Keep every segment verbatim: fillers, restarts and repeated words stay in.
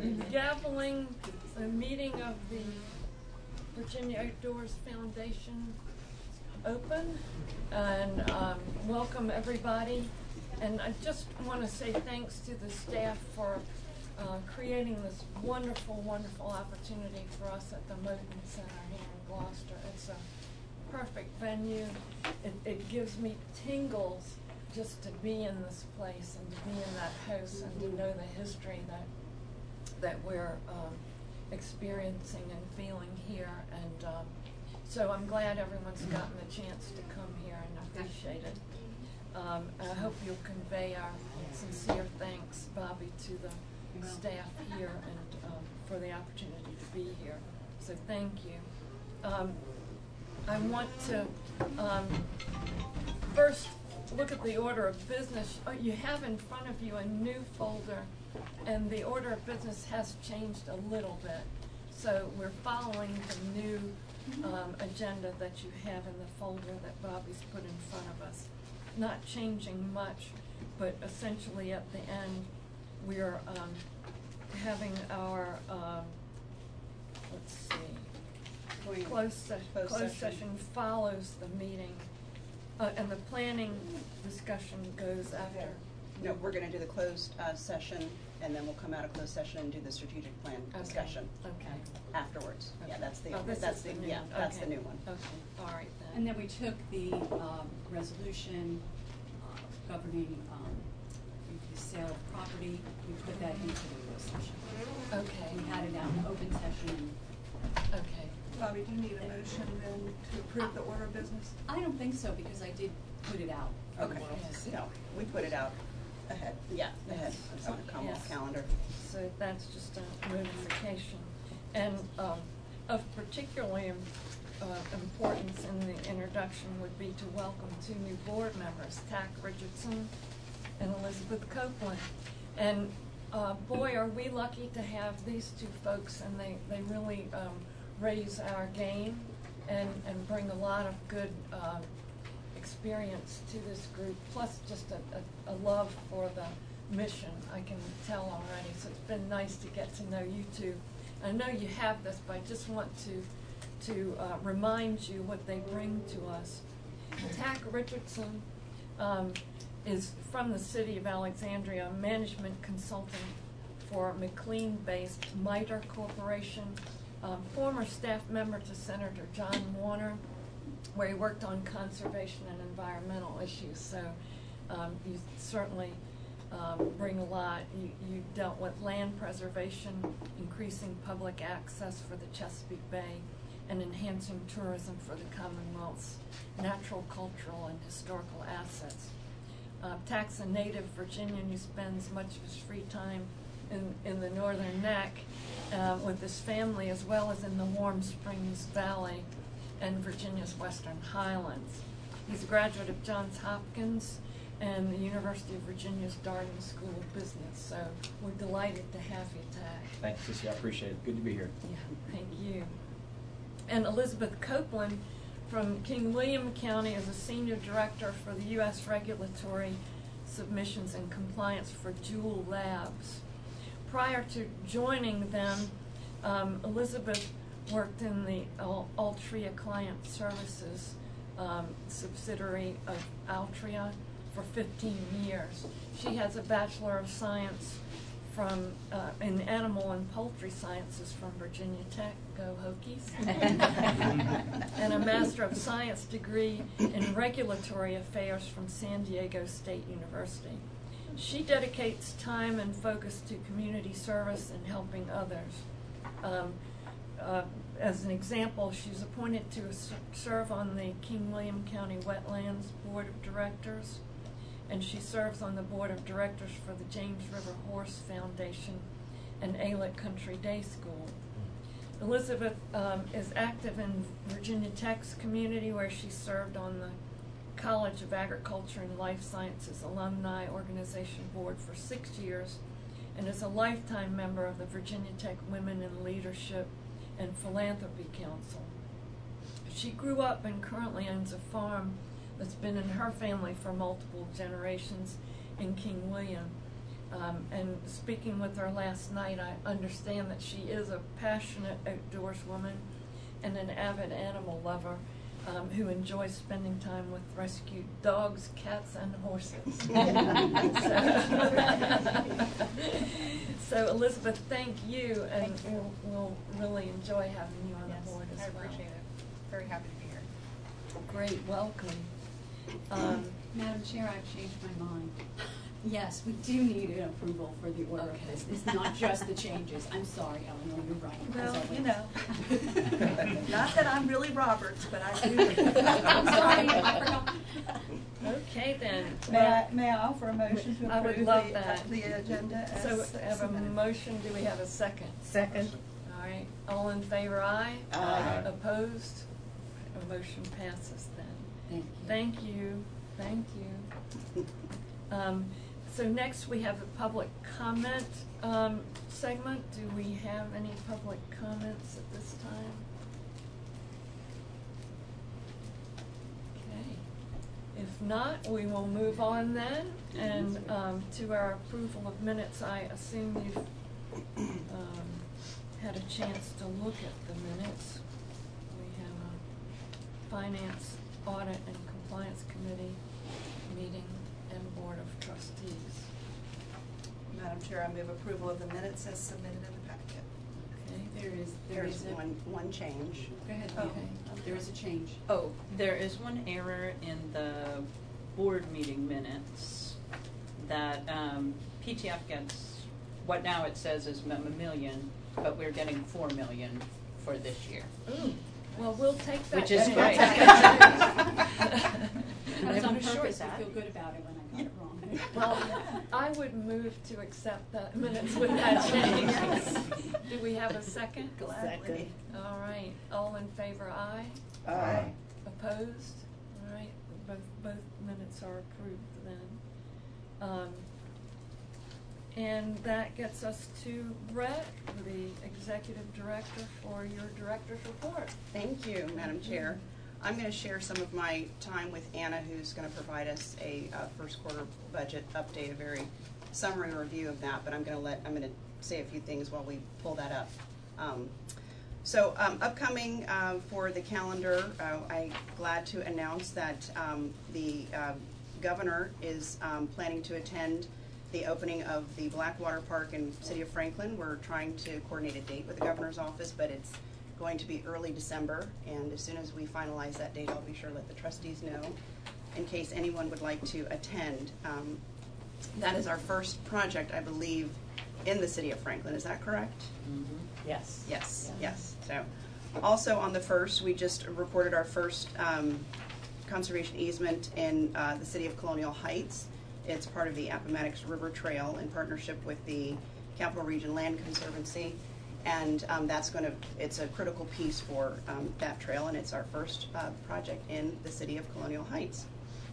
gaveling the meeting of the Virginia Outdoors Foundation open, and um, welcome everybody. And I just want to say thanks to the staff for uh, creating this wonderful, wonderful opportunity for us at the Moten Center here in Gloucester. It's a perfect venue. It, it gives me tingles just to be in this place and to be in that house and to know the history that that we're um, experiencing and feeling here. And um, so I'm glad everyone's gotten the chance to come here, and I appreciate it. Um, I hope you'll convey our sincere thanks, Bobby, to the staff here and um, for the opportunity to be here. So thank you. Um, I want to um, first look at the order of business. Oh, you have in front of you a new folder, and the order of business has changed a little bit. So we're following the new um, agenda that you have in the folder that Bobby's put in front of us. Not changing much, but essentially at the end we're um, having our, um, let's see, closed, se closed, closed session. session follows the meeting. Uh, and the planning discussion goes after. No, we're going to do the closed uh, session, and then we'll come out of closed session and do the strategic plan Okay. discussion. Okay. Afterwards. Okay. Yeah, that's the. Oh, this that's is the. the new yeah, one. that's Okay. the new one. Okay. All right then. And then we took the um, resolution uh, governing um, the sale of property. We put that into the closed session. Okay. We had it out in open session. Okay. Bobby, do you need a motion then to approve the order of business? I don't think so, because I did put it out. for the Okay. world to see. No, we put it out ahead. Yeah, ahead. It's on the Commonwealth Yes. calendar. So that's just a notification. And um, of particularly uh, importance in the introduction would be to welcome two new board members, Tack Richardson and Elizabeth Copeland. And uh, boy, are we lucky to have these two folks, and they, they really um, raise our game and, and bring a lot of good uh, experience to this group, plus just a, a, a love for the mission, I can tell already. So it's been nice to get to know you two. I know you have this, but I just want to, to uh, remind you what they bring to us. Tack Richardson um, is from the city of Alexandria, a management consultant for McLean-based MITRE Corporation, um, former staff member to Senator John Warner, where he worked on conservation and environmental issues. So um, you certainly um, bring a lot. You, you dealt with land preservation, increasing public access for the Chesapeake Bay, and enhancing tourism for the Commonwealth's natural, cultural, and historical assets. Uh, Tack's a native Virginian who spends much of his free time in, in the Northern Neck uh, with his family, as well as in the Warm Springs Valley and Virginia's Western Highlands. He's a graduate of Johns Hopkins and the University of Virginia's Darden School of Business. So we're delighted to have you, Tack. Thanks, Sissy. I appreciate it. Good to be here. Yeah, thank you. And Elizabeth Copeland from King William County is a senior director for the U S Regulatory Submissions and Compliance for Juul Labs. Prior to joining them, um, Elizabeth worked in the Al Altria Client Services um, subsidiary of Altria for fifteen years. She has a Bachelor of Science from uh, in Animal and Poultry Sciences from Virginia Tech, go Hokies, and a Master of Science degree in Regulatory Affairs from San Diego State University. She dedicates time and focus to community service and helping others. Um, uh, as an example, she's appointed to serve on the King William County Wetlands Board of Directors, and she serves on the Board of Directors for the James River Horse Foundation and Alet Country Day School. Elizabeth um, is active in Virginia Tech's community, where she served on the College of Agriculture and Life Sciences Alumni Organization Board for six years and is a lifetime member of the Virginia Tech Women in Leadership and Philanthropy Council. She grew up and currently owns a farm that's been in her family for multiple generations in King William. Um, and speaking with her last night, I understand that she is a passionate outdoors woman and an avid animal lover, um, who enjoys spending time with rescued dogs, cats, and horses. so, so, Elizabeth, thank you, and Thank you. we'll, we'll really enjoy having you on Yes, the board as I well. appreciate it. Very happy to be here. Great, welcome. Um, Madam Chair, I've changed my mind. Yes, we do need an approval for the order of Okay. business, not just the changes. I'm sorry, Eleanor, you're right. as Well, always. you know, not that I'm really Roberts, but I do. I'm sorry, I forgot. okay, then. May I, may I offer a motion to I would approve love the, that. the agenda as So, I have a submitted? motion, do we have a second? Second. All right, all in favor, aye? Aye. Opposed? A motion passes then. Thank you. Thank you, thank you. Um, so next we have the public comment, um, segment. Do we have any public comments at this time? Okay. If not, we will move on then, and, um, to our approval of minutes. I assume you've, um, had a chance to look at the minutes. We have a finance, audit, and compliance committee meeting and board of trustees. Madam Chair, I move approval of the minutes as submitted in the packet. Okay, There is, there There's is a. one, one change. Go ahead, Okay. Leah. There is a change. Oh, there is one error in the board meeting minutes that um, P T F gets, what now it says is a million, but we're getting four million for this year. Ooh, well, we'll take that. Which is change. great. That was I'm on sure purpose, I that- feel good about it when I got it wrong. Well, I would move to accept the minutes with that change. Do we have a second? Gladly. All right, all in favor, aye? Aye. Opposed? All right, both, both minutes are approved then. Um, and that gets us to Brett, the executive director, for your director's report. Thank you, Madam Chair. I'm going to share some of my time with Anna, who's going to provide us a uh, first quarter budget update, a very summary review of that, but I'm going to let, I'm going to say a few things while we pull that up. Um, so um, upcoming uh, for the calendar, uh, I'm glad to announce that um, the uh, governor is um, planning to attend the opening of the Blackwater Park in City of Franklin. We're trying to coordinate a date with the governor's office, but it's going to be early December, and as soon as we finalize that date, I'll be sure to let the trustees know in case anyone would like to attend. Um, that is our first project, I believe, in the City of Franklin. Is that correct? Mm-hmm. Yes. Yes, yes. So, also on the first, we just recorded our first um, conservation easement in uh, the City of Colonial Heights. It's part of the Appomattox River Trail in partnership with the Capital Region Land Conservancy. And um, that's going to, it's a critical piece for um, that trail, and it's our first uh, project in the City of Colonial Heights.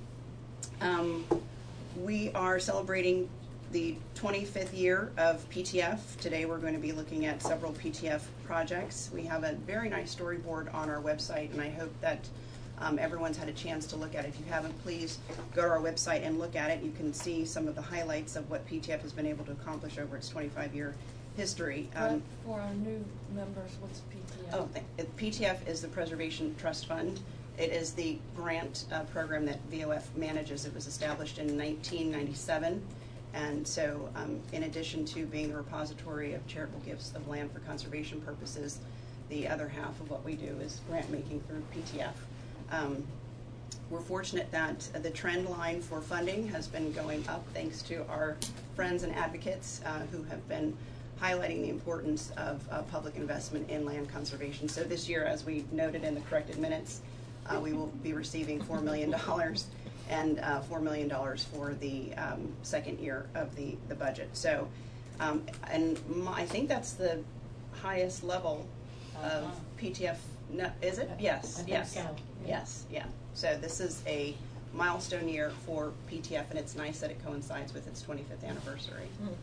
Um, we are celebrating the twenty-fifth year of P T F. Today we're going to be looking at several P T F projects. We have a very nice storyboard on our website, and I hope that um, everyone's had a chance to look at it. If you haven't, please go to our website and look at it. You can see some of the highlights of what P T F has been able to accomplish over its twenty-five year history. Um, For our new members, what's P T F? Oh, th- it- P T F is the Preservation Trust Fund. It is the grant uh, program that V O F manages. It was established in nineteen ninety-seven. And so um, in addition to being the repository of charitable gifts of land for conservation purposes, the other half of what we do is grant making through P T F. Um, we're fortunate that uh, the trend line for funding has been going up thanks to our friends and advocates uh, who have been highlighting the importance of uh, public investment in land conservation. So this year, as we noted in the corrected minutes, uh, we will be receiving four million dollars and uh, four million dollars for the um, second year of the, the budget. So, um, and my, I think that's the highest level of Uh-huh. P T F, no, is it? Yes, I think yes. so. Yes, yeah. So this is a milestone year for P T F, and it's nice that it coincides with its twenty-fifth anniversary.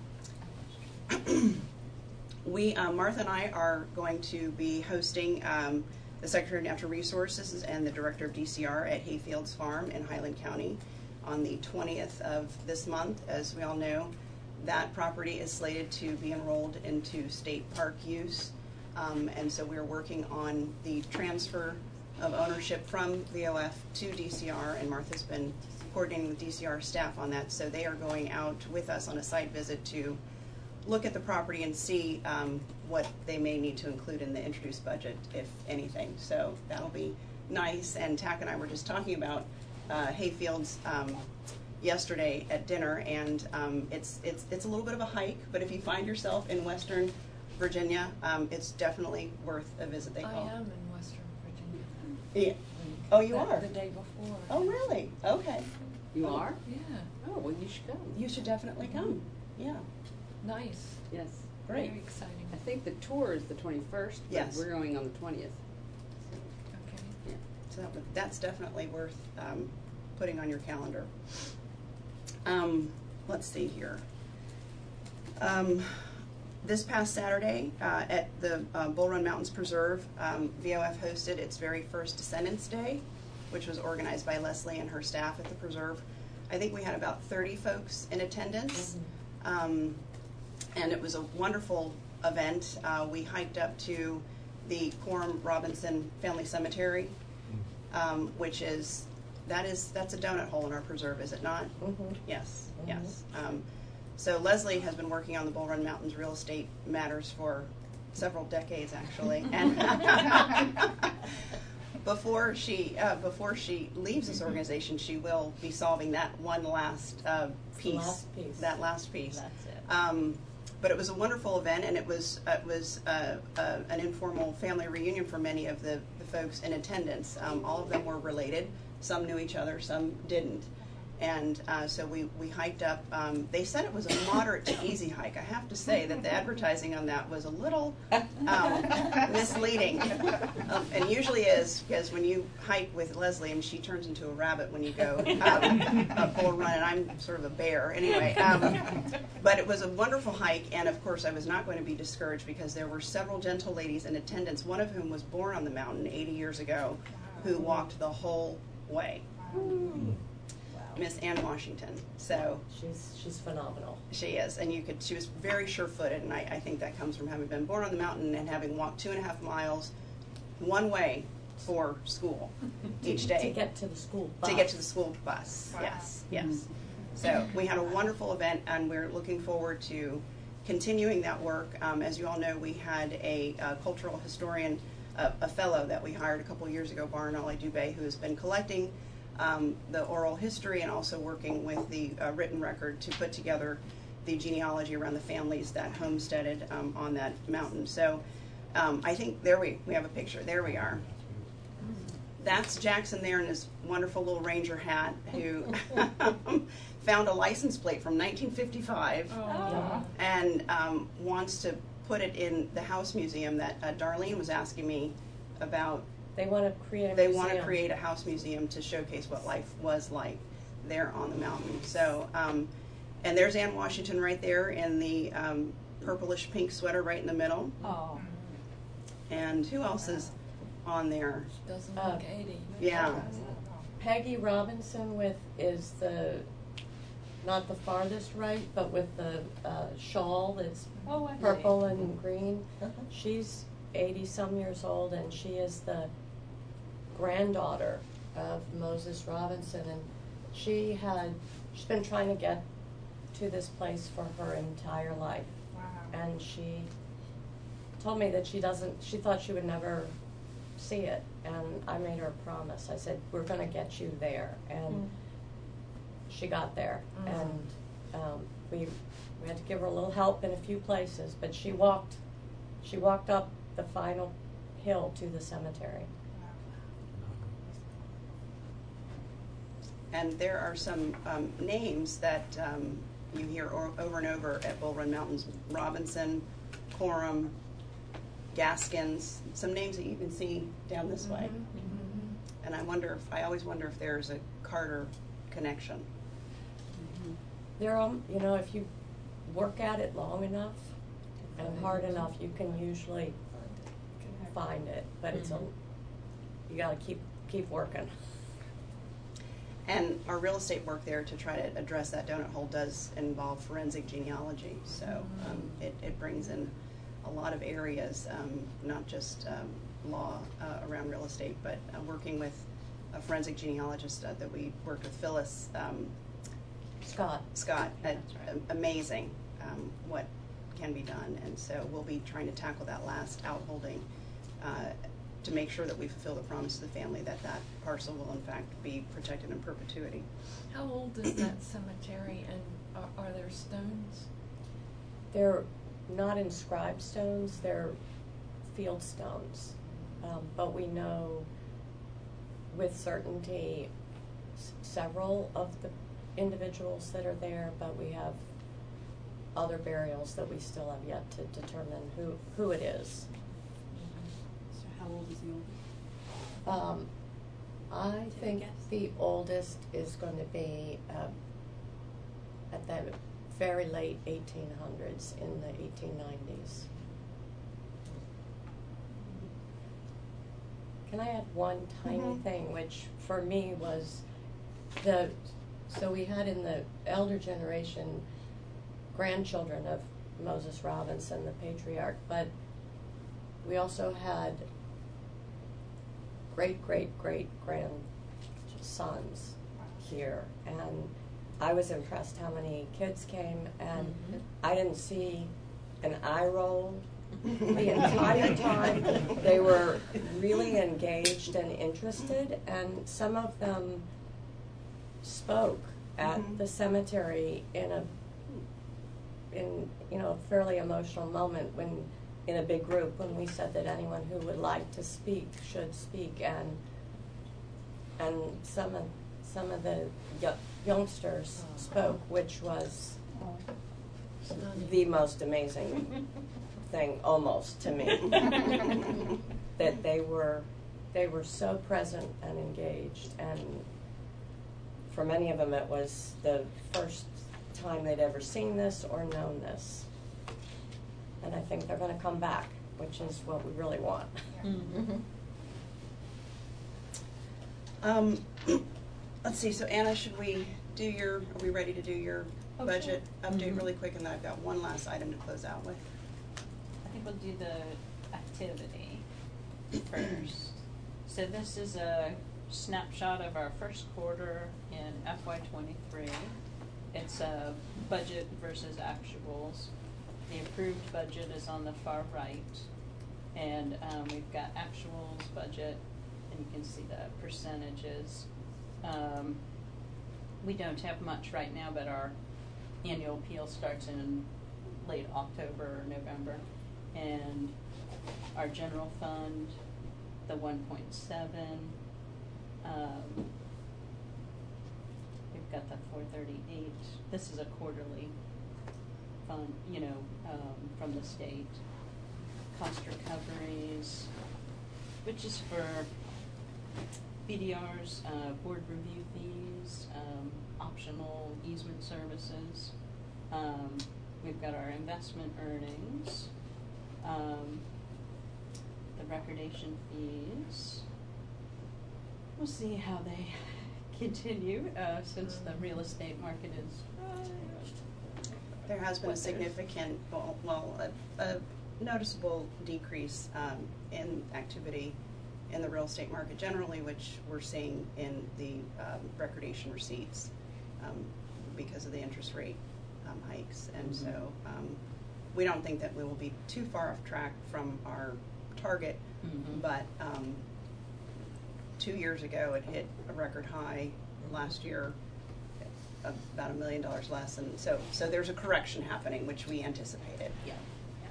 We, um, Martha and I are going to be hosting um, the Secretary of Natural Resources and the Director of D C R at Hayfields Farm in Highland County on the twentieth of this month. As we all know, that property is slated to be enrolled into state park use. Um, and so we're working on the transfer of ownership from V O F to D C R, and Martha's been coordinating with D C R staff on that. So they are going out with us on a site visit to look at the property and see um, what they may need to include in the introduced budget, if anything. So that'll be nice. And Tack and I were just talking about uh, hayfields um, yesterday at dinner, and um, it's it's it's a little bit of a hike. But if you find yourself in Western Virginia, um, it's definitely worth a visit. They I call. am in Western Virginia. Yeah. Oh, you The- are. The day before. Oh, really? Okay. You are? Yeah, Oh, well, you should go. You should definitely come. Yeah. nice, Yes. Great. very exciting. I think the tour is the twenty-first, but Yes. we're going on the twentieth. Okay. Yeah. So that would, that's definitely worth um, putting on your calendar. Um, let's see here. Um, this past Saturday uh, at the uh, Bull Run Mountains Preserve, um, V O F hosted its very first Descendants Day, which was organized by Leslie and her staff at the preserve. I think we had about thirty folks in attendance, um, and it was a wonderful event. Uh, we hiked up to the Coram Robinson Family Cemetery, um, which is, that is, that's a donut hole in our preserve, is it not? Mhm. Yes, Mhm. yes. Um, so Leslie has been working on the Bull Run Mountains real estate matters for several decades, actually. And before she uh, before she leaves this organization, she will be solving that one last uh, piece. The last piece. That last piece. That's it. Um, but it was a wonderful event, and it was it was uh, uh, an informal family reunion for many of the, the folks in attendance. Um, all of them were related. Some knew each other, some didn't. And uh, so we, we hiked up. Um, they said it was a moderate to easy hike. I have to say that the advertising on that was a little um, misleading. Um, and usually is, because when you hike with Leslie, and she turns into a rabbit when you go um, a Bull Run, and I'm sort of a bear. Anyway, um, but it was a wonderful hike, and of course I was not going to be discouraged because there were several gentle ladies in attendance, one of whom was born on the mountain eighty years ago, who walked the whole way. Miss Ann Washington. So She's, she's phenomenal. she is, and you could. She was very sure-footed, and I, I think that comes from having been born on the mountain and having walked two and a half miles one way for school each day To get to the school bus. to get to the school bus. Wow. Yes, yes. So we had a wonderful event, and we're looking forward to continuing that work. Um, as you all know, we had a, uh cultural historian, uh, a fellow that we hired a couple years ago, Barnolli Dubé, who has been collecting um, the oral history and also working with the uh, written record to put together the genealogy around the families that homesteaded um, on that mountain. So um, I think there we we have a picture. There we are. That's Jackson there in his wonderful little ranger hat, who found a license plate from nineteen fifty-five Oh. and um, wants to put it in the house museum that uh, Darlene was asking me about. They want to create a They museum. want to create a house museum to showcase what life was like there on the mountain. So, um, and there's Ann Washington right there in the um, purplish pink sweater right in the middle. Oh. And who else is on there? Doesn't Uh, look eighty. Yeah. Peggy Robinson with, is the, not the farthest right, but with the uh, shawl that's Oh, I see. purple and green. She's eighty-some years old, and she is the granddaughter of Moses Robinson, and she had, she's been trying to get to this place for her entire life. Wow. And she told me that she doesn't, she thought she would never see it, and I made her a promise. I said, we're gonna get you there, and she got there, Mm. and um, we, we had to give her a little help in a few places, but she walked, she walked up the final hill to the cemetery. And there are some um, names that um, you hear o- over and over at Bull Run Mountains: Robinson, Coram, Gaskins. Some names that you can see down this way. And I wonder if I always wonder if there's a Carter connection. There, um, you know, if you work at it long enough and hard enough, you can usually find it, but it's a, you gotta keep, keep working. And our real estate work there to try to address that donut hole does involve forensic genealogy. So um, it, it brings in a lot of areas, um, not just um, law uh, around real estate, but uh, working with a forensic genealogist uh, that we worked with, Phyllis um, Scott. Scott. Yeah, uh, that's right. am- amazing um, what can be done. And so we'll be trying to tackle that last outholding uh, to make sure that we fulfill the promise to the family that that parcel will in fact be protected in perpetuity. How old is that cemetery, and are, are there stones? They're not inscribed stones, they're field stones. Um, but we know with certainty s- several of the individuals that are there, but we have other burials that we still have yet to determine who, who it is. So how old is the oldest? Um, I Take a think guess. the oldest is going to be um, at the very late eighteen hundreds, in the eighteen nineties. Can I add one tiny Mhm. thing, which for me was the, so we had in the elder generation grandchildren of Moses Robinson, the patriarch, but we also had great, great, great grandsons here, and I was impressed how many kids came, and Mhm. I didn't see an eye roll the entire time. They were really engaged and interested, and some of them spoke at Mhm. the cemetery in a in you know a fairly emotional moment when in a big group when we said that anyone who would like to speak should speak, and and some of some of the yo- youngsters spoke, which was the most amazing thing almost to me. That they were they were so present and engaged, and for many of them it was the first time they'd ever seen this or known this. And I think they're going to come back, which is what we really want. Mhm. Um, let's see, so Anna, should we do your, are we ready to do your Oh, budget sure. update Mhm. really quick? And then I've got one last item to close out with. I think we'll do the activity first. So this is a snapshot of our first quarter in F Y twenty-three. It's a budget versus actuals. The approved budget is on the far right, and um, we've got actuals budget, and you can see the percentages. Um, we don't have much right now, but our annual appeal starts in late October or November, and our general fund, the one point seven. Um, we've got the four thirty-eight. This is a quarterly fund, you know, um, from the state. Cost recoveries, which is for B D Rs, uh, board review fees, um, optional easement services. Um, we've got our investment earnings, um, the recordation fees. We'll see how they continue, uh, since the real estate market is, uh, There has been a what there is. significant, well, well, a, a noticeable decrease um, in activity in the real estate market generally, which we're seeing in the um, recordation receipts um, because of the interest rate um, hikes. And Mhm. so um, we don't think that we will be too far off track from our target, Mhm. but um, two years ago it hit a record high. Last year, about a million dollars less, and so so there's a correction happening, which we anticipated. Yeah, yeah,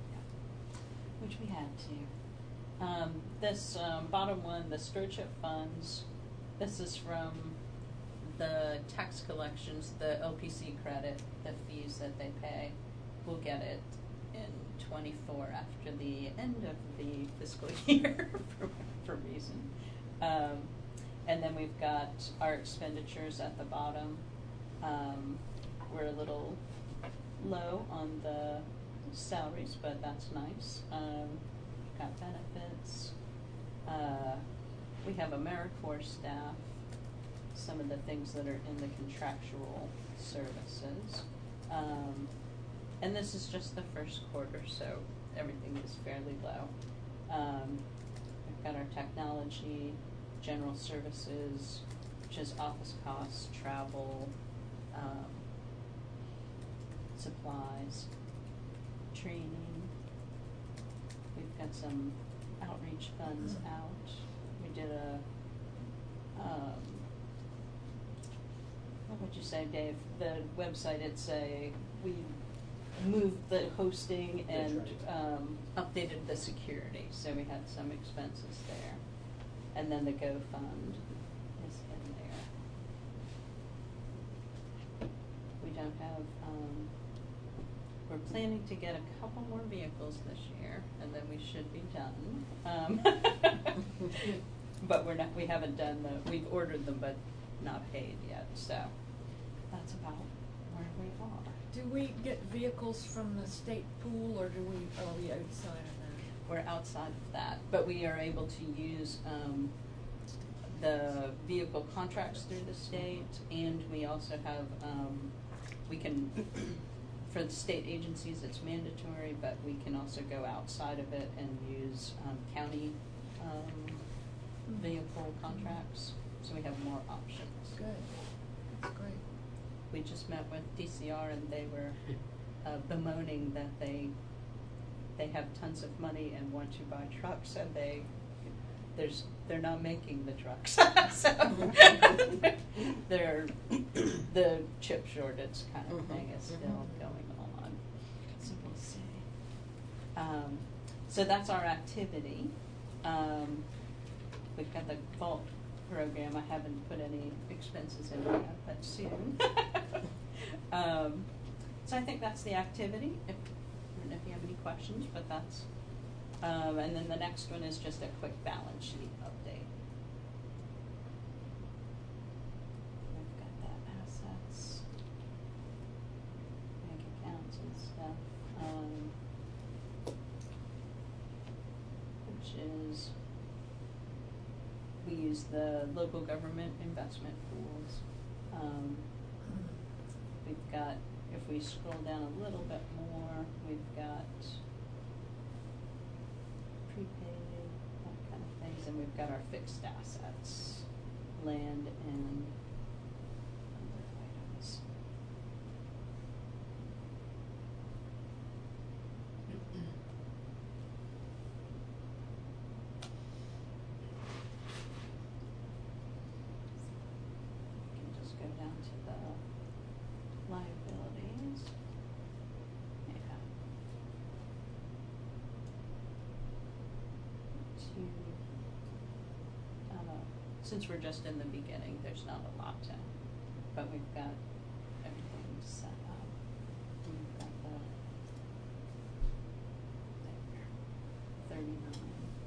yeah. Which we had to. Um, this um, bottom one, the stewardship funds, this is from the tax collections, the L P C credit, the fees that they pay. We'll get it in twenty-four after the end of the fiscal year for whatever reason. Um, and then we've got our expenditures at the bottom. Um, we're a little low on the salaries, but that's nice. Um, got benefits. Uh, we have AmeriCorps staff, some of the things that are in the contractual services. Um, and this is just the first quarter, so everything is fairly low. Um, we've got our technology, general services, which is office costs, travel, um, supplies, training. We've got some outreach funds out. We did a, um, what would you say, Dave? The website, it's a, we moved the hosting That's and right. um, updated the security, so we had some expenses there. And then the GoFund is in there. We don't have, um, we're planning to get a couple more vehicles this year, and then we should be done. Um, but we're not, we haven't done the, we've ordered them, but not paid yet, so that's about where we are. Do we get vehicles from the state pool, or do we, are we outside of that? We're outside of that, but we are able to use um, the vehicle contracts through the state, and we also have, um, we can, for the state agencies it's mandatory, but we can also go outside of it and use um, county um, vehicle contracts, so we have more options. Good, that's great. We just met with D C R and they were uh, bemoaning that they they have tons of money and want to buy trucks, and they there's they're not making the trucks. So they're the chip shortage kind of thing is still going on. So we'll see. Um, so that's our activity. Um, we've got the vault program. I haven't put any expenses in yet, but soon. um, so I think that's the activity. If, I don't know if you have any questions, but that's. Um, and then the next one is just a quick balance sheet update. We've got that assets, bank accounts and stuff, um, which is. We use the local government investment pools. Um, we've got, if we scroll down a little bit more, we've got prepaid, that kind of things, and we've got our fixed assets, land and other items. We can just go down to the liabilities. Yeah. To, uh, since we're just in the beginning, there's not a lot to, but we've got everything set up. We've got the, there, thirty-nine.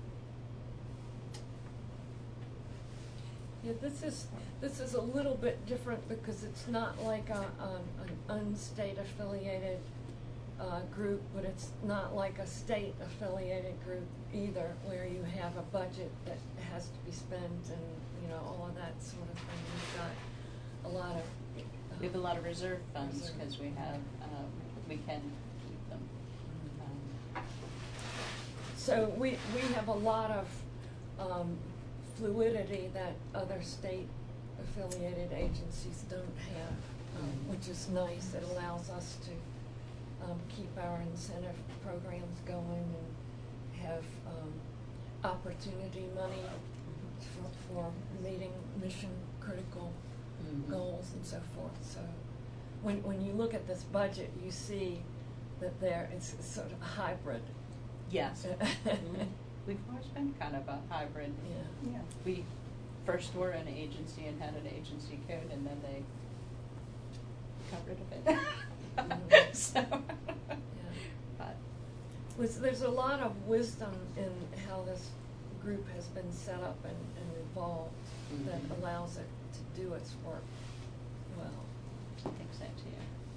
Yeah, this is, this is a little bit different because it's not like a, um, an unstate affiliated uh, group, but it's not like a state affiliated group either, where you have a budget that has to be spent and, you know, all of that sort of thing. We've got a lot of. Uh, We have a lot of reserve funds reserve. because we have, um, we can keep them. Um, So we, we have a lot of um, fluidity that other state affiliated agencies don't have, um, which is nice. It allows us to um, keep our incentive programs going and have um, opportunity money for, for meeting mission critical Mhm. goals and so forth. So when, when you look at this budget, you see that there it's sort of a hybrid. Yes. We've always been kind of a hybrid. Yeah. Yeah. We first were an agency and had an agency code, and then they got rid of it. Mhm. So, Yeah. but Was, there's a lot of wisdom in how this group has been set up and, and evolved that Mhm. allows it to do its work well. I think so too.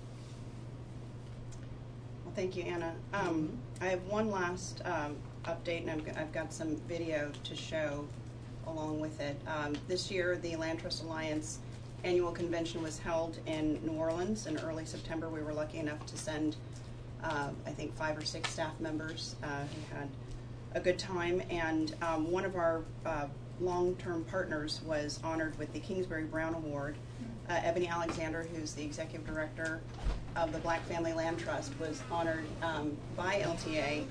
Well, thank you, Anna. Um, I have one last um, update, and I've got, I've got some video to show along with it. Um, this year, the Land Trust Alliance annual convention was held in New Orleans in early September. We were lucky enough to send, uh, I think, five or six staff members uh, who had a good time. And um, one of our uh, long-term partners was honored with the Kingsbury Brown Award. Uh, Ebony Alexander, who's the executive director of the Black Family Land Trust, was honored um, by L T A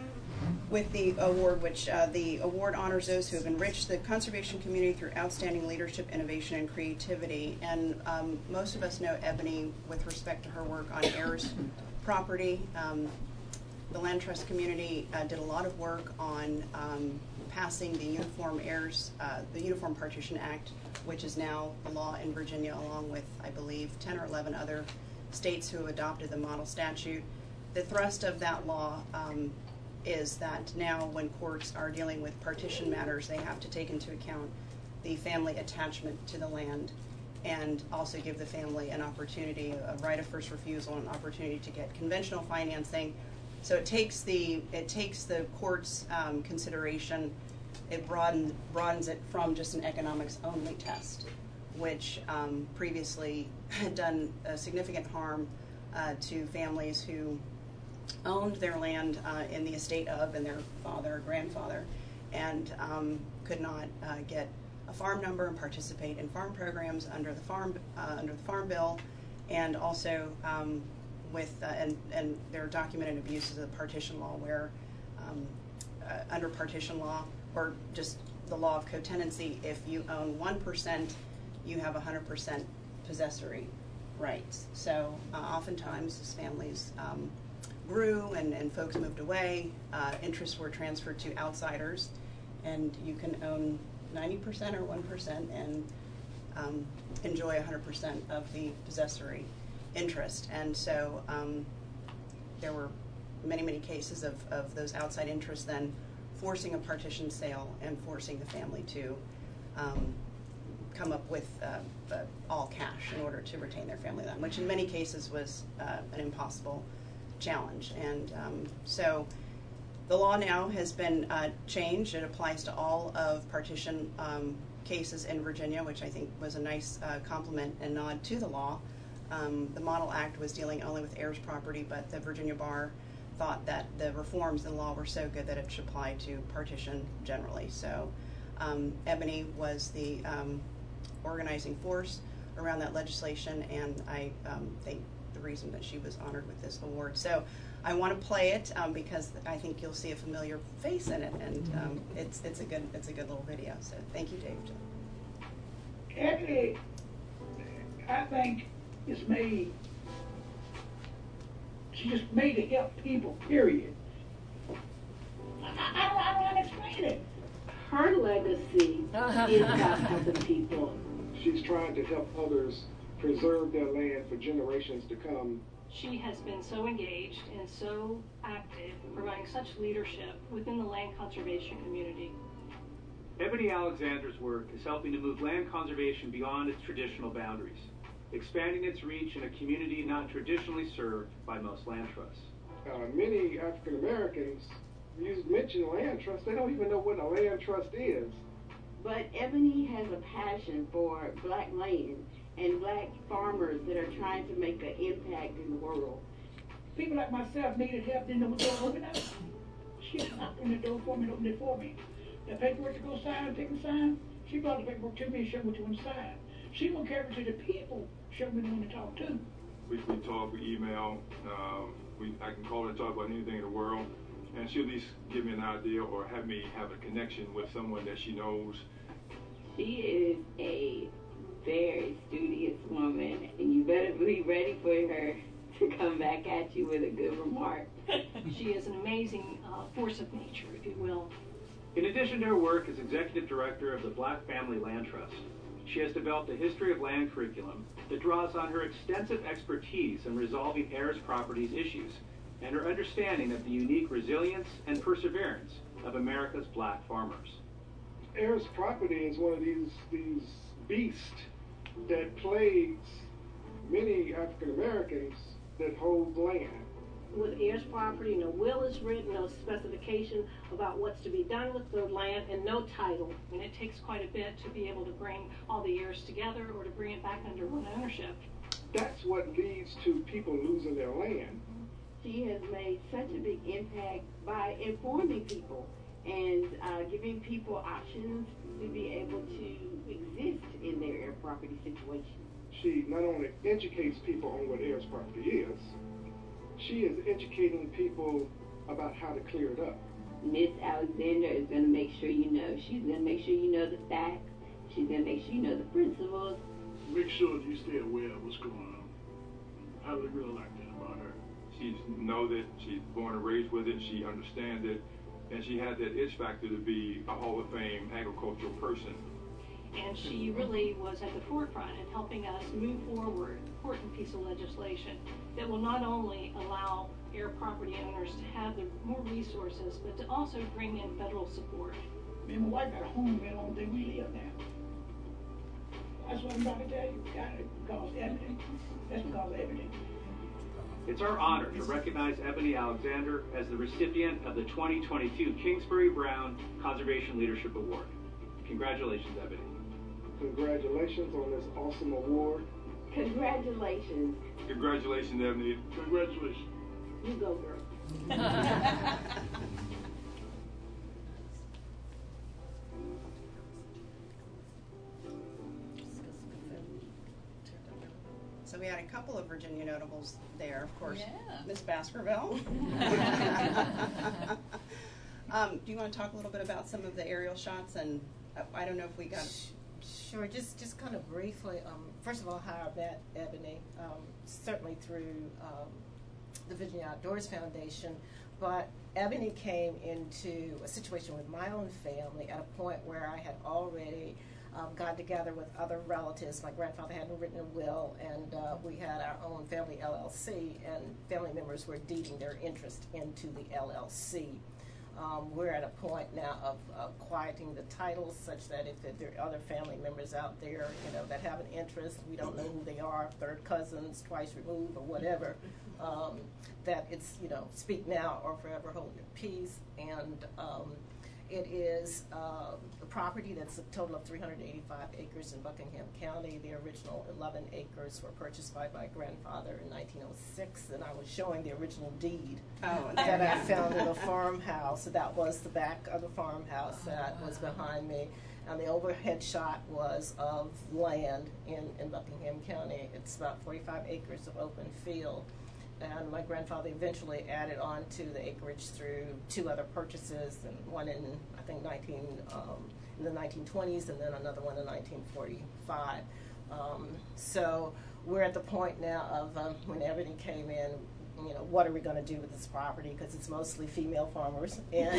with the award, which uh, the award honors those who have enriched the conservation community through outstanding leadership, innovation, and creativity. And um, most of us know Ebony with respect to her work on heirs property. Um, the Land Trust community uh, did a lot of work on um, passing the Uniform Heirs, uh, the Uniform Partition Act, which is now the law in Virginia, along with, I believe, ten or eleven other states who have adopted the model statute. The thrust of that law um, is that now when courts are dealing with partition matters, they have to take into account the family attachment to the land and also give the family an opportunity, a right of first refusal, an opportunity to get conventional financing. So it takes the, it takes the court's um, consideration, it broaden, broadens it from just an economics only test, which um, previously had done a significant harm uh, to families who owned their land uh, in the estate of and their father or grandfather, and um, could not uh, get a farm number and participate in farm programs under the farm uh, under the Farm Bill, and also um, with uh, and and there are documented abuses of the partition law where um, uh, under partition law or just the law of co-tenancy, if you own one percent, you have one hundred percent possessory rights. So uh, oftentimes as families um, grew and, and folks moved away, uh, interests were transferred to outsiders, and you can own ninety percent or one percent and um, enjoy one hundred percent of the possessory interest. And so um, there were many, many cases of, of those outside interests then forcing a partition sale and forcing the family to um, come up with uh, uh, all cash in order to retain their family land, which in many cases was uh, an impossible challenge. And um, so the law now has been uh, changed. It applies to all of partition um, cases in Virginia, which I think was a nice uh, compliment and nod to the law. Um, the Model Act was dealing only with heirs property, but the Virginia Bar thought that the reforms in the law were so good that it should apply to partition generally. So um, Ebony was the um, organizing force around that legislation, and I um, think the reason that she was honored with this award. So I want to play it um, because I think you'll see a familiar face in it, and um, it's it's a good it's a good little video. So thank you, Dave. Ebony, I think, is made. She just made to help people. Period. I, I, don't, I don't know how to explain it. Her legacy is about helping people. She's trying to help others preserve their land for generations to come. She has been so engaged and so active, providing such leadership within the land conservation community. Ebony Alexander's work is helping to move land conservation beyond its traditional boundaries, expanding its reach in a community not traditionally served by most land trusts. Uh, many African Americans, you mention land trust, they don't even know what a land trust is. But Ebony has a passion for black land and black farmers that are trying to make an impact in the world. People like myself needed help, didn't know what door to open up. She opened the door for me and opened it for me. The paperwork to go sign, take a sign, she brought the paperwork to me and showed me what you want to sign. She won't carry it to the people, showed me the one to talk to. We, we talk, we email, um, we, I can call her and talk about anything in the world, and she'll at least give me an idea or have me have a connection with someone that she knows. She is a very studious woman, and you better be ready for her to come back at you with a good remark. She is an amazing uh, force of nature, if you will. In addition to her work as executive director of the Black Family Land Trust, she has developed a history of land curriculum that draws on her extensive expertise in resolving heirs properties issues and her understanding of the unique resilience and perseverance of America's black farmers. Heirs property is one of these these beasts that plagues many African Americans that hold land. with heirs property, no will is written, no specification about what's to be done with the land, and no title. And it takes quite a bit to be able to bring all the heirs together or to bring it back under one ownership. That's what leads to people losing their land. She has made such a big impact by informing people and uh, giving people options to be able to exist in their heir property situation. She not only educates people on what heirs property is, she is educating people about how to clear it up. Miss Alexander is going to make sure you know. She's going to make sure you know the facts. She's going to make sure you know the principles. Make sure that you stay aware of what's going on. I really, really like that about her. She knows it, she's born and raised with it, she understands it, and she has that itch factor to be a Hall of Fame agricultural person. And she really was at the forefront in helping us move forward an important piece of legislation that will not only allow heir property owners to have the more resources, but to also bring in federal support. Me and my wife got a home in on the we live now. That's what I'm trying to tell you. Got it because Ebony. That's because of Ebony. It's our honor to recognize Ebony Alexander as the recipient of the twenty twenty-two Kingsbury Brown Conservation Leadership Award. Congratulations, Ebony. Congratulations on this awesome award. Congratulations. Congratulations, Ebony. Congratulations. You go, girl. So we had a couple of Virginia notables there, of course. Yeah. Miss Baskerville. um, do you want to talk a little bit about some of the aerial shots? And uh, I don't know if we got. Sure, just just kind of briefly. Um, first of all, how I met Ebony, um, certainly through um, the Virginia Outdoors Foundation, but Ebony came into a situation with my own family at a point where I had already Um, got together with other relatives. My grandfather hadn't written a will, and uh, we had our own family L L C, and family members were deeding their interest into the L L C. Um, we're at a point now of, of quieting the titles such that if there are other family members out there, you know, that have an interest, we don't know who they are, third cousins, twice removed, or whatever, um, that it's, you know, speak now or forever hold your peace. And um, it is uh, a property that's a total of three hundred eighty-five acres in Buckingham County. The original eleven acres were purchased by my grandfather in nineteen oh six, and I was showing the original deed Oh, that I found in a farmhouse. So that was the back of the farmhouse that was behind me. And the overhead shot was of land in, in Buckingham County. It's about forty-five acres of open field. And my grandfather eventually added on to the acreage through two other purchases, and one in, I think, nineteen, um, in the nineteen twenties, and then another one in nineteen forty-five. Um, so we're at the point now of um, when Ebony came in, you know, what are we going to do with this property? Because it's mostly female farmers,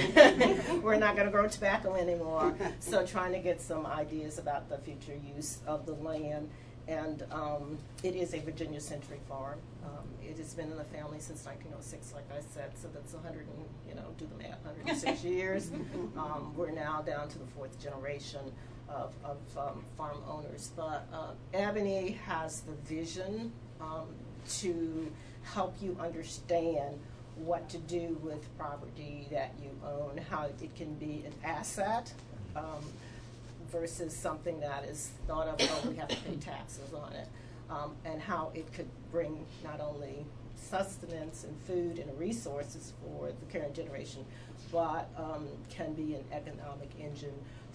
and we're not going to grow tobacco anymore. So trying to get some ideas about the future use of the land. And um, it is a Virginia Century farm. Um, it has been in the family since nineteen oh six, like I said, so that's one hundred and, you know, do the math, one hundred six years. Um, we're now down to the fourth generation of, of um, farm owners. But uh, Ebony has the vision um, to help you understand what to do with property that you own, how it can be an asset. Um, versus something that is thought of, oh, we have to pay taxes on it, um, and how it could bring not only sustenance and food and resources for the current generation, but um, can be an economic engine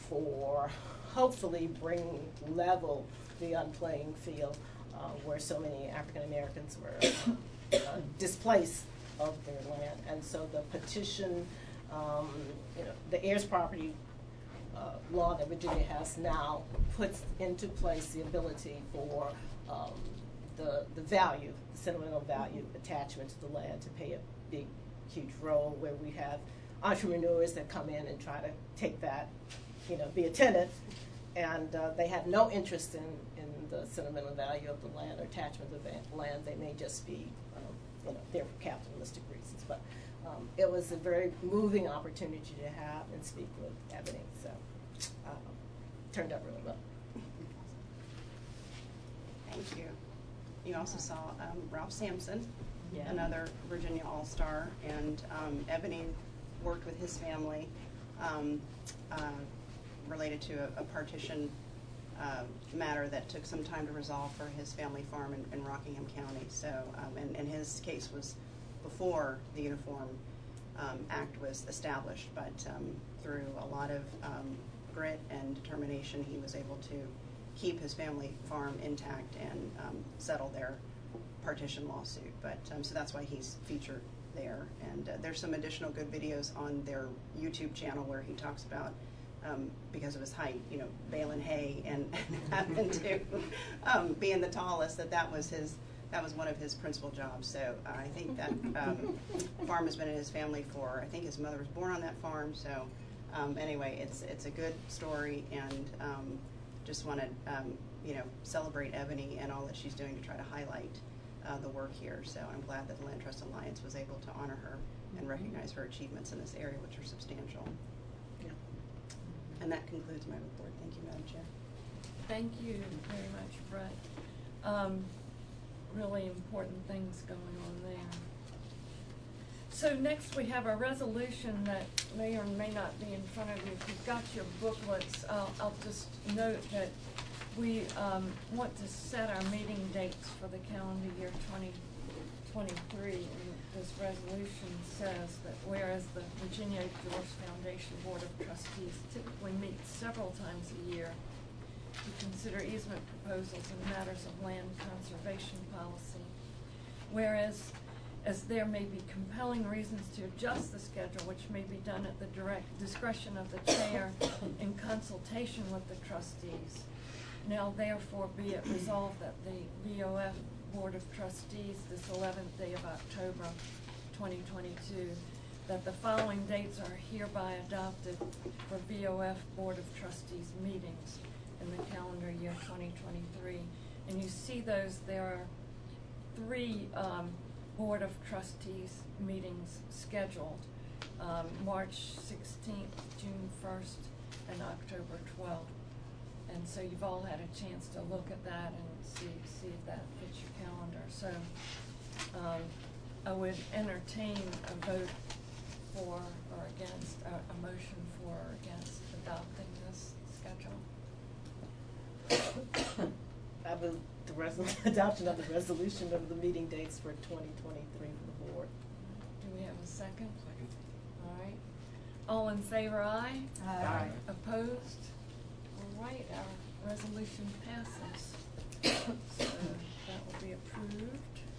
for hopefully bringing level the unplaying field uh, where so many African Americans were uh, displaced of their land. And so the petition, um, you know, the heirs property Uh, law that Virginia has now puts into place the ability for um, the the value, the sentimental value attachment to the land to play a big, huge role, where we have entrepreneurs that come in and try to take that, you know, be a tenant, and uh, they have no interest in, in the sentimental value of the land or attachment to the land. They may just be, um, you know, there for capitalistic reasons. But um, it was a very moving opportunity to have and speak with Ebony. So um, turned out really well. Thank you. You also saw um, Ralph Sampson. Yeah. another Virginia All-Star, and um, Ebony worked with his family um, uh, related to a, a partition uh, matter that took some time to resolve for his family farm in, in Rockingham County. So, um, and, and his case was before the Uniform um, Act was established, but um, through a lot of um, grit and determination, he was able to keep his family farm intact and um, settle their partition lawsuit. But um, so that's why he's featured there. And uh, there's some additional good videos on their YouTube channel where he talks about, um, because of his height, you know, baling hay and, and having to um, being the tallest, that that was his, that was one of his principal jobs. So uh, I think that um, farm has been in his family for, I think his mother was born on that farm. So um, anyway, it's it's a good story, and um, just want to um, you know, celebrate Ebony and all that she's doing to try to highlight uh, the work here. So I'm glad that the Land Trust Alliance was able to honor her and recognize her achievements in this area, which are substantial. Yeah. And that concludes my report. Thank you, Madam Chair. Thank you very much, Brett. Um, really important things going on there. So next we have a resolution that may or may not be in front of you. If you've got your booklets, I'll, I'll just note that we um, want to set our meeting dates for the calendar year twenty twenty-three. And this resolution says that whereas the Virginia George Foundation Board of Trustees typically meets several times a year to consider easement proposals and matters of land conservation policy, whereas as there may be compelling reasons to adjust the schedule, which may be done at the direct discretion of the chair in consultation with the trustees. Now therefore be it resolved that the V O F Board of Trustees, this eleventh day of October twenty twenty-two, that the following dates are hereby adopted for V O F Board of Trustees meetings in the calendar year twenty twenty-three. And you see those, there are three um, Board of Trustees meetings scheduled, um, March sixteenth, June first, and October twelfth. And so you've all had a chance to look at that and see see if that fits your calendar. So um, I would entertain a vote for or against, uh, a motion for or against adopting this schedule. I move the resol- adoption of the resolution of the meeting dates for twenty twenty-three for the board. Do we have a second? Second. All right. All in favor, aye? Aye. Aye. Opposed? All right, our resolution passes. So that will be approved.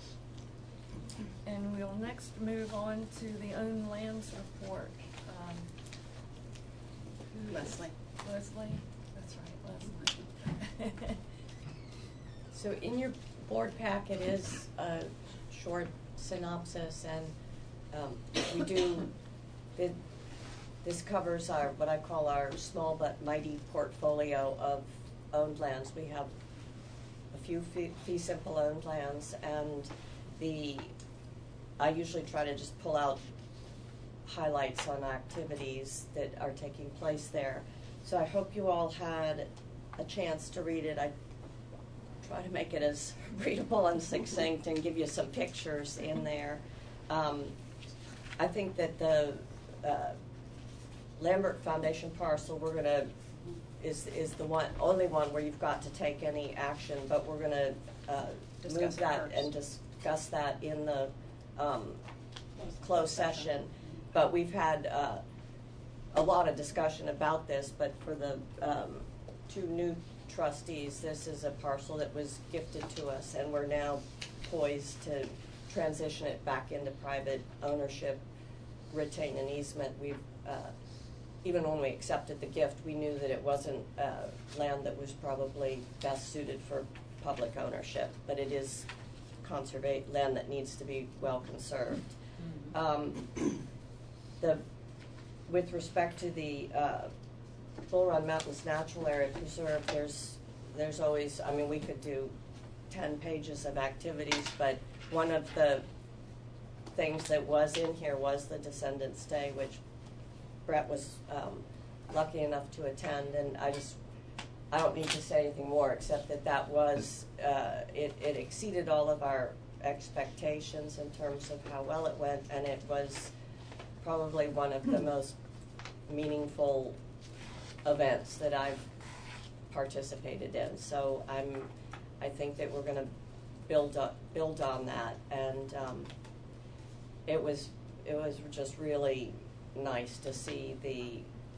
And we'll next move on to the own lands report. Um, who- Leslie. Leslie? That's right, Leslie. So in your board packet is a short synopsis, and um, we do, it, this covers our, what I call our small but mighty portfolio of owned lands. We have a few fee, fee simple owned lands, and the, I usually try to just pull out highlights on activities that are taking place there. So I hope you all had a chance to read it. I try to make it as readable and succinct and give you some pictures in there. Um, I think that the uh, Lambert Foundation parcel we're going to is is the one only one where you've got to take any action, but we're going to uh, move that and discuss that in the um, closed session. But we've had uh, a lot of discussion about this. But for the um, two new trustees, this is a parcel that was gifted to us, and we're now poised to transition it back into private ownership, retain an easement. We've uh, even when we accepted the gift, we knew that it wasn't uh, land that was probably best suited for public ownership, but it is conservate land that needs to be well conserved. Um, the with respect to the uh, Bull Run Mountains Natural Area Preserve, there's there's always, I mean, we could do ten pages of activities, but one of the things that was in here was the Descendants Day, which Brett was um, lucky enough to attend, and I just, I don't need to say anything more except that that was, uh, it, it exceeded all of our expectations in terms of how well it went, and it was probably one of the most meaningful events that I've participated in. So I'm, I think that we're going to build up, build on that, and um, it was it was just really nice to see the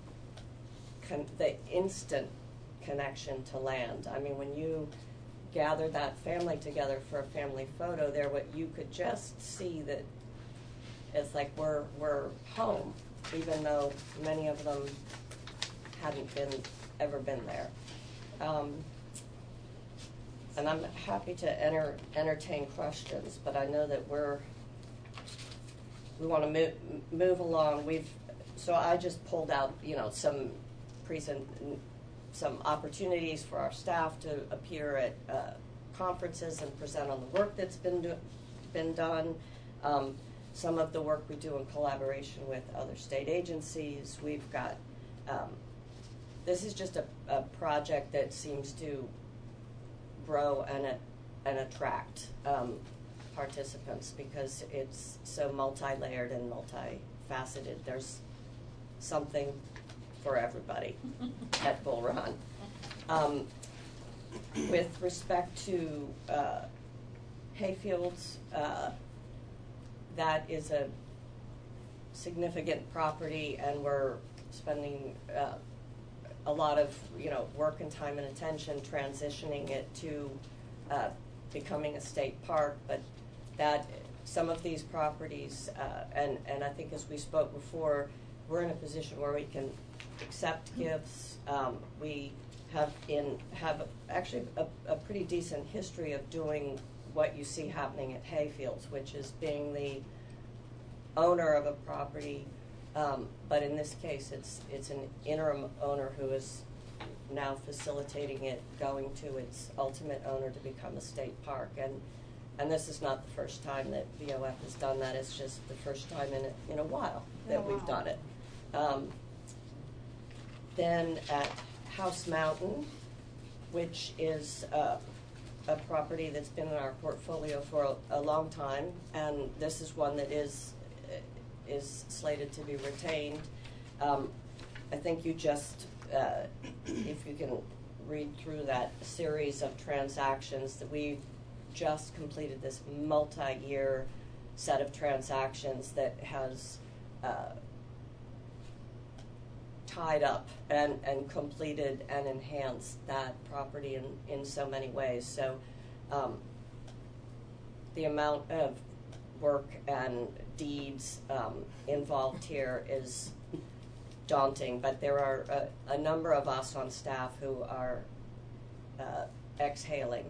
con- the instant connection to land. I mean, when you gather that family together for a family photo, there, what you could just see that it's like we're we're home, even though many of them hadn't been ever been there. Um, and I'm happy to enter, entertain questions, but I know that we're we want to move move along. We've so I just pulled out, you know, some present some opportunities for our staff to appear at uh, conferences and present on the work that's been do, been done. Um, some of the work we do in collaboration with other state agencies. We've got um, this is just a, a project that seems to grow and a, and attract um, participants because it's so multi-layered and multifaceted. There's something for everybody at Bull Run. Um, with respect to uh, hayfields, uh, that is a significant property, and we're spending uh, a lot of you know work and time and attention transitioning it to uh, becoming a state park. But that some of these properties, uh, and and I think as we spoke before, we're in a position where we can accept gifts. Um, we have in have actually a, a pretty decent history of doing what you see happening at Hayfields, which is being the owner of a property, um, but in this case, it's it's an interim owner who is now facilitating it going to its ultimate owner to become a state park. And and this is not the first time that V O F has done that. It's just the first time in a, in a while that Oh, we've wow. done it. Um, then at House Mountain, which is uh, a property that's been in our portfolio for a, a long time, and this is one that is is slated to be retained. Um, I think you just, uh, if you can read through that series of transactions, that we've just completed this multi-year set of transactions that has uh, tied up and, and completed and enhanced that property in, in so many ways. So um, the amount of work and deeds um, involved here is daunting, but there are a, a number of us on staff who are uh, exhaling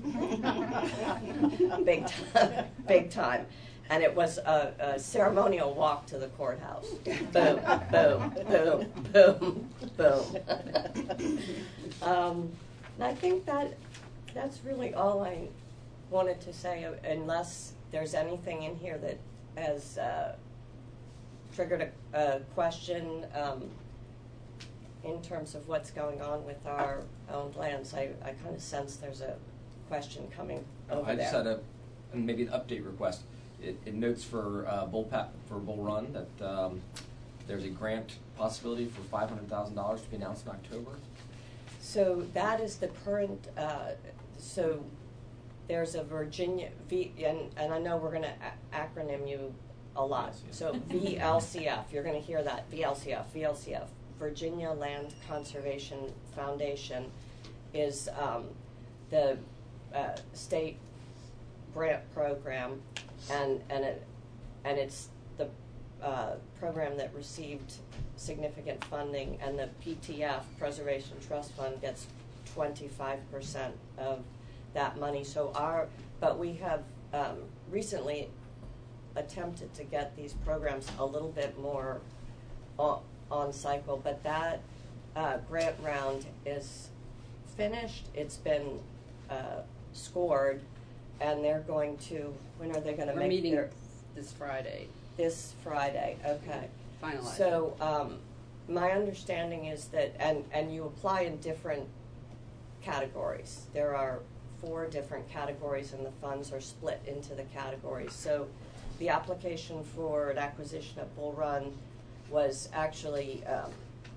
big time, big time. And it was a, a ceremonial walk to the courthouse. Boom, boom, boom, boom, boom. um, and I think that that's really all I wanted to say, unless there's anything in here that has uh, triggered a, a question um, in terms of what's going on with our owned lands. I, I kind of sense there's a question coming over I there. just had a maybe an update request. It, it notes for uh, Bull pa- for Bull Run that um, there's a grant possibility for five hundred thousand dollars to be announced in October. So that is the current. Uh, so there's a Virginia V, and, and I know we're going to a- acronym you a lot. Yes, yes. So V L C F. You're going to hear that V L C F. V L C F. Virginia Land Conservation Foundation is um, the uh, state grant program, and and it and it's the uh, program that received significant funding, and the P T F, Preservation Trust Fund, gets twenty-five percent of that money. So our but we have um, recently attempted to get these programs a little bit more on, on cycle, but that uh, grant round is finished. It's been uh, scored, and they're going to, when are they going to We're make meeting their, this Friday. this Friday, okay. Finalize. So um, my understanding is that, and, and you apply in different categories. There are four different categories, and the funds are split into the categories. So the application for an acquisition at Bull Run was actually um,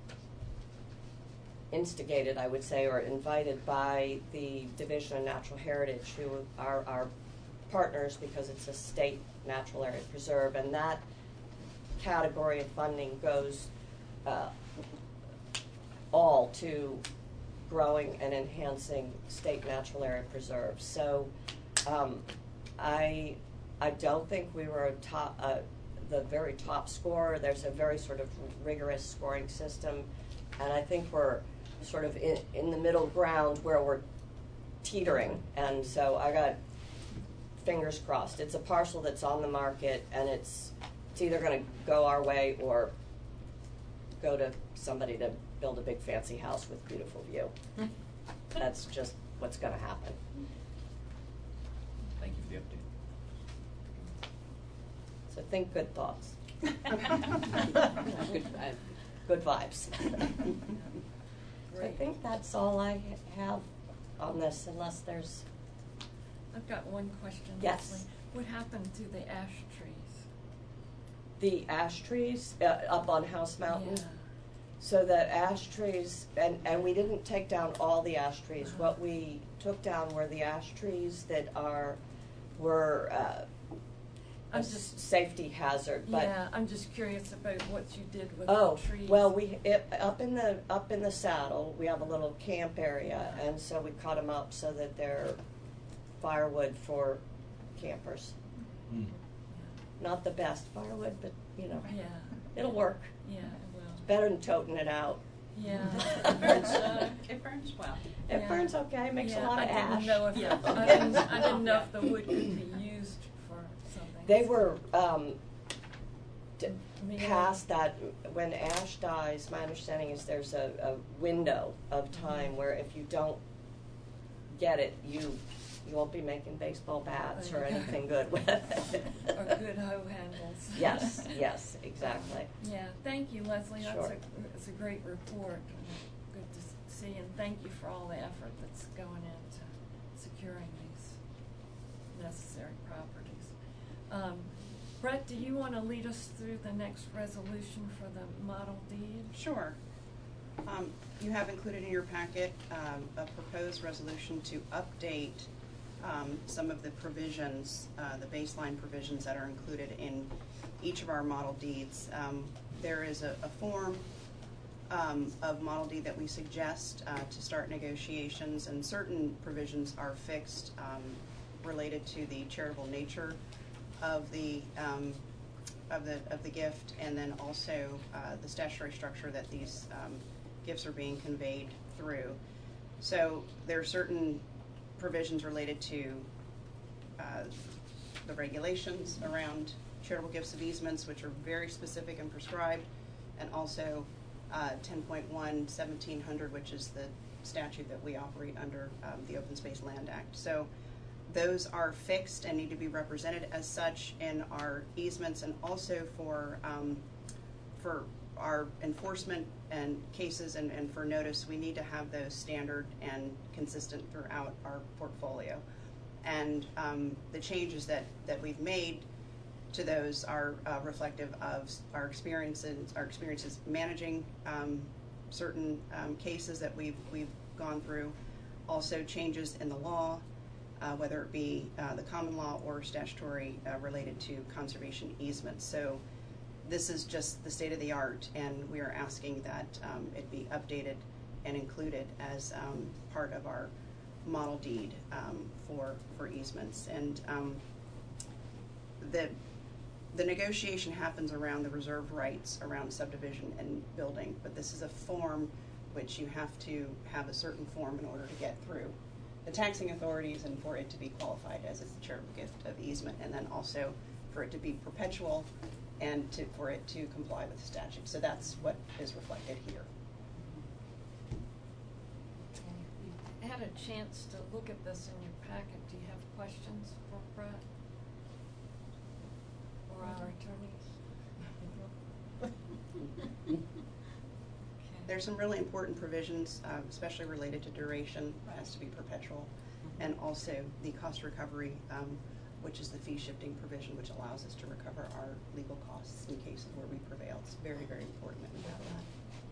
instigated, I would say, or invited by the Division of Natural Heritage, who are our partners because it's a state natural area preserve, and that category of funding goes uh, all to growing and enhancing state natural area preserves. So um, I I don't think we were a top, uh, the very top scorer. There's a very sort of rigorous scoring system, and I think we're sort of in, in the middle ground where we're teetering. And so I got fingers crossed. It's a parcel that's on the market, and it's it's either going to go our way or go to somebody to build a big fancy house with beautiful view. That's just what's going to happen. Thank you for the update. So think good thoughts. Good, uh, Good vibes. So I think that's all I ha- have on this, unless there's. I've got one question. Yes. Leslie. What happened to the ash trees? The ash trees uh, up on House Mountain. Yeah. So the ash trees, and, and we didn't take down all the ash trees. Uh-huh. What we took down were the ash trees that are, were uh, a I'm s- just- safety hazard. But Yeah, I'm just curious about what you did with oh, the trees. well, we it, up in the up in the saddle, we have a little camp area, and so we cut them up so that they're firewood for campers. Mm. Not the best firewood, but you know, Yeah. it'll work. Yeah, it will. Better than toting it out. Yeah. It burns, uh, it burns well. It Yeah. burns okay, makes Yeah, a lot of I ash. didn't know if Yeah. the, I didn't, I didn't know if the wood could be used for something. They were um, d- Me past that, when ash dies, my understanding is there's a, a window of time where if you don't get it, you you won't be making baseball bats or anything good with it. Or good hoe handles. Yes, yes, exactly. Yeah, thank you, Leslie. That's Sure. a, it's a great report. Good to s- see, and thank you for all the effort that's going into securing these necessary properties. Um, Brett, do you want to lead us through the next resolution for the model deed? Sure. Um, you have included in your packet um, a proposed resolution to update um, some of the provisions, uh, the baseline provisions that are included in each of our model deeds. Um, there is a, a form um, of model deed that we suggest uh, to start negotiations, and certain provisions are fixed um, related to the charitable nature of the um, of the of the gift, and then also uh, the statutory structure that these um, gifts are being conveyed through. So there are certain provisions related to uh, the regulations around charitable gifts of easements, which are very specific and prescribed, and also uh, ten point one, seventeen hundred, which is the statute that we operate under, um, the Open Space Land Act. So those are fixed and need to be represented as such in our easements, and also for um, for our enforcement and cases and, and for notice, we need to have those standard and consistent throughout our portfolio. And um, the changes that, that we've made to those are uh, reflective of our experiences, our experiences managing um, certain um, cases that we've we've gone through. Also, changes in the law, uh, whether it be uh, the common law or statutory uh, related to conservation easements. So this is just the state of the art, and we are asking that um, it be updated and included as um, part of our model deed um, for for easements. And um, the the negotiation happens around the reserved rights around subdivision and building, but this is a form which you have to have a certain form in order to get through the taxing authorities and for it to be qualified as a charitable gift of easement, and then also for it to be perpetual and to, for it to comply with the statute. So that's what is reflected here. I had a chance to look at this in your packet. Do you have questions for Brett or our attorneys? There's some really important provisions, uh, especially related to duration. It has to be perpetual. and also the cost recovery, um, which is the fee shifting provision, which allows us to recover our legal costs in cases where we prevail. It's very, very important that we have that.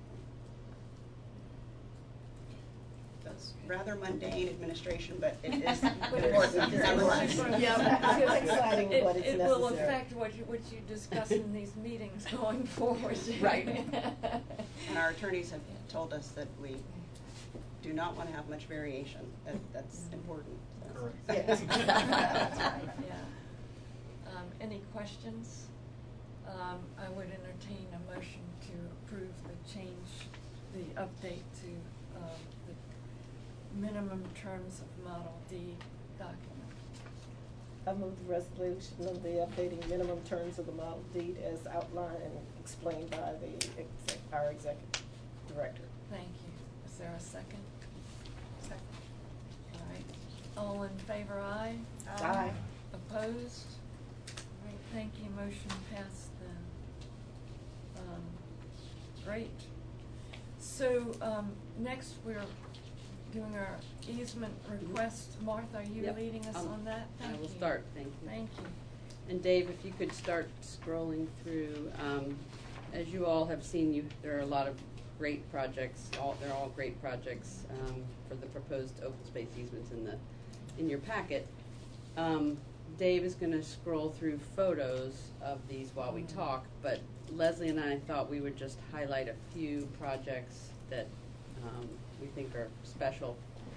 That's rather mundane administration, but it is important nonetheless. Yeah, it's exciting, It- but it's It will necessary. affect what you, what you discuss in these meetings going forward. Right. And our attorneys have told us that we do not want to have much variation. That, that's important. So. Yes. That's right, yeah. Um, any questions? Um, I would entertain a motion to approve the change, the update to, um, the minimum terms of Model D document. I move the resolution of the updating minimum terms of the model deed as outlined and explained by the exec, our executive director. Thank you. Is there a second? Second. All right. All in favor, aye? Aye. Opposed? All right, thank you. Motion passed then. Um, great. So, um, next we're doing our easement request. Martha, are you Yep. leading us Um, on that? Thank I will you. start, thank you. Thank you. And Dave, if you could start scrolling through, um, as you all have seen, you, there are a lot of great projects, all, they're all great projects, um, for the proposed open space easements in the, in your packet. Um, Dave is gonna scroll through photos of these while we talk, but Leslie and I thought we would just highlight a few projects that, um, we think are special.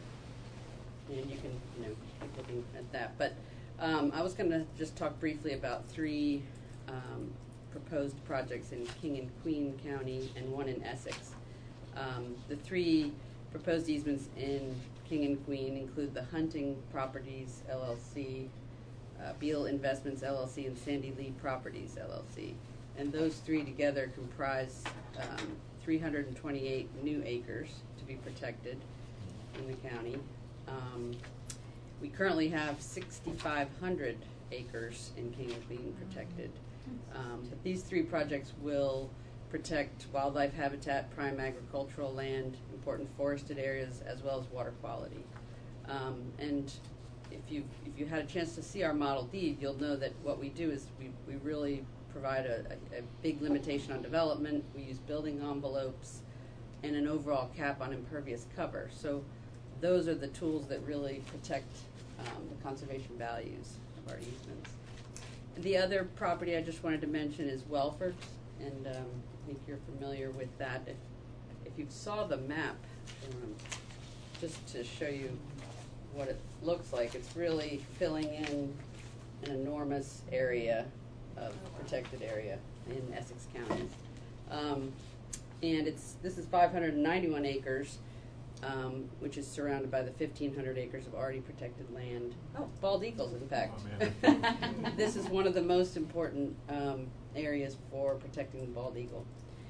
And you can, you know, keep looking at that. But um, I was going to just talk briefly about three um, proposed projects in King and Queen County and one in Essex. Um, the three proposed easements in King and Queen include the Hunting Properties, L L C, uh, Beal Investments, L L C, and Sandy Lee Properties, L L C. And those three together comprise um, three hundred twenty-eight new acres to be protected in the county. Um, we currently have sixty-five hundred acres in King and Queen protected. Um, but these three projects will protect wildlife habitat, prime agricultural land, important forested areas, as well as water quality. Um, and if you if you had a chance to see our model deed, you'll know that what we do is we, we really provide a, a, a big limitation on development. We use building envelopes and an overall cap on impervious cover. So those are the tools that really protect um, the conservation values of our easements. The other property I just wanted to mention is Welford, and um, I think you're familiar with that. If, if you saw the map, um, just to show you what it looks like, it's really filling in an enormous area of protected area in Essex County. Um, and it's this is five hundred ninety-one acres, um, which is surrounded by the fifteen hundred acres of already protected land. Oh, bald eagles, in fact. Oh, This is one of the most important um, areas for protecting the bald eagle.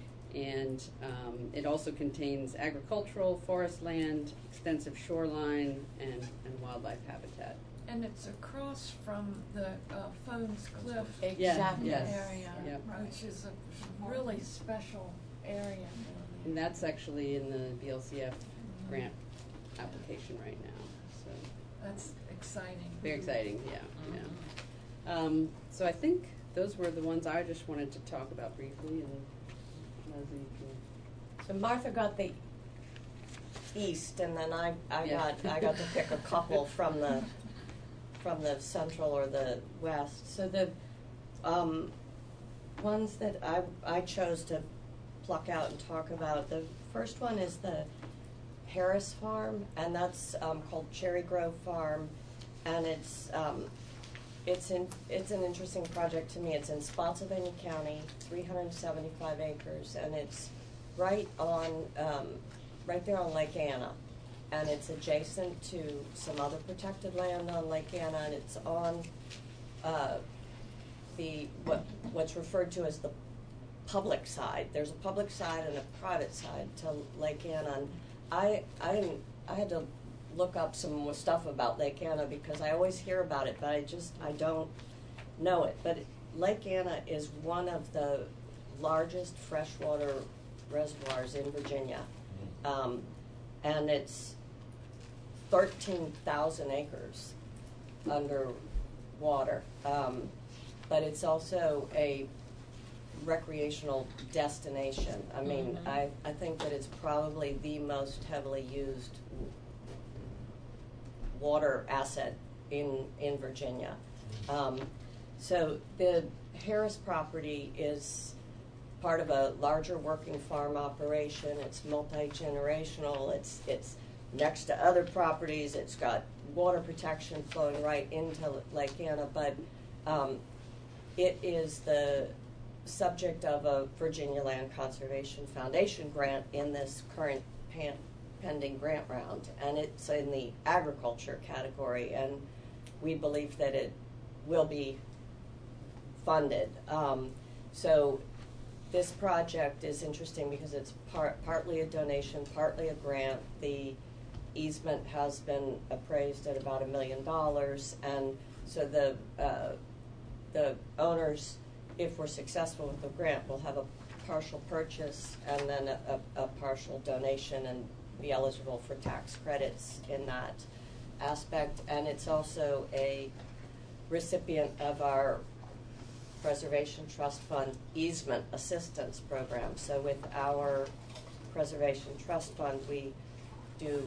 And um, it also contains agricultural, forest land, extensive shoreline, and, and wildlife habitat. And it's across from the uh, Phones Cliff Exactly. Yes. area, Yep. which is a really special area. And that's actually in the B L C F grant application right now. So That's exciting. very exciting, yeah, yeah. Um, so I think those were the ones I just wanted to talk about briefly, and Leslie, you can. So Martha got the east, and then I, I Yeah. got, I got to pick a couple from the, from the central or the west. So the, um, ones that I, I chose to pluck out and talk about, the first one is the Harris Farm, and that's, um, called Cherry Grove Farm, and it's, um, it's in, it's an interesting project to me. It's in Spotsylvania County, three hundred seventy-five acres, and it's right on, um, right there on Lake Anna. And it's adjacent to some other protected land on Lake Anna, and it's on, uh, the, what, what's referred to as the public side. There's a public side and a private side to Lake Anna, and I, I didn't, I had to look up some more stuff about Lake Anna because I always hear about it, but I just, I don't know it. But Lake Anna is one of the largest freshwater reservoirs in Virginia. Um, and it's thirteen thousand acres under water. Um, but it's also a recreational destination. I mean, Mhm. I, I think that it's probably the most heavily used water asset in, in Virginia. Um, so the Harris property is part of a larger working farm operation. It's multi-generational. It's, it's next to other properties. It's got water protection flowing right into Lake Anna, but um, it is the subject of a Virginia Land Conservation Foundation grant in this current pan- pending grant round, and it's in the agriculture category, and we believe that it will be funded. Um, so this project is interesting because it's part, partly a donation, partly a grant. The easement has been appraised at about a million dollars, and so the uh, the owners, if we're successful with the grant, will have a partial purchase and then a, a, a partial donation and be eligible for tax credits in that aspect. And it's also a recipient of our Preservation Trust Fund easement assistance program. So with our Preservation Trust Fund, we do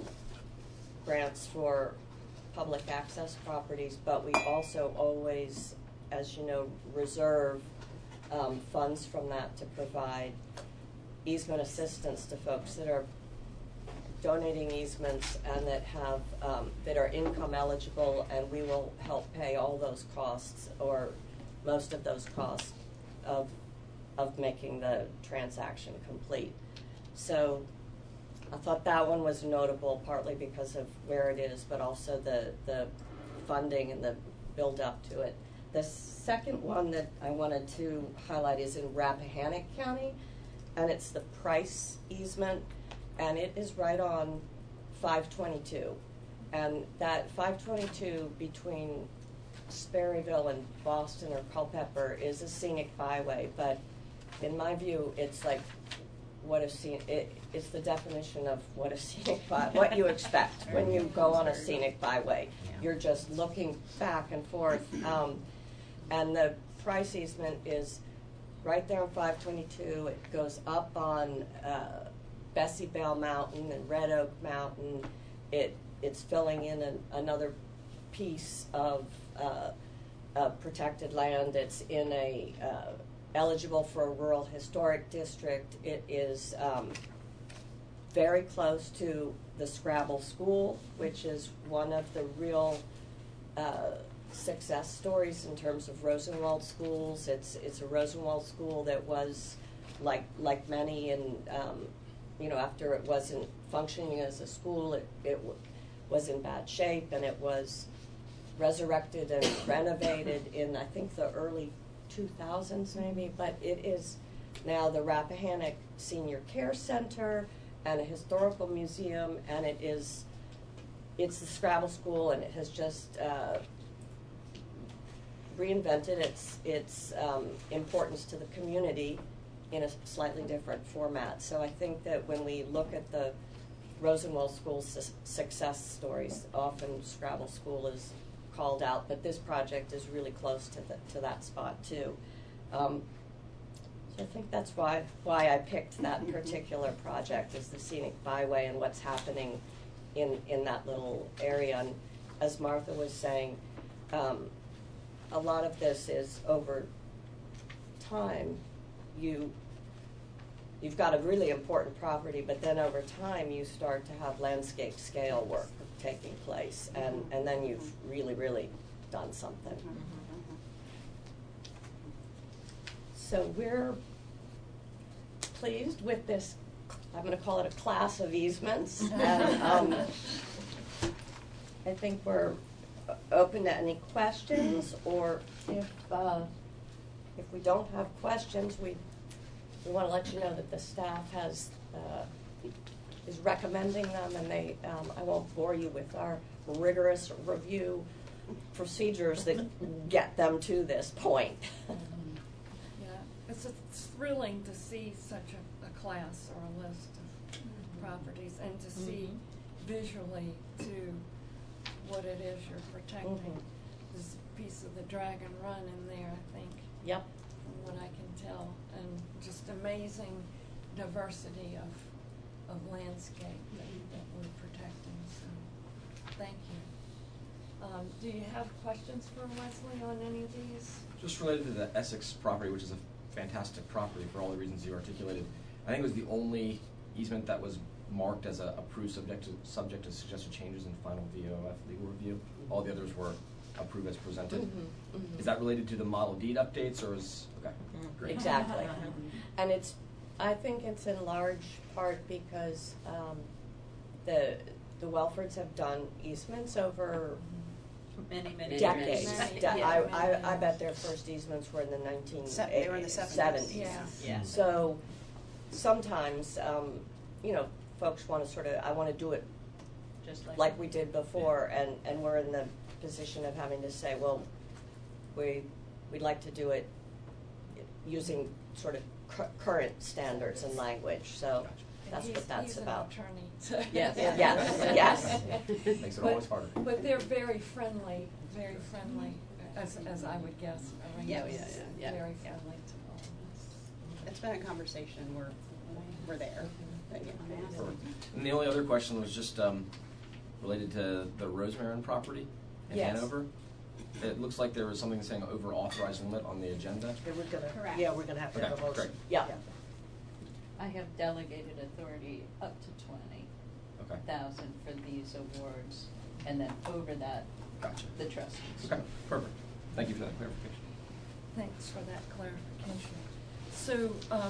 grants for public access properties, but we also always, as you know, reserve um, funds from that to provide easement assistance to folks that are donating easements and that have um, that are income eligible, and we will help pay all those costs or most of those costs of of making the transaction complete. So I thought that one was notable, partly because of where it is, but also the the funding and the build up to it. The second one that I wanted to highlight is in Rappahannock County, and it's the Price easement, and it is right on five twenty-two. And that five twenty-two between Sperryville and Boston or Culpeper is a scenic byway, but in my view, it's like what a scenic, it, it's the definition of what a scenic by, what you expect when you go on a scenic byway. You're just looking back and forth, um, and the Price easement is right there on five twenty-two. It goes up on uh, Bessie Bell Mountain and Red Oak Mountain. It it's filling in an, another piece of uh, uh, protected land. It's in a uh, eligible for a rural historic district. It is um, very close to the Scrabble School, which is one of the real uh, success stories in terms of Rosenwald schools. It's it's a Rosenwald school that was like like many, and um, you know, after it wasn't functioning as a school, it it w- was in bad shape, and it was resurrected and renovated in I think the early two thousands maybe, but it is now the Rappahannock Senior Care Center and a historical museum, and it is it's the Scrabble School, and it has just uh, reinvented its its um, importance to the community in a slightly different format. So I think that when we look at the Rosenwald School's su- success stories, often Scrabble School is called out, but this project is really close to the, to that spot too. Um, so I think that's why why I picked that particular project, is the scenic byway and what's happening in in that little area. And as Martha was saying, um, a lot of this is over time. You you've got a really important property, but then over time you start to have landscape scale work taking place, and, and then you've really, really done something. So we're pleased with this, I'm going to call it a class of easements, and um, I think we're open to any questions, or if uh, if we don't have questions, we we want to let you know that the staff has uh, is recommending them, and they um, I won't bore you with our rigorous review procedures that get them to this point. Yeah, it's, it's thrilling to see such a, a class or a list of properties, and to see visually to what it is you're protecting. Mhm. There's a piece of the Dragon Run in there, I think. Yep. From what I can tell, and just amazing diversity of, of landscape that, that we're protecting, so, thank you. Um, do you have questions for Leslie on any of these? Just related to the Essex property, which is a fantastic property for all the reasons you articulated. I think it was the only easement that was marked as a approved subject to, subject to suggested changes in final V O F legal review. All the others were approved as presented. Mhm, mhm. Is that related to the model deed updates, or is, okay, great. Exactly. And it's, I think it's in large part because um, the the Welfords have done easements over Many, many decades. years. Many, De- yeah, I, many I, I years. bet their first easements were in the nineteen Se- they were in the seventies. Yeah. Yeah. So sometimes, um, you know, folks want to sort of, I want to do it Just like. like we did before, and, and we're in the position of having to say, well, we, we'd like to do it using sort of cur- current standards and language, so Gotcha. that's He's- what that's he's about. an attorney, so. Yes, yes, yes. Makes it But- always harder. But they're very friendly, very friendly, as, as I would guess. Yeah, Arrangements, yeah, yeah, Very yeah. friendly to all of us. It's been a conversation, we're, we're there. But yeah. Perfect. And the only other question was just um, related to the Rosemarin property in Yes. Hanover. It looks like there was something saying over authorized limit on the agenda. Yeah, we're gonna, Correct. yeah, we're gonna have to have a Okay, motion. great. Yeah. I have delegated authority up to twenty Okay, thousand for these awards, and then over that, gotcha. the trustees. Okay, perfect. Thank you for that clarification. Thanks for that clarification. So, um,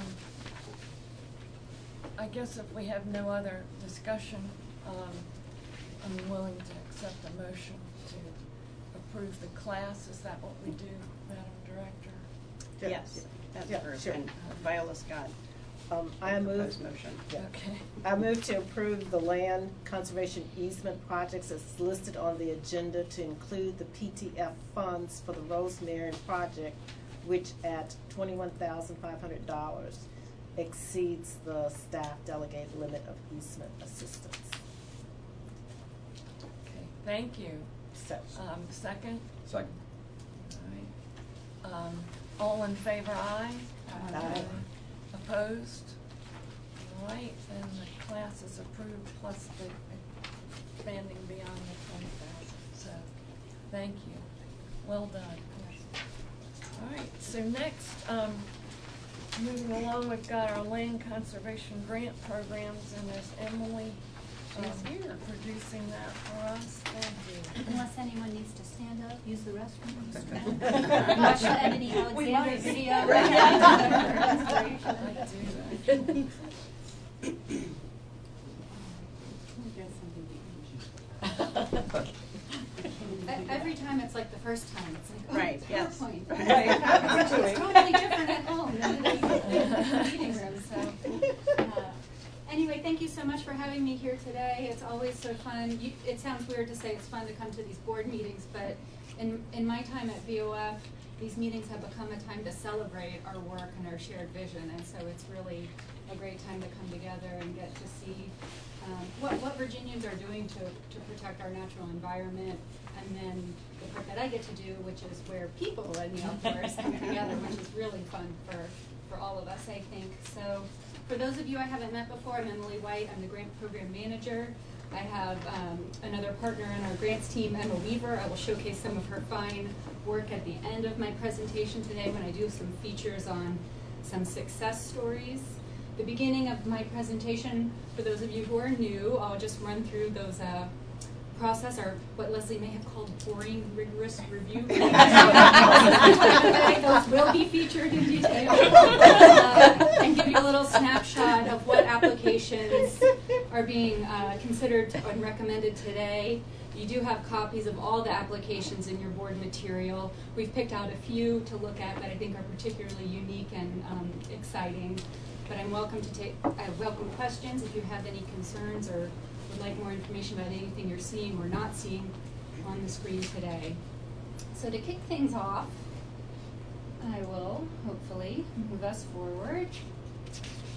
I guess if we have no other discussion, um, I'm willing to accept the motion to approve the class. Is that what we do, Madam Director? Yeah. Yes, that's Yeah, approved, sure. and Viola Scott, Um, I the move, proposed motion. yeah. Okay. I move to approve the land conservation easement projects as listed on the agenda to include the P T F funds for the Rosemary project, which at twenty-one thousand five hundred dollars exceeds the staff delegated limit of easement assistance. Okay, thank you. So, Um, second? Second. All right. Um, all in favor, aye? Aye. Opposed? All right, and the class is approved plus the expanding beyond the twenty thousand, so, thank you. Well done. All right, so next, um, moving along, we've got our land conservation grant programs, and there's Emily, um, She's here. producing that for us. Thank you. Unless anyone needs to stand up, use the restroom. Watch the Ebony We Alexander might. video. I do that. E- Every time it's like the first time, it's like, oh, Right, it's yes. PowerPoint. Right. It's totally different at home than it is in the meeting room, so. uh, Anyway, thank you so much for having me here today. It's always so fun. You, it sounds weird to say it's fun to come to these board meetings, but in, in my time at V O F, these meetings have become a time to celebrate our work and our shared vision, and so it's really a great time to come together and get to see um, what, what Virginians are doing to, to protect our natural environment, and then the part that I get to do, which is where people and the outdoors come together, which is really fun for, for all of us, I think. So for those of you I haven't met before, I'm Emily White. I'm the grant program manager. I have um, another partner in our grants team, Emma Weaver. I will showcase some of her fine work at the end of my presentation today when I do some features on some success stories. The beginning of my presentation, for those of you who are new, I'll just run through those uh, process, or what Leslie may have called boring, rigorous review. Those will be featured in detail. Uh, and give you a little snapshot of what applications are being uh, considered and recommended today. You do have copies of all the applications in your board material. We've picked out a few to look at that I think are particularly unique and um, exciting. But I'm welcome to take, I welcome questions if you have any concerns or would like more information about anything you're seeing or not seeing on the screen today. So to kick things off, I will hopefully move us forward.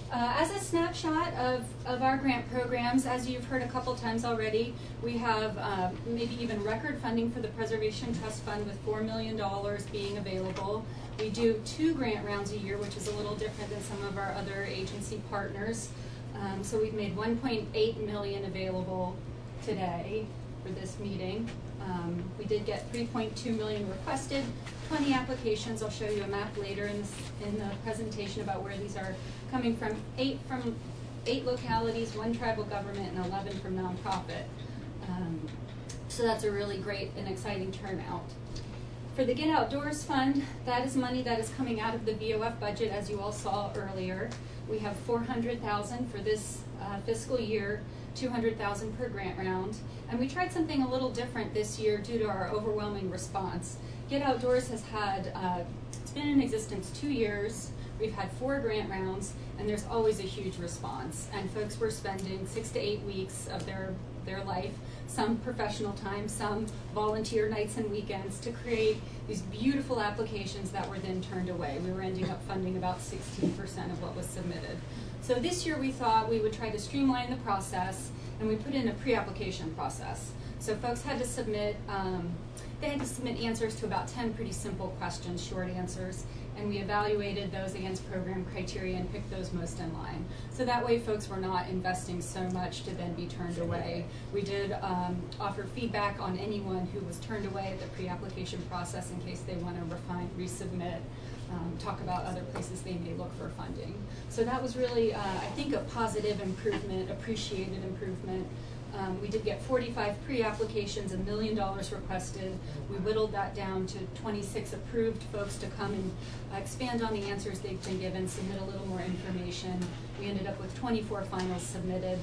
Uh, as a snapshot of, of our grant programs, as you've heard a couple times already, we have uh, maybe even record funding for the Preservation Trust Fund with four million dollars being available. We do two grant rounds a year, which is a little different than some of our other agency partners. Um, so we've made one point eight million dollars available today for this meeting. Um, we did get three point two million dollars requested, twenty applications. I'll show you a map later in, this, in the presentation about where these are coming from. Eight from eight localities, one tribal government, and eleven from nonprofit. Um, so that's a really great and exciting turnout. For the Get Outdoors Fund, that is money that is coming out of the V O F budget, as you all saw earlier. We have four hundred thousand dollars for this uh, fiscal year, two hundred thousand dollars per grant round. And we tried something a little different this year due to our overwhelming response. Get Outdoors has had, uh, it's been in existence two years. We've had four grant rounds, and there's always a huge response. And folks were spending six to eight weeks of their, their life, some professional time, some volunteer nights and weekends, to create these beautiful applications that were then turned away. We were ending up funding about sixteen percent of what was submitted. So this year we thought we would try to streamline the process, and we put in a pre-application process. So folks had to submit, um, they had to submit answers to about ten pretty simple questions, short answers, and we evaluated those against program criteria and picked those most in line. So that way folks were not investing so much to then be turned away. We did um, offer feedback on anyone who was turned away at the pre-application process in case they want to refine, resubmit, um, talk about other places they may look for funding. So that was really, uh, I think, a positive improvement, appreciated improvement. Um, we did get forty-five pre-applications, a million dollars requested. We whittled that down to twenty-six approved folks to come and uh, expand on the answers they've been given, submit a little more information. We ended up with twenty-four finals submitted.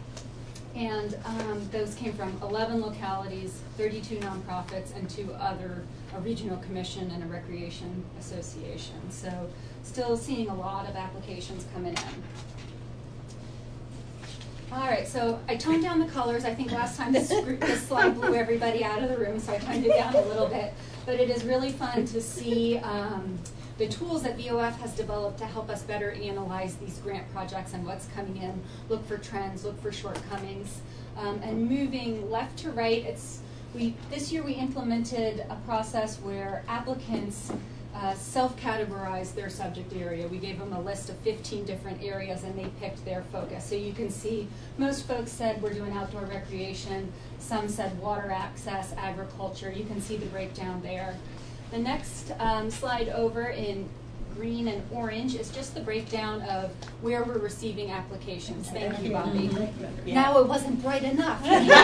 And um, those came from eleven localities, thirty-two nonprofits, and two other, a regional commission and a recreation association. So still seeing a lot of applications coming in. All right, so I toned down the colors. I think last time this, this slide blew everybody out of the room, so I toned it down a little bit. But it is really fun to see um, the tools that V O F has developed to help us better analyze these grant projects and what's coming in, look for trends, look for shortcomings. Um, and moving left to right, it's we this year we implemented a process where applicants Uh, self-categorize their subject area. We gave them a list of fifteen different areas and they picked their focus. So you can see most folks said we're doing outdoor recreation, some said water access, agriculture. You can see the breakdown there. The next um, slide over in green and orange is just the breakdown of where we're receiving applications. Thank you, Bobby. Yeah. Now it wasn't bright enough.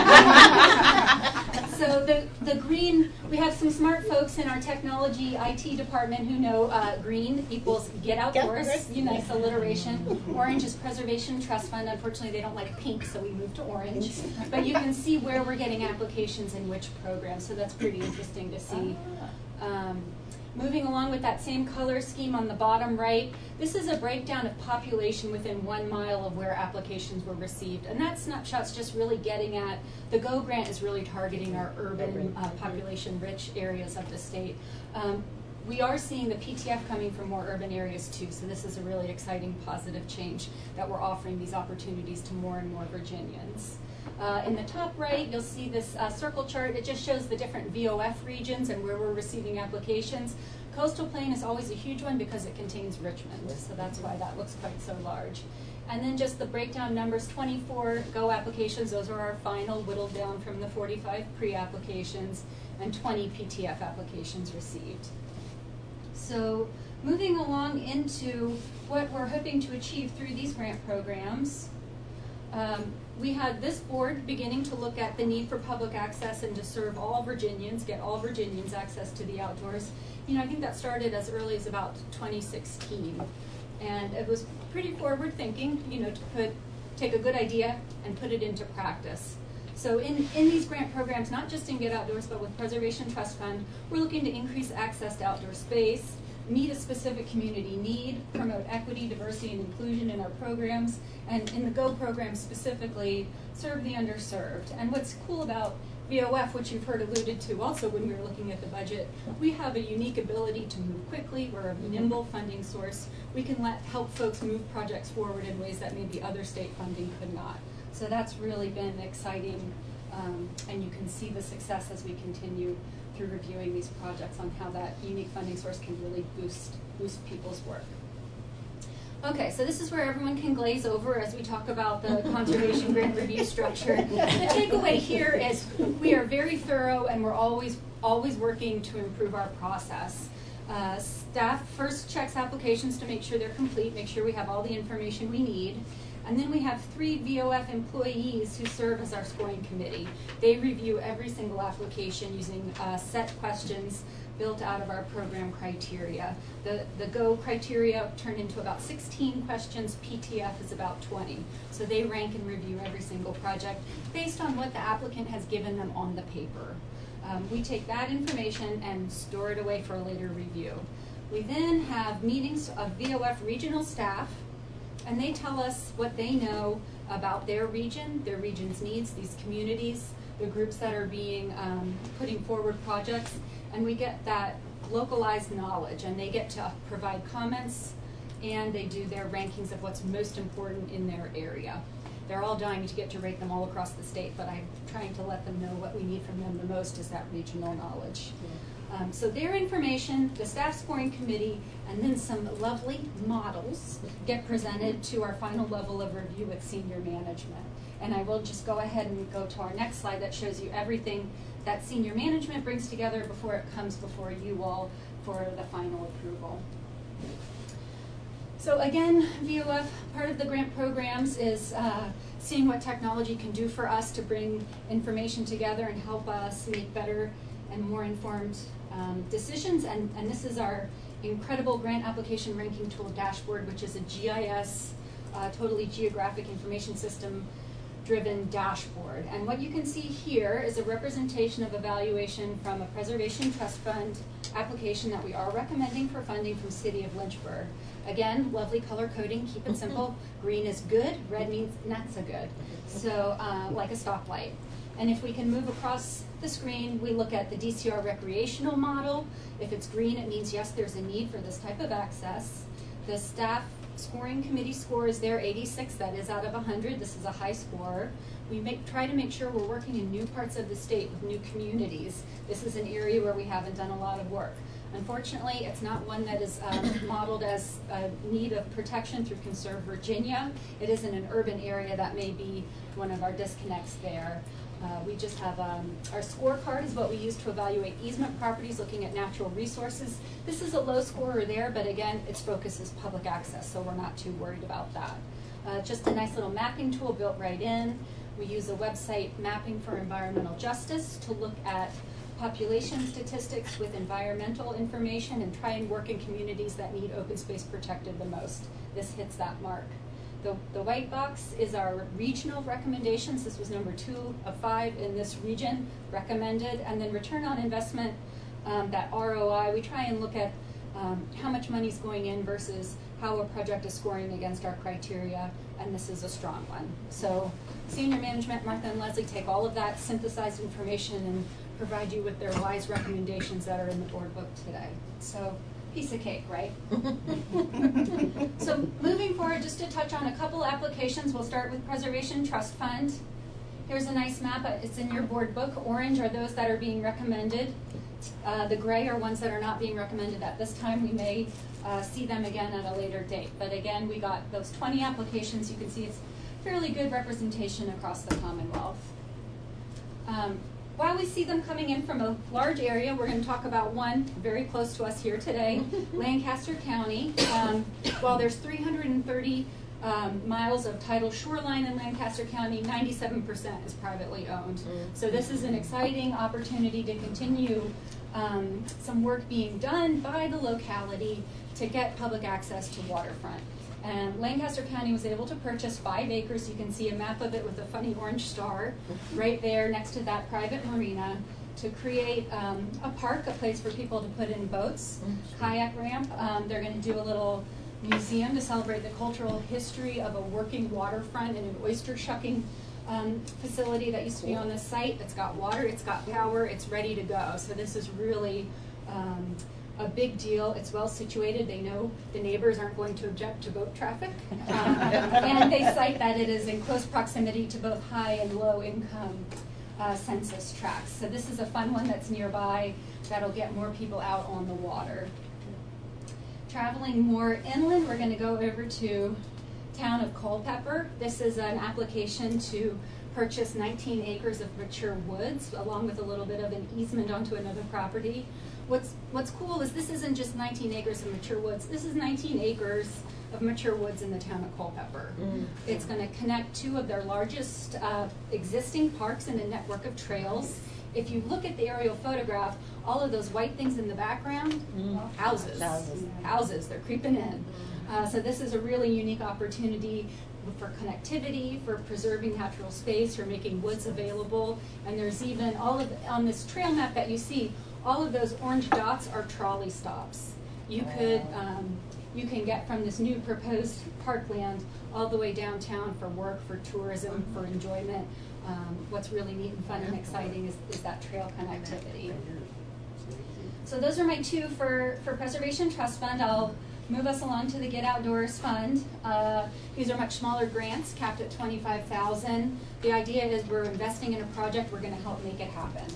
So the, the green, we have some smart folks in our technology I T department who know uh, green equals Get Outdoors, you nice alliteration. Orange is Preservation Trust Fund. Unfortunately, they don't like pink, so we moved to orange. But you can see where we're getting applications in which program, so that's pretty interesting to see. Um, Moving along with that same color scheme on the bottom right, this is a breakdown of population within one mile of where applications were received. And that snapshot's just really getting at, the GO grant is really targeting our urban, uh, population-rich areas of the state. Um, we are seeing the P T F coming from more urban areas too, so this is a really exciting positive change that we're offering these opportunities to more and more Virginians. Uh, in the top right, you'll see this uh, circle chart. It just shows the different V O F regions and where we're receiving applications. Coastal Plain is always a huge one because it contains Richmond, so that's why that looks quite so large. And then just the breakdown numbers, twenty-four GO applications, those are our final, whittled down from the forty-five pre-applications, and twenty P T F applications received. So moving along into what we're hoping to achieve through these grant programs, um, we had this board beginning to look at the need for public access and to serve all Virginians, get all Virginians access to the outdoors. You know, I think that started as early as about twenty sixteen. And it was pretty forward thinking, you know, to put, take a good idea and put it into practice. So in, in these grant programs, not just in Get Outdoors, but with Preservation Trust Fund, we're looking to increase access to outdoor space, meet a specific community need, promote equity, diversity, and inclusion in our programs, and in the GO program specifically, serve the underserved. And what's cool about V O F, which you've heard alluded to also when we were looking at the budget, we have a unique ability to move quickly. We're a nimble funding source. We can let help folks move projects forward in ways that maybe other state funding could not. So that's really been exciting, um, and you can see the success as we continue through reviewing these projects on how that unique funding source can really boost boost people's work. Okay, so this is where everyone can glaze over as we talk about the conservation grant review structure. The takeaway here is we are very thorough and we're always always working to improve our process. Uh, staff first checks applications to make sure they're complete, make sure we have all the information we need. And then we have three V O F employees who serve as our scoring committee. They review every single application using uh, set questions built out of our program criteria. The, the GO criteria turn into about sixteen questions, P T F is about twenty. So they rank and review every single project based on what the applicant has given them on the paper. Um, we take that information and store it away for a later review. We then have meetings of V O F regional staff, and they tell us what they know about their region, their region's needs, these communities, the groups that are being um, putting forward projects, and we get that localized knowledge, and they get to provide comments, and they do their rankings of what's most important in their area. They're all dying to get to rate them all across the state, but I'm trying to let them know what we need from them the most is that regional knowledge. Um, so their information, the staff scoring committee, and then some lovely models get presented to our final level of review with senior management. And I will just go ahead and go to our next slide that shows you everything that senior management brings together before it comes before you all for the final approval. So again, V O F, part of the grant programs is uh, seeing what technology can do for us to bring information together and help us make better and more informed um, decisions. And, and this is our incredible grant application ranking tool dashboard, which is a G I S, uh, totally geographic information system driven dashboard. And what you can see here is a representation of evaluation from a Preservation Trust Fund application that we are recommending for funding from City of Lynchburg. Again, lovely color coding, keep it simple. Green is good, red means not so good. So uh, like a stoplight. And if we can move across the screen, we look at the D C R recreational model. If it's green, it means yes, there's a need for this type of access. The staff scoring committee score is there eighty-six, that is out of one hundred. This is a high score. We make, try to make sure we're working in new parts of the state with new communities. This is an area where we haven't done a lot of work. Unfortunately, it's not one that is um, modeled as a need of protection through Conserve Virginia. It is in an urban area that may be one of our disconnects there. Uh, we just have um, our scorecard is what we use to evaluate easement properties looking at natural resources. This is a low scorer there, but again, its focus is public access, so we're not too worried about that. Uh, just a nice little mapping tool built right in. We use a website, Mapping for Environmental Justice, to look at population statistics with environmental information and try and work in communities that need open space protected the most. This hits that mark. The, the white box is our regional recommendations. This was number two of five in this region recommended. And then return on investment, um, that R O I, we try and look at um, how much money is going in versus how a project is scoring against our criteria, and this is a strong one. So senior management, Martha and Leslie, take all of that synthesized information and provide you with their wise recommendations that are in the board book today. So piece of cake, right? So moving forward, just to touch on a couple applications, we'll start with Preservation Trust Fund. Here's a nice map. It's in your board book. Orange are those that are being recommended. Uh, the gray are ones that are not being recommended at this time. We may uh, see them again at a later date. But again, we got those twenty applications. You can see it's fairly good representation across the Commonwealth. Um, While we see them coming in from a large area, we're going to talk about one very close to us here today, Lancaster County. Um, while there's three hundred thirty um, miles of tidal shoreline in Lancaster County, ninety-seven percent is privately owned. Mm-hmm. So this is an exciting opportunity to continue um, some work being done by the locality to get public access to waterfront. And Lancaster County was able to purchase five acres. You can see a map of it with a funny orange star right there next to that private marina to create um, a park, a place for people to put in boats, kayak ramp. Um, they're going to do a little museum to celebrate the cultural history of a working waterfront and an oyster shucking um, facility that used to be on this site. It's got water, it's got power, it's ready to go. So this is really um, a big deal. It's well situated. They know the neighbors aren't going to object to boat traffic. Um, and they cite that it is in close proximity to both high and low income uh, census tracts. So this is a fun one that's nearby that'll get more people out on the water. Traveling more inland, we're going to go over to town of Culpeper. This is an application to purchase nineteen acres of mature woods, along with a little bit of an easement onto another property. What's what's cool is this isn't just nineteen acres of mature woods. This is nineteen acres of mature woods in the town of Culpeper. Mm. It's going to connect two of their largest uh, existing parks and a network of trails. If you look at the aerial photograph, all of those white things in the background, mm. well, houses, houses, houses, they're creeping in. Uh, so this is a really unique opportunity for connectivity, for preserving natural space, for making woods available. And there's even all of, on this trail map that you see, all of those orange dots are trolley stops. You could, um, you can get from this new proposed parkland all the way downtown for work, for tourism, for enjoyment. Um, what's really neat and fun and exciting is, is that trail connectivity. So those are my two for, for Preservation Trust Fund. I'll move us along to the Get Outdoors Fund. Uh, these are much smaller grants, capped at twenty-five thousand dollars. The idea is we're investing in a project, we're going to help make it happen.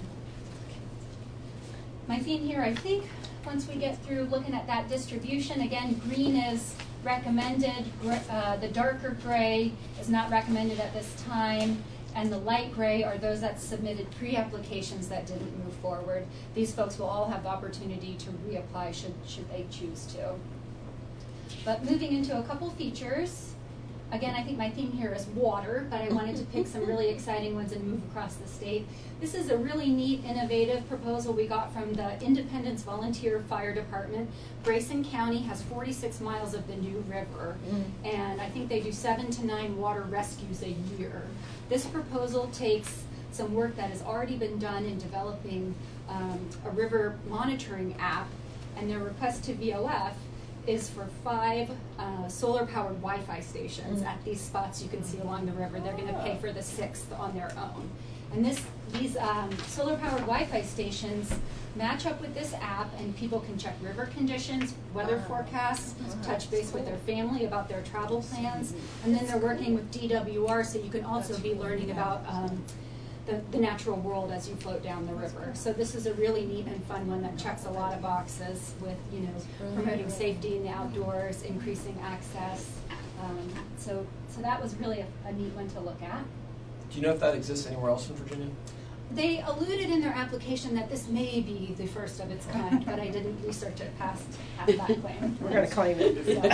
My theme here, I think, once we get through looking at that distribution, again, green is recommended, uh, the darker gray is not recommended at this time, and the light gray are those that submitted pre-applications that didn't move forward. These folks will all have the opportunity to reapply should, should they choose to. But moving into a couple features, again, I think my theme here is water, but I wanted to pick some really exciting ones and move across the state. This is a really neat, innovative proposal we got from the Independence Volunteer Fire Department. Grayson County has forty-six miles of the New River, mm. and I think they do seven to nine water rescues a year. This proposal takes some work that has already been done in developing um, a river monitoring app, and their request to V O F is for five uh, solar-powered Wi-Fi stations mm. at these spots you can see along the river. They're going to pay for the sixth on their own. And this, these um, solar-powered Wi-Fi stations match up with this app, and people can check river conditions, weather forecasts, touch base with their family about their travel plans, and then they're working with D W R, so you can also be learning about um, The, the natural world as you float down the river. So this is a really neat and fun one that checks a lot of boxes with, you know, promoting safety in the outdoors, increasing access. Um, so, so that was really a, a neat one to look at. Do you know if that exists anywhere else in Virginia? They alluded in their application that this may be the first of its kind, but I didn't research it past, past that claim. We're going to claim it.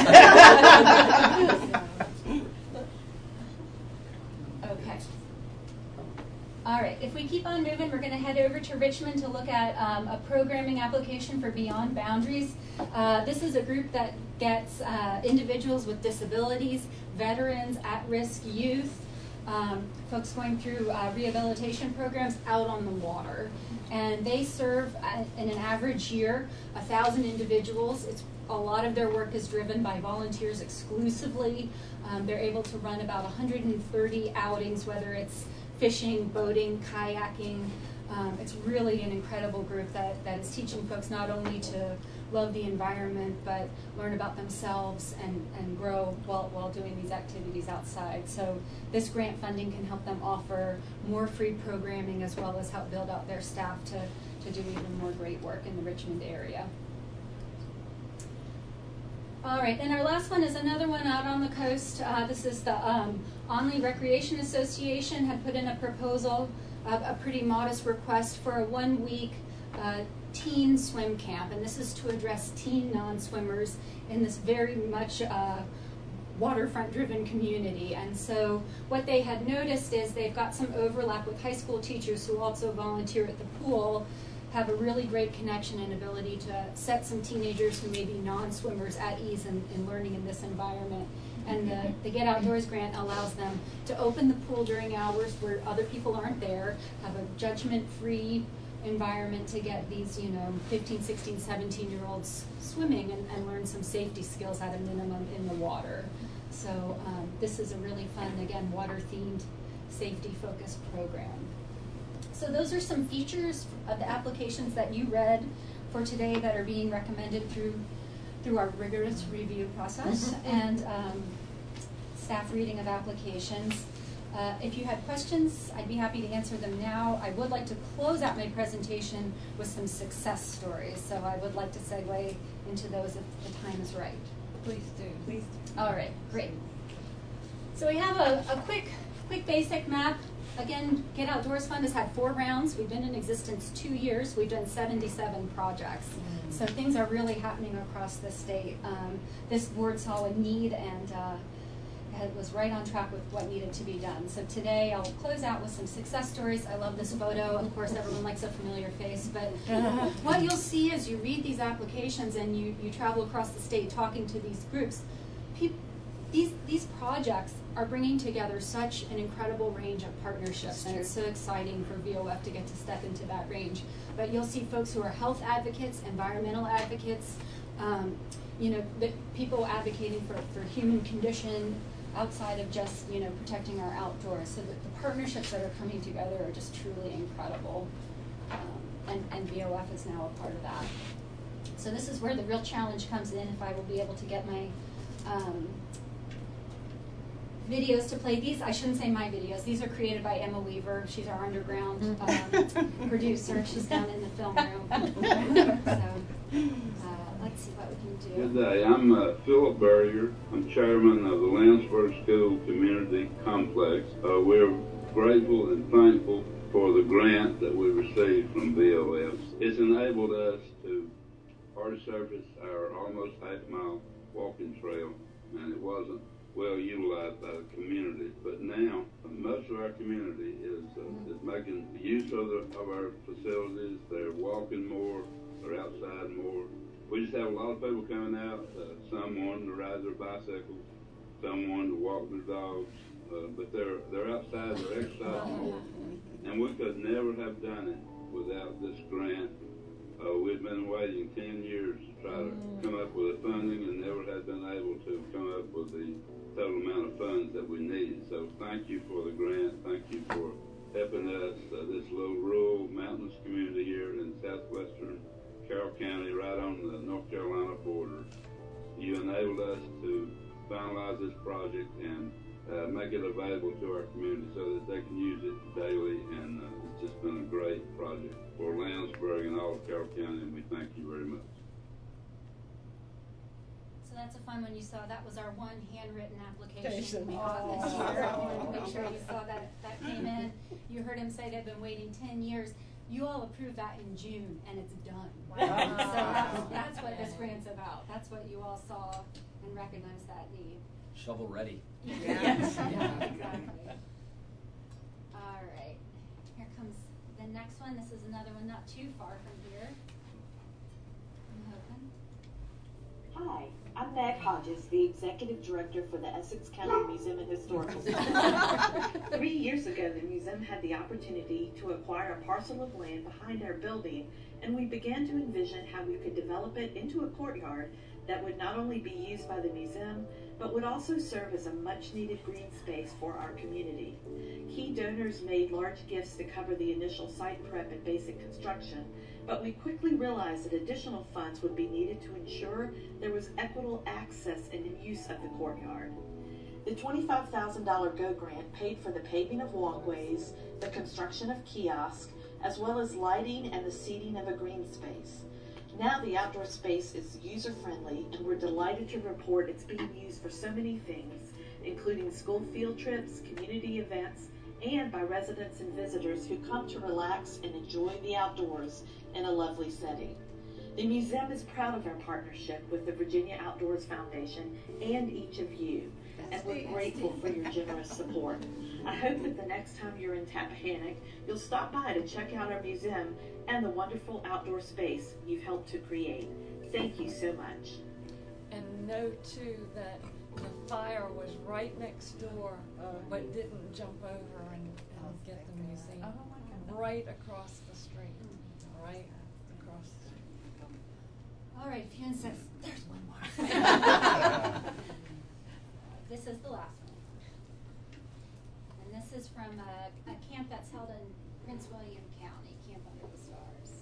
Okay. All right, if we keep on moving, we're going to head over to Richmond to look at um, a programming application for Beyond Boundaries. Uh, this is a group that gets uh, individuals with disabilities, veterans, at-risk youth, um, folks going through uh, rehabilitation programs out on the water. And they serve, uh, in an average year, a thousand individuals. It's a lot of their work is driven by volunteers exclusively. Um, they're able to run about one hundred thirty outings, whether it's fishing, boating, kayaking. Um, it's really an incredible group that, that is teaching folks not only to love the environment, but learn about themselves and, and grow while, while doing these activities outside. So this grant funding can help them offer more free programming as well as help build out their staff to, to do even more great work in the Richmond area. All right, and our last one is another one out on the coast. Uh, this is the um, Onley Recreation Association had put in a proposal, uh, a pretty modest request for a one-week uh, teen swim camp, and this is to address teen non-swimmers in this very much uh, waterfront-driven community. And so what they had noticed is they've got some overlap with high school teachers who also volunteer at the pool, have a really great connection and ability to set some teenagers who may be non-swimmers at ease in, in learning in this environment. And the, the Get Outdoors grant allows them to open the pool during hours where other people aren't there, have a judgment-free environment to get these, you know, fifteen, sixteen, seventeen-year-olds swimming and, and learn some safety skills at a minimum in the water. So um, this is a really fun, again, water-themed safety-focused program. So those are some features of the applications that you read for today that are being recommended through through our rigorous review process and um, staff reading of applications. Uh, if you had questions, I'd be happy to answer them now. I would like to close out my presentation with some success stories, so I would like to segue into those if the time is right. Please do. Please do. All right, great. So we have a, a quick, quick basic map. Again, Get Outdoors Fund has had four rounds. We've been in existence two years. We've done seventy-seven projects. Mm. So things are really happening across the state. Um, this board saw a need and uh, had, was right on track with what needed to be done. So today I'll close out with some success stories. I love this photo. Of course, everyone likes a familiar face. But what you'll see as you read these applications and you, you travel across the state talking to these groups, people, These, these projects are bringing together such an incredible range of partnerships, and it's so exciting for V O F to get to step into that range. But you'll see folks who are health advocates, environmental advocates, um, you know, the people advocating for, for human condition outside of just, you know, protecting our outdoors. So that the partnerships that are coming together are just truly incredible, um, and, and V O F is now a part of that. So this is where the real challenge comes in, if I will be able to get my um, videos to play. These, I shouldn't say my videos, these are created by Emma Weaver. She's our underground um, producer. She's down in the film room. So uh, let's see what we can do. Good day, I'm uh, Philip Berrier. I'm chairman of the Landsburg School Community Complex. Uh, we're grateful and thankful for the grant that we received from V O F. It's enabled us to resurface our almost half mile walking trail, and it wasn't well utilized by the community, but now most of our community is uh, is making use of the of our facilities. They're walking more, they're outside more. We just have a lot of people coming out. Uh, some wanting to ride their bicycles, some wanting to walk their dogs, uh, but they're they're outside, they're exercising more. And we could never have done it without this grant. Uh, we've been waiting ten years to try to come up with the funding and never had been able to come up with the total amount of funds that we need. So thank you for the grant. Thank you for helping us, uh, this little rural mountainous community here in southwestern Carroll County, right on the North Carolina border. You enabled us to finalize this project and uh, make it available to our community so that they can use it daily, and uh, it's just been a great project for Landsburg and all of Carroll County, and we thank you very much. So that's a fun one you saw. That was our one handwritten application we got this year. I wanted to make sure you saw that that came in. You heard him say they've been waiting ten years. You all approved that in June, and it's done. Wow. So that's, that's what this grant's about. That's what you all saw and recognized that need. Shovel ready. Yes. Yeah, exactly. All right. Here comes the next one. This is another one not too far from here. I'm hoping. Hi, I'm Meg Hodges, the Executive Director for the Essex County Museum and Historical Society. Three years ago, the museum had the opportunity to acquire a parcel of land behind our building, and we began to envision how we could develop it into a courtyard that would not only be used by the museum, but would also serve as a much-needed green space for our community. Key donors made large gifts to cover the initial site prep and basic construction, but we quickly realized that additional funds would be needed to ensure there was equitable access and use of the courtyard. The twenty-five thousand dollars GO grant paid for the paving of walkways, the construction of kiosks, as well as lighting and the seating of a green space. Now the outdoor space is user-friendly, and we're delighted to report it's being used for so many things, including school field trips, community events, and by residents and visitors who come to relax and enjoy the outdoors in a lovely setting. The museum is proud of our partnership with the Virginia Outdoors Foundation and each of you, and we're grateful for your generous support. I hope that the next time you're in Tappahannock, you'll stop by to check out our museum and the wonderful outdoor space you've helped to create. Thank you so much. And note too that the fire was right next door, but didn't jump over and, and get the museum. Oh, my goodness. Right across the street. Right across the street. All right, if you insist, there's one more. This is the last one. And this is is from a, a camp that's held in Prince William County, Camp Under the Stars.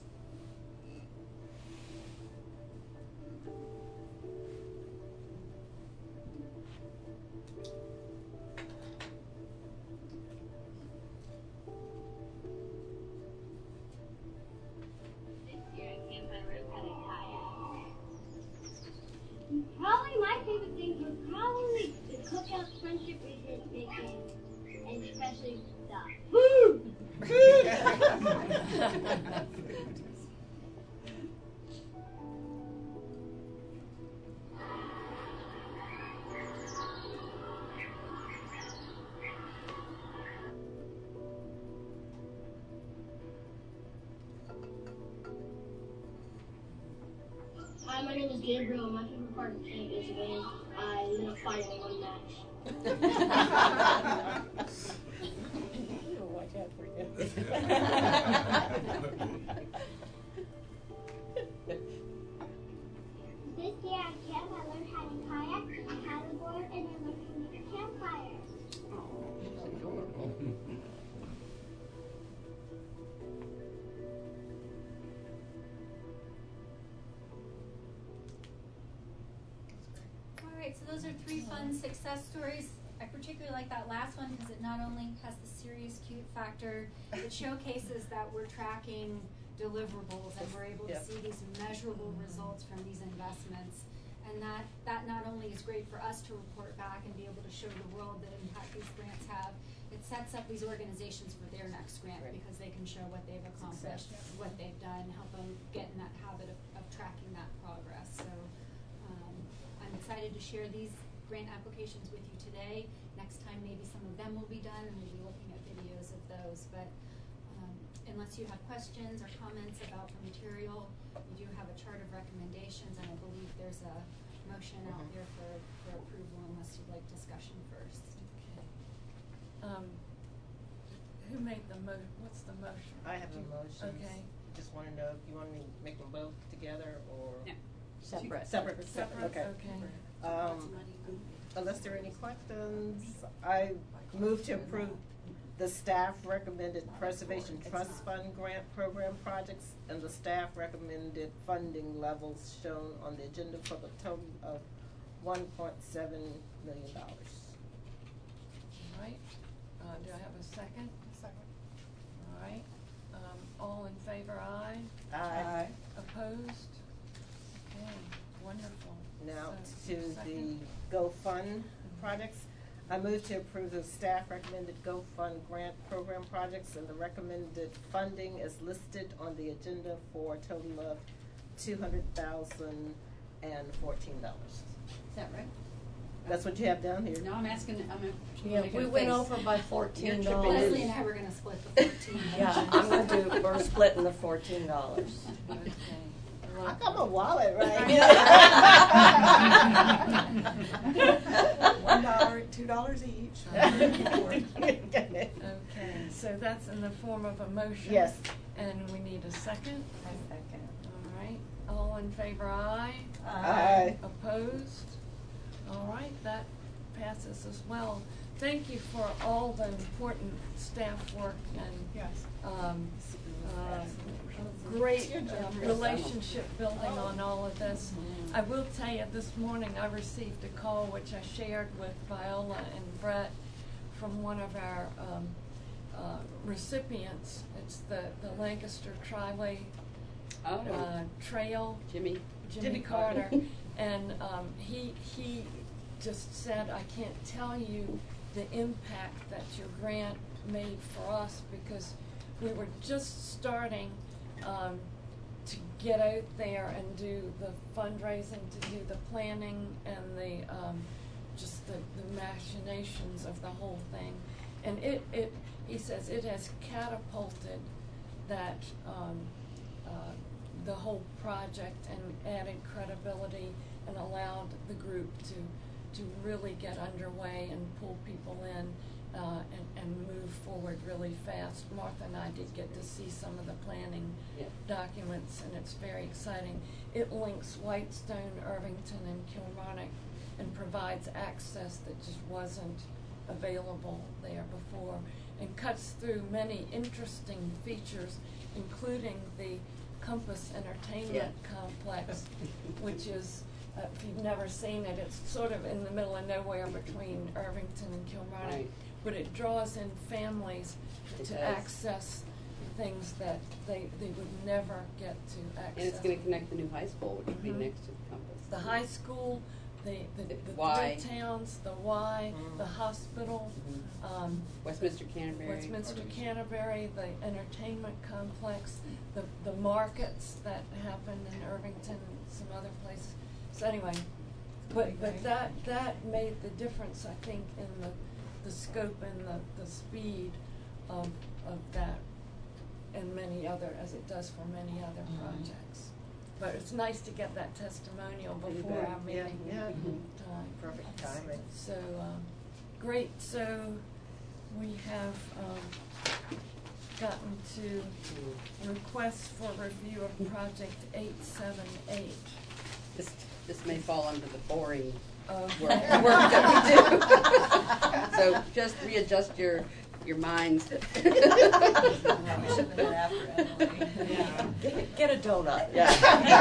Probably my favorite things was probably the cookout, friendship making, and especially the food. Hi, my name is Gabriel. My favorite part of the camp is when I lit a fire in one match. Watch out for you. This year at camp, I learned how to kayak, paddleboard, and I learned how to make a campfire. All right, so those are three fun success stories. I particularly like that last one because it not only has the serious cute factor, it showcases that we're tracking deliverables and we're able to Yep. see these measurable results from these investments. And that, that not only is great for us to report back and be able to show the world the impact these grants have, it sets up these organizations for their next grant because they can show what they've accomplished, Success. what they've done, help them get in that habit of, of tracking that progress. So um, I'm excited to share these grant applications with you today. Next time maybe some of them will be done and we'll be looking at videos of those. But um, unless you have questions or comments about the material, you do have a chart of recommendations, and I believe there's a motion out Mhm. there for, for approval unless you'd like discussion first. Um, who made the mo, what's the motion? I have the motions. Okay. Just want to know if you want me to make them both together or? No. Separate. Separate, Separate, separate, okay. okay. Um, unless there are any questions, I move to approve the staff recommended Preservation Trust Fund grant program projects and the staff recommended funding levels shown on the agenda for the total of one point seven million dollars. All right, uh, do I have a second? Second. All right, um, all in favor, aye? Aye. Opposed? Okay, wonderful. Now So, to the second? GoFund projects. I move to approve the staff recommended GoFund grant program projects and the recommended funding is listed on the agenda for a total of two hundred thousand and fourteen dollars. Is that right? That's what you have down here. No, I'm asking, I'm a. Yeah, we went over by fourteen dollars. Leslie and I were gonna split the fourteen. Yeah, I'm gonna do, we're splitting the fourteen dollars. Okay. I got my wallet right. One dollar, two dollars each. Okay, so that's in the form of a motion? Yes. And we need a second? I second. All right, all in favor, aye? Aye. Opposed? All right, that passes as well. Thank you for all the important staff work and, Yes. um, uh, great uh, relationship building on all of this. I will tell you, this morning I received a call which I shared with Viola and Brett from one of our um, uh, recipients. It's the, the Lancaster Triway Oh. uh, Trail. Jimmy. Jimmy, Jimmy Carter. Carter. And um, he, he just said, I can't tell you the impact that your grant made for us because we were just starting um, to get out there and do the fundraising, to do the planning and the um, just the, the machinations of the whole thing. And it, it he says it has catapulted that um, uh, the whole project and added credibility and allowed the group to to really get underway and pull people in uh, and, and move forward really fast. Martha and I did get to see some of the planning Yeah. documents, and it's very exciting. It links Whitestone, Irvington, and Kilmarnock and provides access that just wasn't available there before. and cuts through many interesting features, including the Compass Entertainment Complex, which is, uh, if you've never seen it, it's sort of in the middle of nowhere between Irvington and Kilmarnock, Right. but it draws in families It to does. access things that they, they would never get to access. And it's gonna connect the new high school, which will be Mhm. next to the campus. The high school, the, the, the Y. three towns, the Y, Mhm. the hospital, Mhm. um, Westminster Canterbury. Westminster Canterbury, the entertainment complex, the, the markets that happen in Irvington and some other places. So anyway, but, but that, that made the difference, I think, in the, the scope and the, the speed of, of that and many other, as it does for many other Mhm. projects. But it's nice to get that testimonial before bet. our Yeah, meeting yeah. time. Perfect timing. So, um, great, so we have, um, gotten to requests for review of project eight seven eight. This, this may fall under the boring Oh. work, work that we do. So just readjust your, your minds. We should have been after Emily. Get, get a donut. Yeah.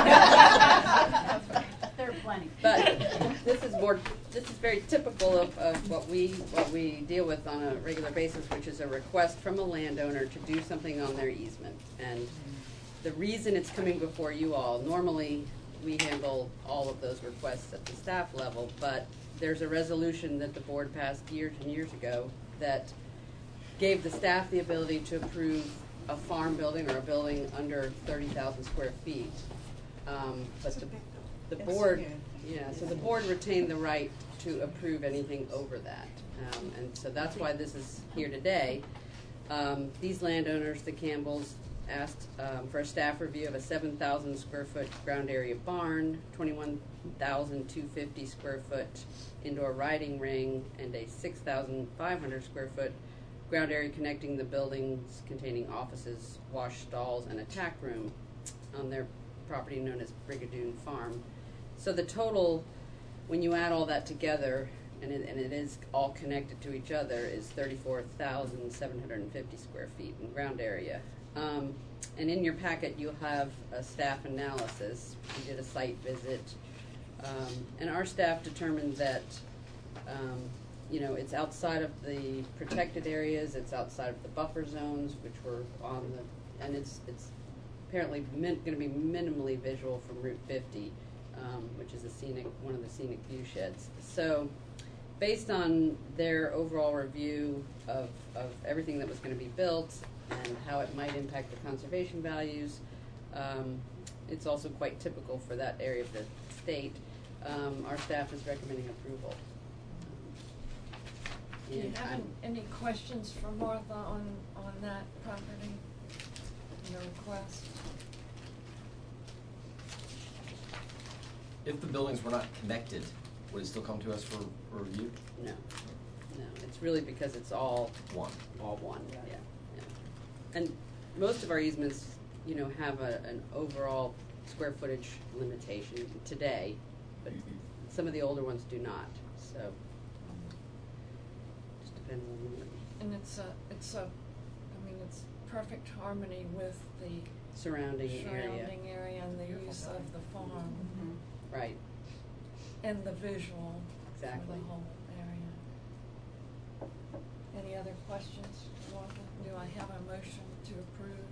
There are plenty. But this is more, this is very typical of, of what we, what we deal with on a regular basis, which is a request from a landowner to do something on their easement. And the reason it's coming before you all, normally we handle all of those requests at the staff level, but there's a resolution that the board passed years and years ago that gave the staff the ability to approve a farm building or a building under thirty thousand square feet. Um, but the, the It's board, huge. yeah, so the board retained the right to approve anything over that. Um, and so that's why this is here today. Um, these landowners, the Campbells, asked um, for a staff review of a seven thousand square foot ground area barn, twenty-one thousand two hundred fifty square foot indoor riding ring, and a six thousand five hundred square foot ground area connecting the buildings containing offices, wash stalls, and a tack room on their property known as Brigadoon Farm. So the total, when you add all that together, and it, and it is all connected to each other, is thirty-four thousand seven hundred fifty square feet in ground area. Um, and in your packet, you'll have a staff analysis. We did a site visit, um, and our staff determined that, um, you know, it's outside of the protected areas, it's outside of the buffer zones, which were on the, and it's it's apparently min- going to be minimally visual from Route fifty, um, which is a scenic, one of the scenic view sheds. So, based on their overall review of, of everything that was going to be built and how it might impact the conservation values, um, it's also quite typical for that area of the state. Um, our staff is recommending approval. Do you And have I'm- any, any questions for Martha on, on that property, your request? If the buildings were not connected, would it still come to us for for review? No, no, it's really because it's all One. all one, yeah, yeah. And most of our easements, you know, have a, an overall square footage limitation today, but some of the older ones do not, so. Just depends on the And it's a, it's a, I mean, it's perfect harmony with the surrounding area. surrounding area and the use of the farm. Right, And the visual exactly. for the whole area. Any other questions, Martha? Do I have a motion to approve?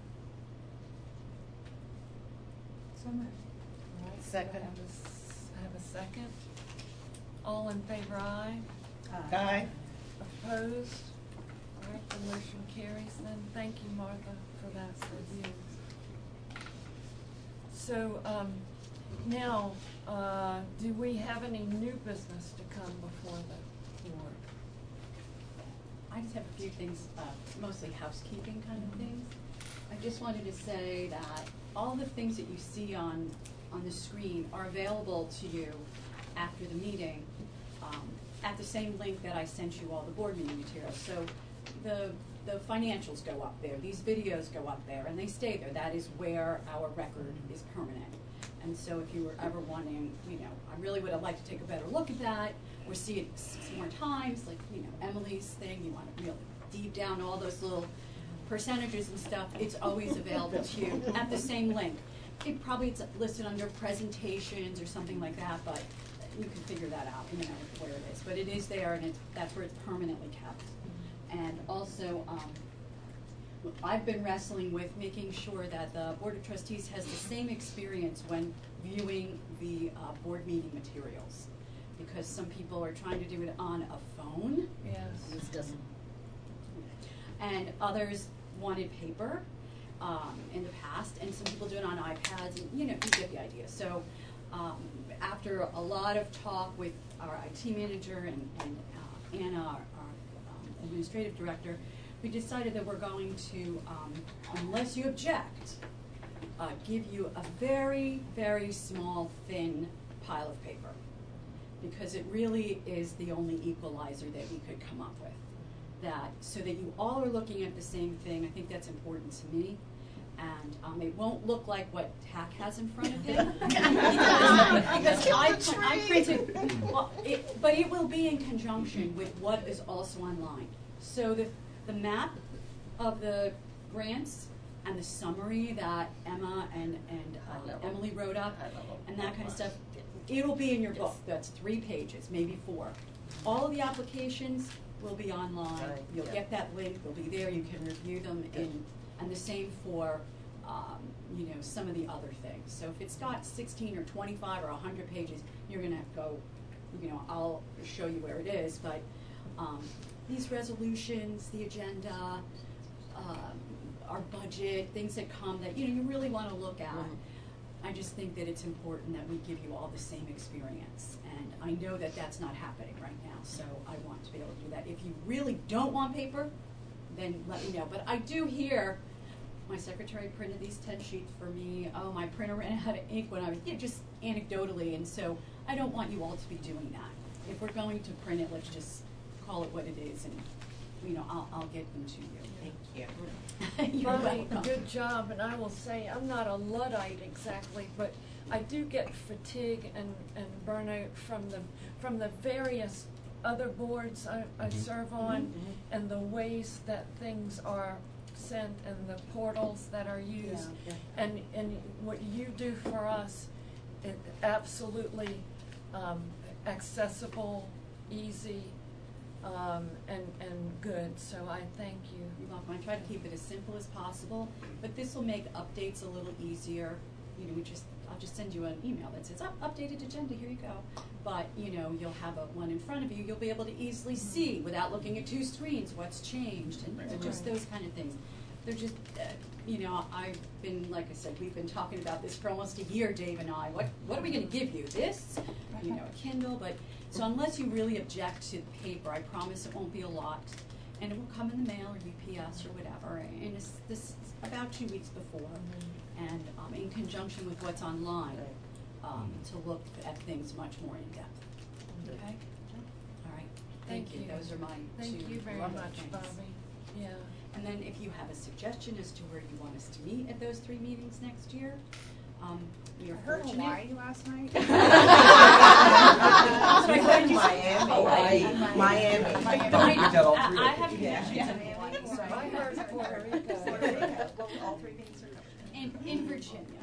So moved. All right, do I Second. have a s- have a second? All in favor, aye? Aye. Opposed? All right, the motion carries then. Thank you, Martha, for that review. So, um, now, uh, do we have any new business to come before the board? I just have a few things, uh, mostly housekeeping kind of things. I just wanted to say that all the things that you see on, on the screen are available to you after the meeting, um, at the same link that I sent you all the board meeting materials. So the, the financials go up there, these videos go up there, and they stay there. That is where our record is permanent. And so if you were ever wanting, you know, I really would have liked to take a better look at that, or see it six more times, like, you know, Emily's thing, you want to really deep down all those little percentages and stuff, it's always available to you at the same link. It probably it's listed under presentations or something like that, but you can figure that out, you know, where it is. But it is there, and it's, that's where it's permanently kept. And also, um, I've been wrestling with making sure that the Board of Trustees has the same experience when viewing the uh, board meeting materials, because some people are trying to do it on a phone. Yes. This doesn't. And others wanted paper um, in the past, and some people do it on iPads, and you know, you get the idea. So um, after a lot of talk with our I T manager and, and uh, Anna, our, our um, administrative director, we decided that we're going to, um, unless you object, uh, give you a very, very small, thin pile of paper, because it really is the only equalizer that we could come up with. That, so that you all are looking at the same thing. I think that's important to me. And um, it won't look like what T A C has in front of him. because because I, I printed, well, it, but it will be in conjunction with what is also online. So the, the map of the grants and the summary that Emma and, and uh, Emily wrote up and that kind of stuff, it'll be in your book. That's three pages, maybe four. All of the applications will be online. Right, You'll yeah. get that link. They'll be there. You can review them. In, and the same for, um, you know, some of the other things. So if it's got sixteen or twenty-five or one hundred pages, you're going to go, you know, I'll show you where it is. But um, these resolutions, the agenda, um, our budget, things that come that, you know, you really want to look at. Mm-hmm. I just think that it's important that we give you all the same experience. And I know that that's not happening right now, so I want to be able to do that. If you really don't want paper, then let me know. But I do hear, my secretary printed these ten sheets for me. Oh, my printer ran out of ink when I was, yeah, just anecdotally. And so I don't want you all to be doing that. If we're going to print it, let's just call it what it is, and you know, I'll, I'll get them to you. Thank you. You're Bonnie, welcome. good job, and I will say, I'm not a Luddite exactly, but I do get fatigue and, and burnout from the, from the various other boards I, I Mhm. serve on, Mhm. and the ways that things are sent and the portals that are used. Yeah, And, and what you do for us, it absolutely um, accessible, easy, um, and, and good, so I thank you. You're welcome. I try to keep it as simple as possible, but this will make updates a little easier. You know, we just, I'll just send you an email that says, up, updated agenda, here you go. But, you know, you'll have a one in front of you, you'll be able to easily see, without looking at two screens, what's changed, and Right. just those kind of things. They're just, uh, you know, I've been, like I said, we've been talking about this for almost a year, Dave and I. What, what are we gonna give you? This? You know, a Kindle, but, so unless you really object to the paper, I promise it won't be a lot. And it will come in the mail or U P S or whatever, and it's this about two weeks before. And um, in conjunction with what's online, um, to look at things much more in depth. Okay? All right. Thank, Thank you. you. Those are my Thank two you very lovely much, things. Bobby. Yeah. And then if you have a suggestion as to where you want us to meet at those three meetings next year, um, we are I heard fortunate. Hawaii last night. Sorry, what did you say? Miami. Hawaii. Miami. Miami. We've got all three. I I have Yeah. connections in Hawaii. I heard Puerto Rico. Puerto Rico. Well, all three meetings are covered. In, in Virginia.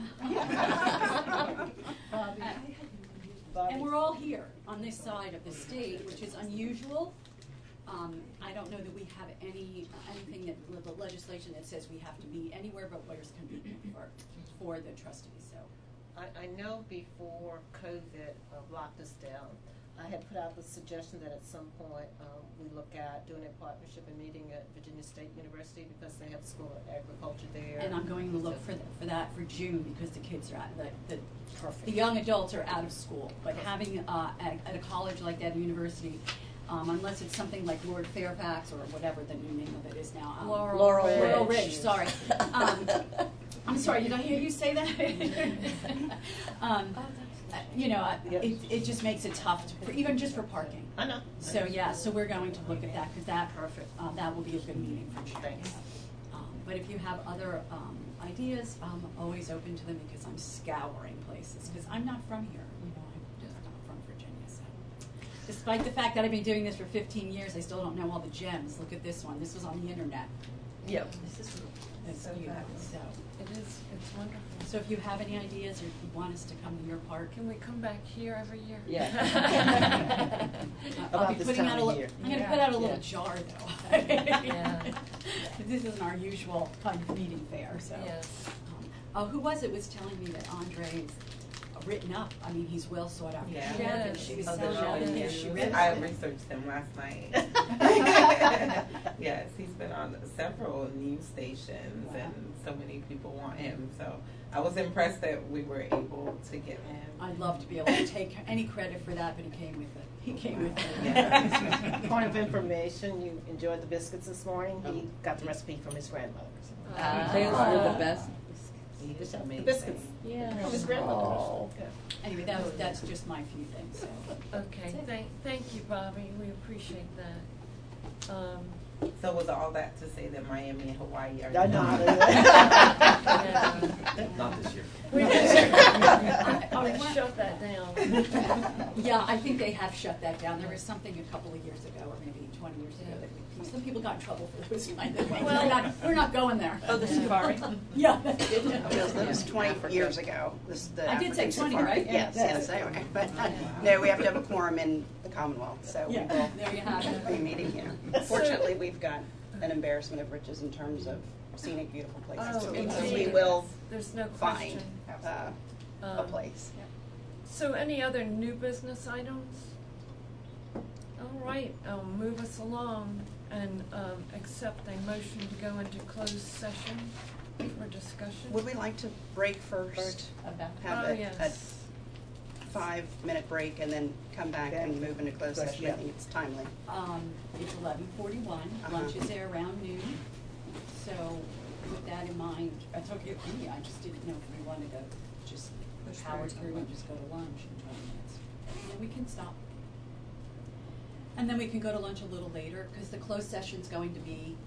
Um, And we're all here on this side of the state, which is unusual. Um, I don't know that we have any, anything that, the legislation that says we have to meet anywhere but where's convenient for, for the trustees, so. I, I know before COVID uh, locked us down, I had put out the suggestion that at some point um, we look at doing a partnership and meeting at Virginia State University because they have the School of Agriculture there. And I'm going to look for, th- for that for June because the kids are out, the, the, Perfect. the young adults are out of school. But having, uh, at, at a college like that, a university, um, unless it's something like Lord Fairfax or whatever the new name of it is now. Um, Laurel Laurel Ridge. Laurel Ridge, sorry. Um, I'm sorry, did I hear you say that? um, uh, you know, uh, Yep. it, it just makes it tough, to, for, even just for parking. I know. So yeah, so we're going to look at that because that perfect. Uh, that will be a good meeting for sure. Thanks. Um, but if you have other um, ideas, I'm always open to them because I'm scouring places, because I'm not from here, you know, I'm just not from Virginia, so. Despite the fact that I've been doing this for fifteen years, I still don't know all the gems. Look at this one, this was on the internet. Yep. This is, it's So beautiful, fabulous. so. It is, it's wonderful. So if you have any ideas or if you want us to come to your park. Can we come back here every year? Yeah. I'll About be this putting time out a of little, year. I'm gonna Yeah. put out a little Yeah. jar though. Yeah. This isn't our usual kind of meeting fair, so. Yes. Um, Oh, who was it was telling me that Andre is written up, I mean, he's well sought after. Yeah. chef, and she was Oh, the telling show me, is she huge. read I it. researched him last night. Yes, he's been on several news stations, Wow. and so many people want him. So I was impressed that we were able to get him. I'd love to be able to take any credit for that, but he came with it. He came with it. Yeah. Point of information, you enjoyed the biscuits this morning. He got the recipe from his grandmother. so. Uh, Those were the best. He was The amazing. biscuits Yeah. from his grandmother. Oh. Yeah. Anyway, that was, that's just my few things, so. Okay, That's it. thank, thank you, Bobby, we appreciate that. Um, So was all that to say that Miami and Hawaii are I not? know. Not this year. We I- we shut that down. Yeah, I think they have shut that down. There was something a couple of years ago, or maybe twenty years ago, that we, some people got in trouble for those kind of things. Well- We're not, we're not going there. Oh, the safari? Yeah. That was twenty Africa. years ago. This is the I did say African twenty, safari. right? Yes, Yeah. yes, anyway. But, uh, no, we have to have a quorum in the Commonwealth, so we Yeah, will there you have it. be meeting here. Fortunately, we've got an embarrassment of riches in terms of scenic, beautiful places Oh, to be. So we indeed. will There's no find question. uh, a Um, place. So any other new business items? All right, I'll move us along and um, accept a motion to go into closed session for discussion. Would we like to break first? About- Have Oh, a, a yes. five-minute break and then come back and move into closed Yes, session? I yeah. think it's timely. Um, it's eleven forty-one, Uh-huh. lunch is there around noon, so with that in mind, it's okay with me, I just didn't know if we wanted to just power through and just go to lunch in twenty minutes. And then we can stop. And then we can go to lunch a little later, because the closed session's going to be,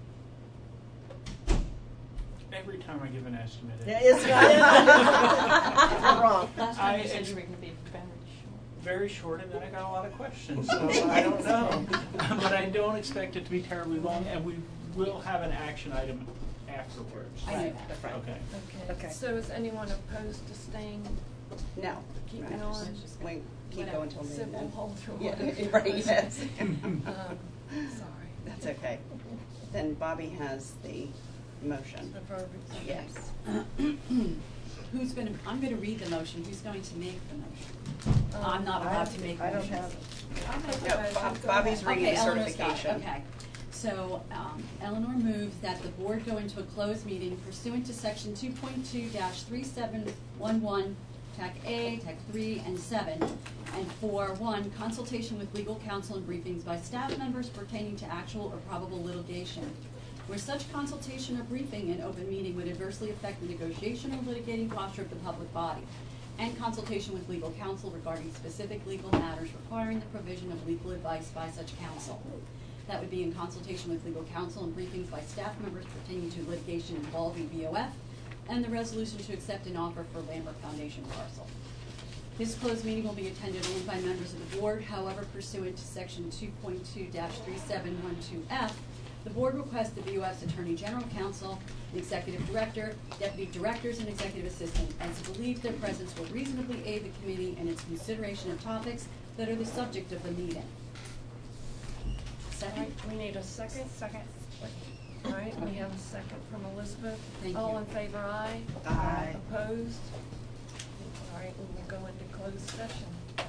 Every time I give an estimate. it- Yeah, it's not. You're wrong. Last I- time you said it's you were gonna be very short. Very short, and then I got a lot of questions, so I don't know. But I don't expect it to be terribly long, and we will have an action item afterwards. I know that. That's right. Okay. Okay, Okay. so is anyone opposed to staying, No. keeping Right. on? We keep Whatever. going until noon. Civil then. hold through Yeah, one. right, yes. Um, Sorry. That's okay. Then Bobby has the motion. The verbiage. Yes. who's gonna, I'm gonna read the motion, who's going to make the motion? Um, I'm not I allowed don't- to make I don't motions. have it. I'll make a No, motion. Bob- Go Bobby's ahead. reading Okay, the Eleanor's got it. certification. Okay, so, um, Eleanor moves that the board go into a closed meeting pursuant to section two point two three seven one one, tac A, tac three, and seven, and for, one, consultation with legal counsel and briefings by staff members pertaining to actual or probable litigation. Where such consultation or briefing in open meeting would adversely affect the negotiation or litigating posture of the public body, and consultation with legal counsel regarding specific legal matters requiring the provision of legal advice by such counsel. That would be in consultation with legal counsel and briefings by staff members pertaining to litigation involving B O F, and the resolution to accept an offer for Lambert Foundation parcel. This closed meeting will be attended only by members of the board. However, pursuant to section two point two three seven one two F, the board requests the B O F's Attorney General Counsel, the Executive Director, Deputy Directors, and Executive Assistant, as it believes their presence will reasonably aid the committee in its consideration of topics that are the subject of the meeting. All Second? right, we need a second. Second. All right, we have a second from Elizabeth. Thank All you. in favor, aye? Aye. Opposed? All right, we will go into closed session.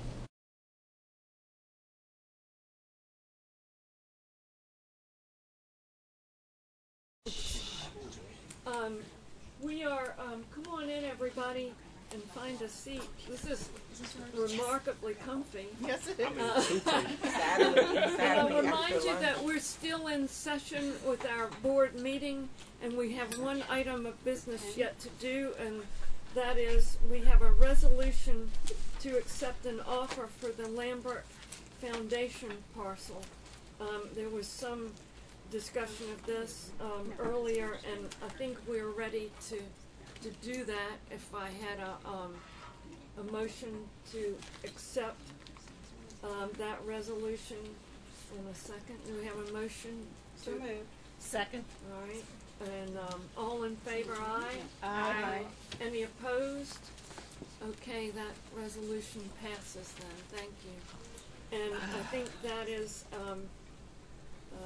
Um, we are, um, come on in, everybody, and find a seat. This is remarkably comfy. Yes, it is. Uh, Sadly- And sadly, I'll after remind you lunch. that we're still in session with our board meeting, and we have one item of business yet to do, and that is, we have a resolution to accept an offer for the Lambert Foundation parcel. Um, there was some discussion of this um, earlier, and I think we're ready to to do that. If I had a um, a motion to accept um, that resolution in a second. Do we have a motion? So moved. Second. All right. And um, all in favor, aye? Aye. Any opposed? Okay, that resolution passes then. Thank you. And I think that is, um, uh,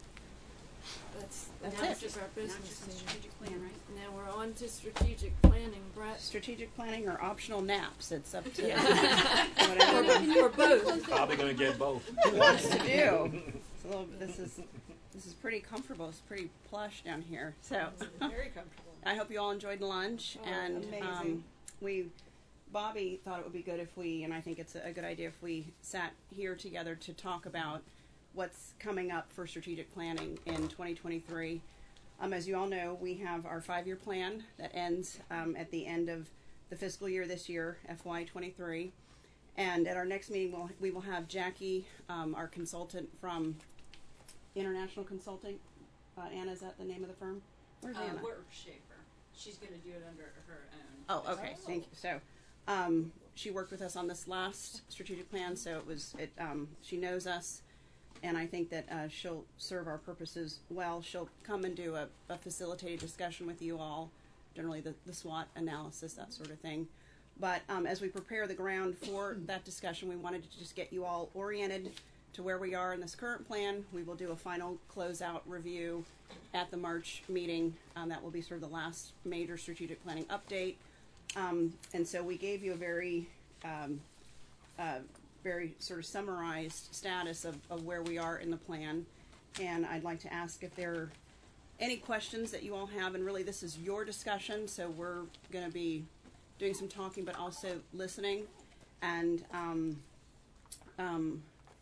that's That's the it. end of our business just the meeting. strategic plan, right? Now we're on to strategic planning. Brett? Strategic planning or optional naps, it's up to Yeah. whatever. Or, or both. Probably going to get both. Who wants to do? It's a little, this is this is pretty comfortable. It's pretty plush down here. So Very comfortable. I hope you all enjoyed lunch, Oh, and amazing. um, we. Bobby thought it would be good if we, and I think it's a good idea if we sat here together to talk about what's coming up for strategic planning in twenty twenty-three. Um, as you all know, we have our five-year plan that ends um, at the end of the fiscal year this year, F Y twenty-three. And at our next meeting, we'll, we will have Jackie, um, our consultant from International Consulting. Uh, Anna, is that the name of the firm? Where's Uh, Anna? we're Schaefer. She's going to do it under her own. Oh, okay. Thank you. So, um, she worked with us on this last strategic plan, so it was it. Um, she knows us, and I think that uh, she'll serve our purposes well. She'll come and do a, a facilitated discussion with you all, generally the, the SWOT analysis, that sort of thing. But um, as we prepare the ground for that discussion, we wanted to just get you all oriented to where we are in this current plan. We will do a final closeout review at the March meeting. Um, that will be sort of the last major strategic planning update. Um, and so we gave you a very, um, uh, very sort of summarized status of, of where we are in the plan. And I'd like to ask if there are any questions that you all have. And really, this is your discussion, so we're going to be doing some talking, but also listening. And um, um,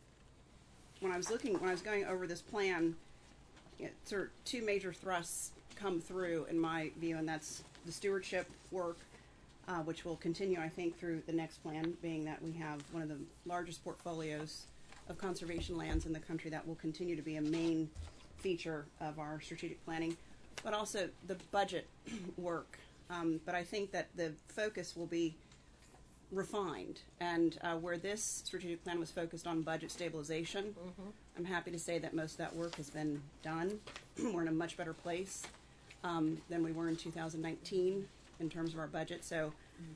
when I was looking, when I was going over this plan, it, sort of two major thrusts come through in my view, and that's the stewardship work, uh, which will continue, I think, through the next plan, being that we have one of the largest portfolios of conservation lands in the country. That will continue to be a main feature of our strategic planning, but also the budget work. Um, but I think that the focus will be refined, and uh, where this strategic plan was focused on budget stabilization, Mhm. I'm happy to say that most of that work has been done. We're in a much better place um, than we were in two thousand nineteen in terms of our budget. So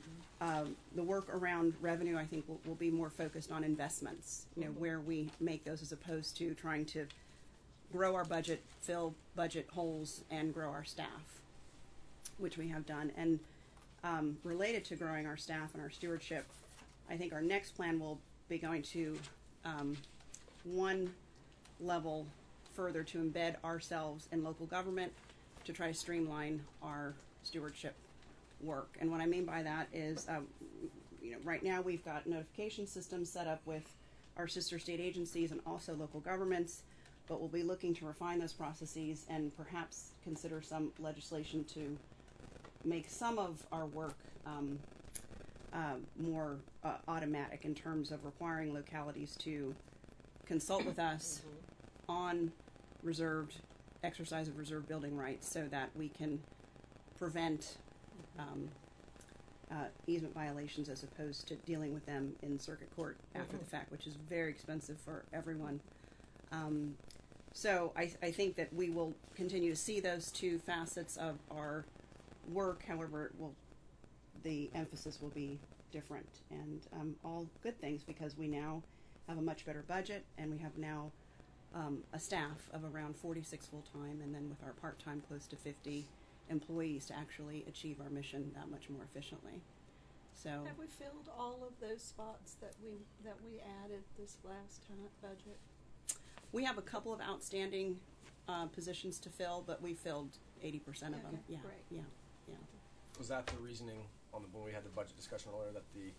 um, the work around revenue, I think, will, will be more focused on investments, you know, where we make those, as opposed to trying to grow our budget, fill budget holes, and grow our staff, which we have done. And um, related to growing our staff and our stewardship, I think our next plan will be going to um, one level further to embed ourselves in local government to try to streamline our stewardship work. And what I mean by that is, um, you know, right now we've got notification systems set up with our sister state agencies and also local governments, but we'll be looking to refine those processes and perhaps consider some legislation to make some of our work um, uh, more uh, automatic in terms of requiring localities to consult with us on reserved exercise of reserved building rights, so that we can prevent um, uh, easement violations as opposed to dealing with them in circuit court after Mhm. the fact, which is very expensive for everyone. Um, so I, I think that we will continue to see those two facets of our work. However, it will, the emphasis will be different, and um, all good things, because we now have a much better budget, and we have now um, a staff of around forty-six full-time, and then with our part-time close to fifty employees to actually achieve our mission that much more efficiently. So Have we filled all of those spots that we that we added this last time budget? we have a couple of outstanding uh, positions to fill, but we filled eighty percent of them. Okay, Yeah, great. yeah, yeah. Was that the reasoning on the, when we had the budget discussion earlier, that the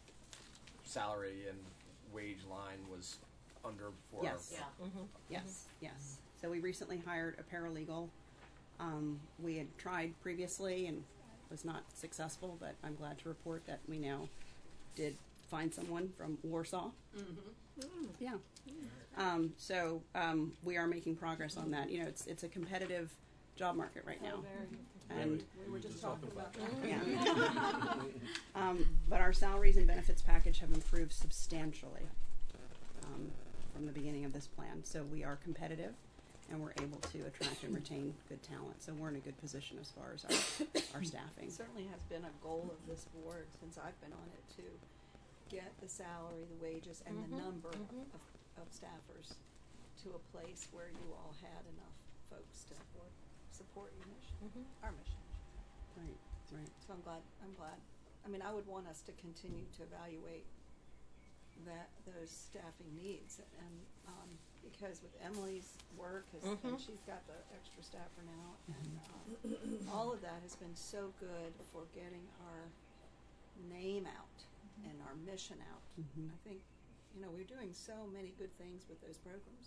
salary and wage line was under for Yes. our, Mhm. Yes, yes. So we recently hired a paralegal. Um, we had tried previously and was not successful, but I'm glad to report that we now did find someone from Warsaw. Mm-hmm. Yeah. Um, so um, we are making progress on that. You know, it's it's a competitive job market right now. And We were just talking about that. yeah. um, but our salaries and benefits package have improved substantially um, from the beginning of this plan. So we are competitive, and we're able to attract and retain good talent. So we're in a good position as far as our, our staffing. It certainly has been a goal of this board since I've been on it to get the salary, the wages, and Mhm, the number mhm. of, of staffers to a place where you all had enough folks to support support your mission, Mhm. our mission. Right, right. So I'm glad. I'm glad. I mean, I would want us to continue to evaluate that those staffing needs, and um, because with Emily's work, has, Mhm. and she's got the extra staffer now, and um, all of that has been so good for getting our name out and our mission out. Mhm. I think, you know, we're doing so many good things with those programs,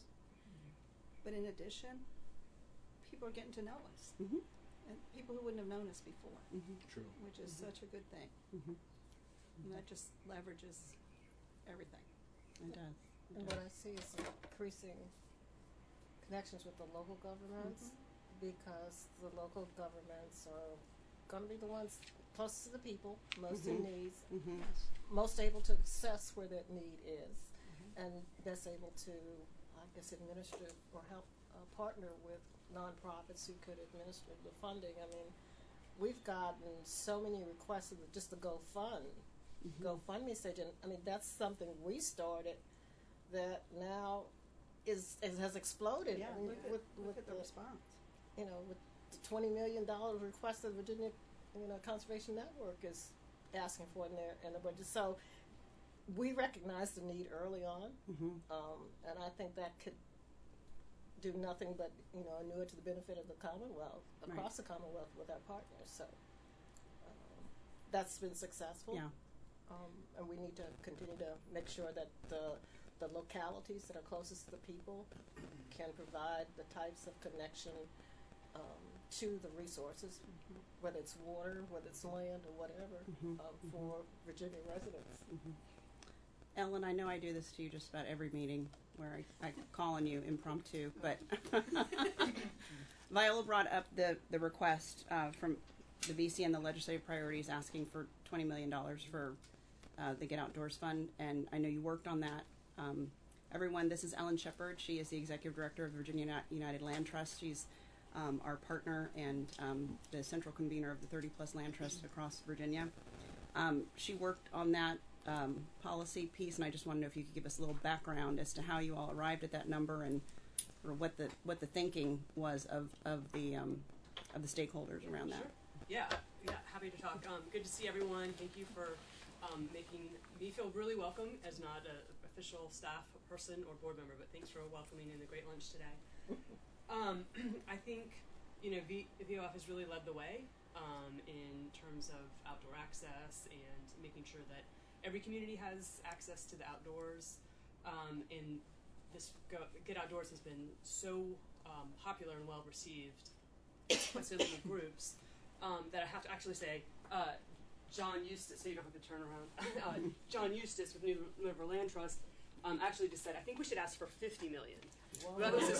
but in addition, people are getting to know us, Mm-hmm. and people who wouldn't have known us before, Mhm. True. which is Mhm. such a good thing. Mhm. And that just leverages everything. It does. It And does. what I see is increasing connections with the local governments because the local governments are going to be the ones closest to the people, most in Mhm. needs, Mhm. most able to assess where that need is, and best able to, I guess, administer or help uh, partner with nonprofits who could administer the funding. I mean, we've gotten so many requests of just the GoFund, Mhm. GoFundMe stage, and I mean that's something we started that now is, is has exploded. Yeah, I mean, look at, with, look with at the response. you know, with the twenty million dollars request that Virginia, you know, Conservation Network is asking for in their in the budget. So we recognized the need early on, Mhm. um, and I think that could do nothing but, you know, inure to the benefit of the Commonwealth, across Right. the Commonwealth with our partners. So um, that's been successful. Yeah. Um, and we need to continue to make sure that the the localities that are closest to the people can provide the types of connection um, to the resources, whether it's water, whether it's land, or whatever, Mhm. um, for Virginia residents. Mhm. Ellen, I know I do this to you just about every meeting where I, I call on you impromptu, but Viola brought up the, the request uh, from the V C and the legislative priorities asking for twenty million dollars for uh, the Get Outdoors Fund, and I know you worked on that. Um, everyone, this is Ellen Shepard. She is the Executive Director of Virginia United Land Trust. She's um, our partner and um, the central convener of the thirty plus land trusts across Virginia. Um, she worked on that um, policy piece, and I just want to know if you could give us a little background as to how you all arrived at that number and or what the what the thinking was of of the um, of the stakeholders around that. Sure. Yeah, yeah, happy to talk. Um, good to see everyone. Thank you for um, making me feel really welcome as not an official staff person or board member, but thanks for welcoming in the great lunch today. Um, I think, you know, v- V O F has really led the way um, in terms of outdoor access and making sure that every community has access to the outdoors. Um, and this Go- Get Outdoors has been so um, popular and well received by so many groups um, that I have to actually say, uh, John Eustace, so you don't have to turn around, uh, John Eustace with New River Land Trust um, actually just said, I think we should ask for fifty million. Whoa. That was his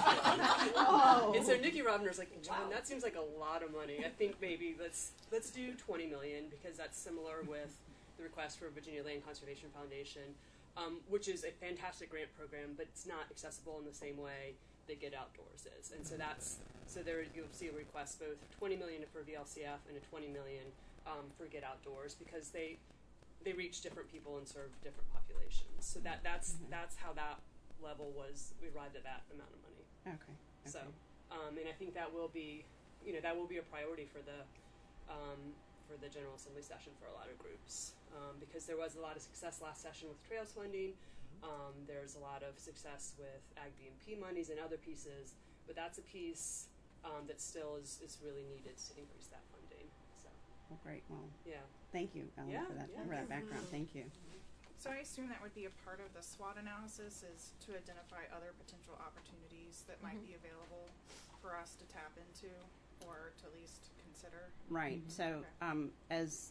Whoa. And so Nikki Robner's like, John, wow. That seems like a lot of money. I think maybe let's let's do twenty million because that's similar with the request for Virginia Land Conservation Foundation, um, which is a fantastic grant program, but it's not accessible in the same way that Get Outdoors is. And so that's so there you'll see a request both twenty million for V L C F and a twenty million um, for Get Outdoors because they they reach different people and serve different populations. So that that's mm-hmm. that's how that level was. We arrived at that amount of money. Okay. okay. So, um, and I think that will be, you know, that will be a priority for the um, for the General Assembly session for a lot of groups um, because there was a lot of success last session with trails funding. Um, there's a lot of success with Ag B M P monies and other pieces, but that's a piece um, that still is, is really needed to increase that funding. So. Well, great. Well, yeah. Thank you, Ellen, yeah, for that yeah. for that background. Mm-hmm. Thank you. So I assume that would be a part of the SWOT analysis is to identify other potential opportunities that might Mm-hmm. be available for us to tap into or to at least consider. Right. Mm-hmm. So, okay. um, as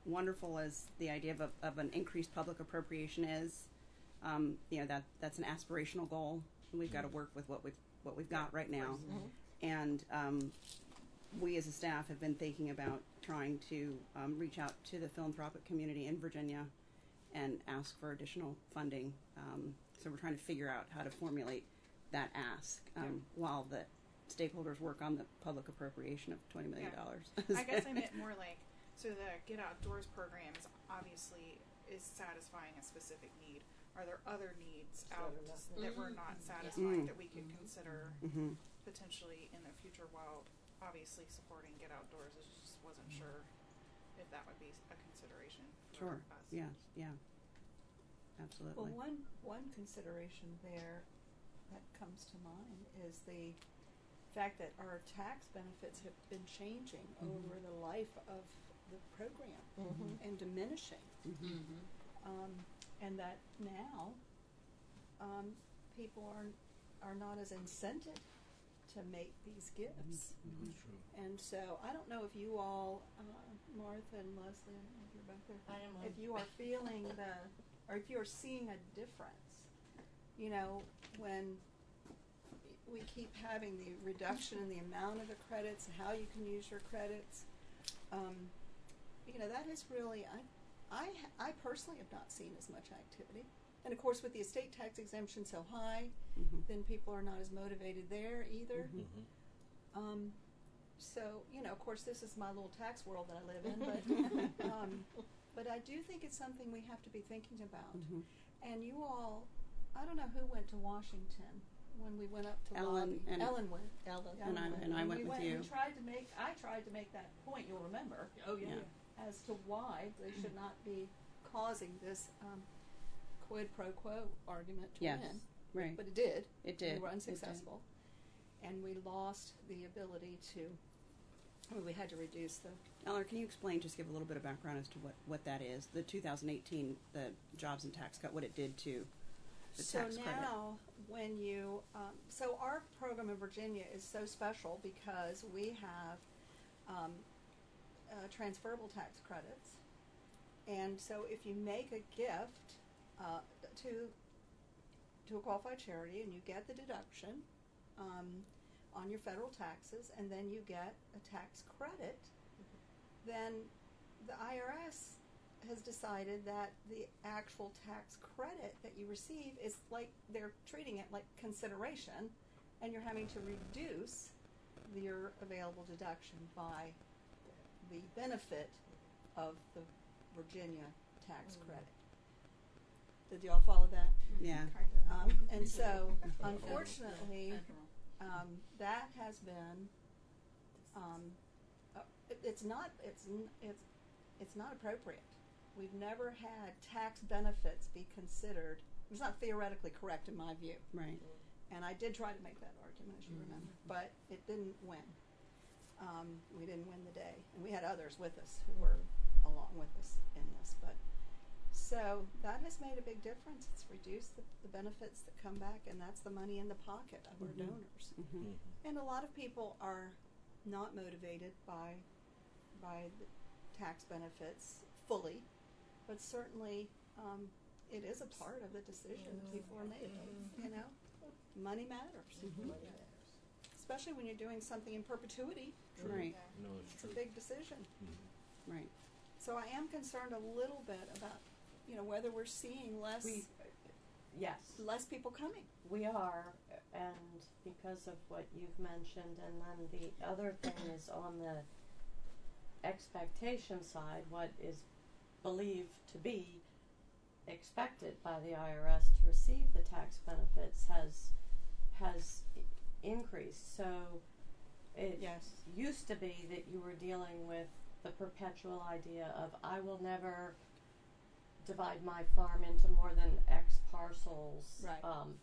wonderful as the idea of, a, of an increased public appropriation is, um, you know, that that's an aspirational goal. And we've got to work with what we've what we've got right now. And um, we as a staff have been thinking about trying to um, reach out to the philanthropic community in Virginia and ask for additional funding. Um, so we're trying to figure out how to formulate that ask um, while the stakeholders work on the public appropriation of twenty million dollars. Yeah. I guess I meant more like, so the Get Outdoors program is obviously is satisfying a specific need. Are there other needs out Mm-hmm. that we're not satisfying Mm. that we could consider Mhm. potentially in the future while obviously supporting Get Outdoors? I just wasn't sure if that would be a consideration for Sure. us. Yeah. Yeah. Absolutely. Well, one, one consideration there that comes to mind is the fact that our tax benefits have been changing Mhm. over the life of the program Mhm. and diminishing. Mm-hmm. Um, and that now um, people are are not as incented to make these gifts. Mhm. And so I don't know if you all, uh, Martha and Leslie, I don't know if you're back there, I am on. if you are feeling the, or if you're seeing a difference, you know, when we keep having the reduction in the amount of the credits and how you can use your credits, um, you know, that is really, I, I, I personally have not seen as much activity. And of course, with the estate tax exemption so high, Mhm. then people are not as motivated there either. Mhm. Um, so, you know, of course, this is my little tax world that I live in, but, um, but I do think it's something we have to be thinking about. Mhm. And you all, I don't know who went to Washington when we went up to Ellen lobby. and- Ellen went. Ellen. And I- and I we went with you. We tried to make, I tried to make that point, you'll remember. Oh, yeah. Yeah. As to why they should not be causing this um, quid pro quo argument to Yes. win. Right. But it did. It did. We were It did. unsuccessful. And we lost the ability to, I mean, we had to reduce the, Eleanor, can you explain, just give a little bit of background as to what, what that is? The two thousand eighteen, the jobs and tax cut, what it did to the so tax credit. now when you, um, so our program in Virginia is so special because we have um, uh, transferable tax credits. And so if you make a gift uh, to to a qualified charity and you get the deduction um, on your federal taxes and then you get a tax credit, then the I R S has decided that the actual tax credit that you receive is like they're treating it like consideration, and you're having to reduce your available deduction by the benefit of the Virginia tax credit. Did y'all follow that? Yeah. Um, and so, unfortunately, um, that has been. Um, uh, it, it's not. It's n- it's it's not appropriate. We've never had tax benefits be considered. It's not theoretically correct in my view. Right. And I did try to make that argument, as you Mm-hmm. remember, but it didn't win. Um, we didn't win the day, and we had others with us who were along with us in this. But so that has made a big difference. It's reduced the, the benefits that come back, and that's the money in the pocket of Mhm. our donors. Mhm. And a lot of people are not motivated by by the tax benefits fully, but certainly um, it is a part of the decision that people are making. You know, money matters, Mhm. especially when you're doing something in perpetuity. Right. No, it's It's a true. big decision. Right. So I am concerned a little bit about, you know, whether we're seeing less We, yes. less people coming. We are, and because of what you've mentioned, and then the other thing is on the expectation side, what is believed to be expected by the I R S to receive the tax benefits has has i- increased. So it Yes. used to be that you were dealing with the perpetual idea of I will never divide my farm into more than X parcels. Right. Um,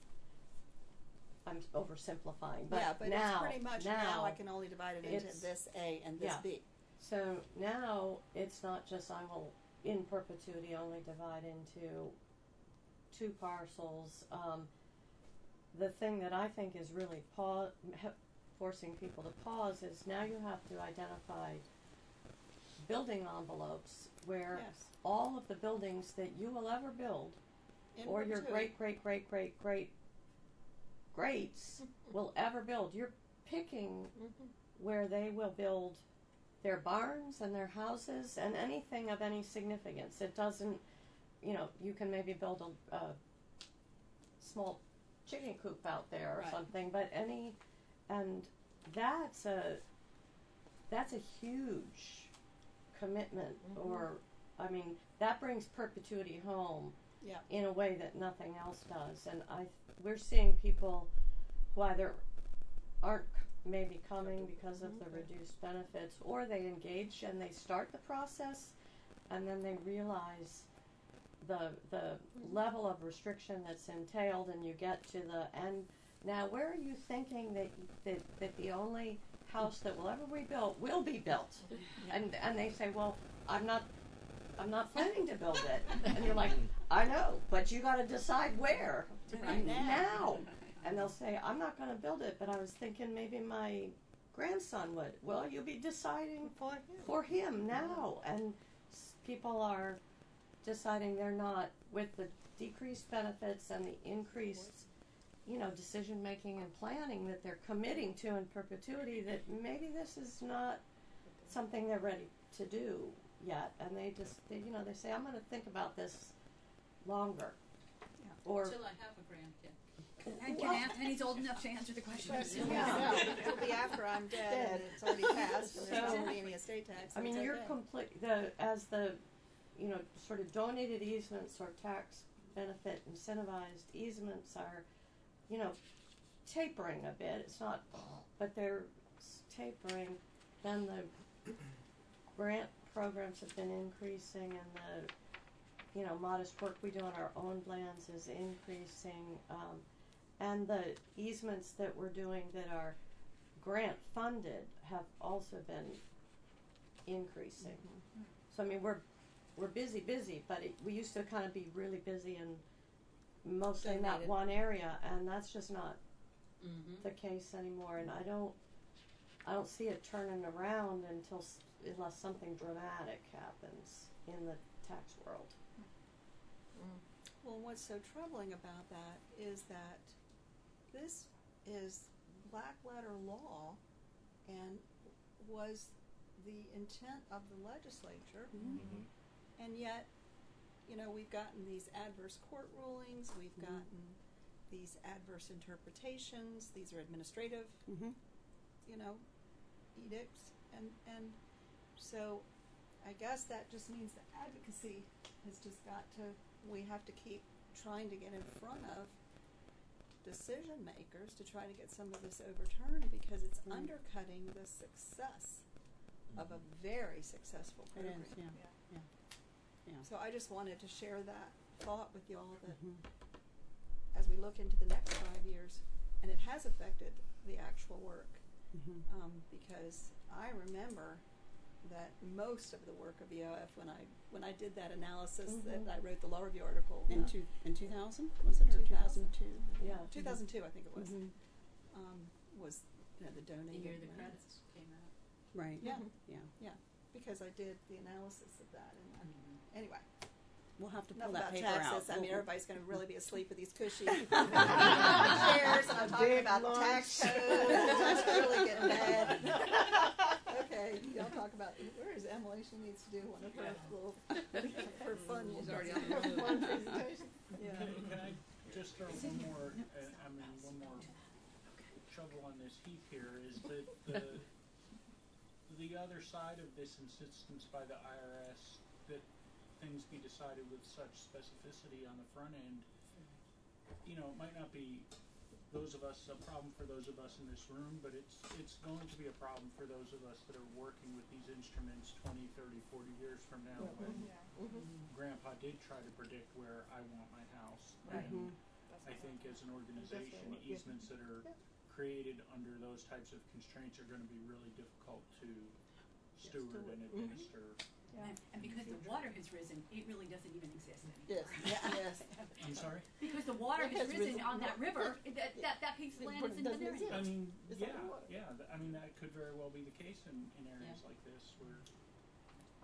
I'm oversimplifying, but yeah, but now, it's pretty much now, now I can only divide it into it's- this A and this yeah. B. So now it's not just I will in perpetuity only divide into two parcels. Um, the thing that I think is really pause, forcing people to pause is now you have to identify building envelopes where Yes. all of the buildings that you will ever build, In or your perpetuity. great, great, great, great, great greats will ever build. You're picking Mhm. where they will build their barns and their houses and anything of any significance. It doesn't, you know, you can maybe build a, a small chicken coop out there or Right. something, but any, and that's a, that's a huge commitment, Mhm. or, I mean, that brings perpetuity home Yeah. in a way that nothing else does. And I, we're seeing people who either aren't c- maybe coming because of the reduced benefits, or they engage and they start the process, and then they realize the the level of restriction that's entailed, and you get to the end. Now, where are you thinking that that, that the only house that will ever be built will be built? And and they say, well, I'm not I'm not planning to build it. And you're like, I know, but you got to decide where. Right now. Now. And they'll say, I'm not going to build it, but I was thinking maybe my grandson would. Well, you'll be deciding For him. for him now. And s- people are deciding they're not, with the decreased benefits and the increased, you know, decision making and planning that they're committing to in perpetuity, that maybe this is not something they're ready to do yet. And they just, they, you know, they say, I'm going to think about this longer. Or Until I have a grandkid. And can an- and he's old enough to answer the question. Yeah. It'll be after I'm dead and it's already passed and there's not So- going to be any estate tax. I mean, it's you're okay. complete, the, as the, you know, sort of donated easements or tax benefit incentivized easements are, you know, tapering a bit. It's not, but they're s- tapering. Then the grant programs have been increasing, and the, you know, modest work we do on our own lands is increasing. Um, and the easements that we're doing that are grant funded have also been increasing. So I mean, we're we're busy, busy, but it, we used to kind of be really busy in mostly in that Donated. one area, and that's just not Mhm. the case anymore. And I don't I don't see it turning around until s- unless something dramatic happens in the tax world. Well, what's so troubling about that is that this is black letter law and was the intent of the legislature. Mhm. And yet, you know, we've gotten these adverse court rulings, we've Mhm. gotten these adverse interpretations, these are administrative, Mhm. you know, edicts, and, and so I guess that just means that advocacy has just got to, we have to keep trying to get in front of decision makers to try to get some of this overturned, because it's Mm. undercutting the success of a very successful It program. is, yeah, yeah, yeah. So I just wanted to share that thought with y'all, that Mhm. as we look into the next five years, and it has affected the actual work, Mhm. um, because I remember that most of the work of E O F, when I when I did that analysis, Mhm. that I wrote the law review article In uh, two, in two thousand, was it, or two two thousand thousand two? Yeah. two thousand two, I think it was, Mhm. um, was you know, the The donated year the land. credits came out. Right. Yeah. Yeah. Yeah, because I did the analysis of that, and I, anyway. We'll have to Enough pull that about paper taxes. out. I mean, We'll- everybody's going to really be asleep with these cushy chairs, and I'm talking Big about the tax lunch. code. It's really getting bad. Okay, y'all talk about, where is Emily? She needs to do one of her little, her fun. She's already on the her move. fun presentation. Yeah. Can, can I just throw one more, uh, I mean, one more shovel on this heap here, is that the, the other side of this insistence by the I R S that things be decided with such specificity on the front end, you know, it might not be those of us, a problem for those of us in this room, but it's it's going to be a problem for those of us that are working with these instruments twenty, thirty, forty years from now, when Grandpa did try to predict where I want my house. Right. And That's I think as an organization, Definitely, yeah. easements that are created under those types of constraints are going to be really difficult to steward and administer. And, and because the water has risen, it really doesn't even exist Yes, anymore. yes. I'm sorry? Because the water It has has risen risen. on that river, it- that, that, that piece of land isn't even there anymore. I mean, It's yeah, underwater. yeah, th- I mean, that could very well be the case in, in areas Yeah. like this where,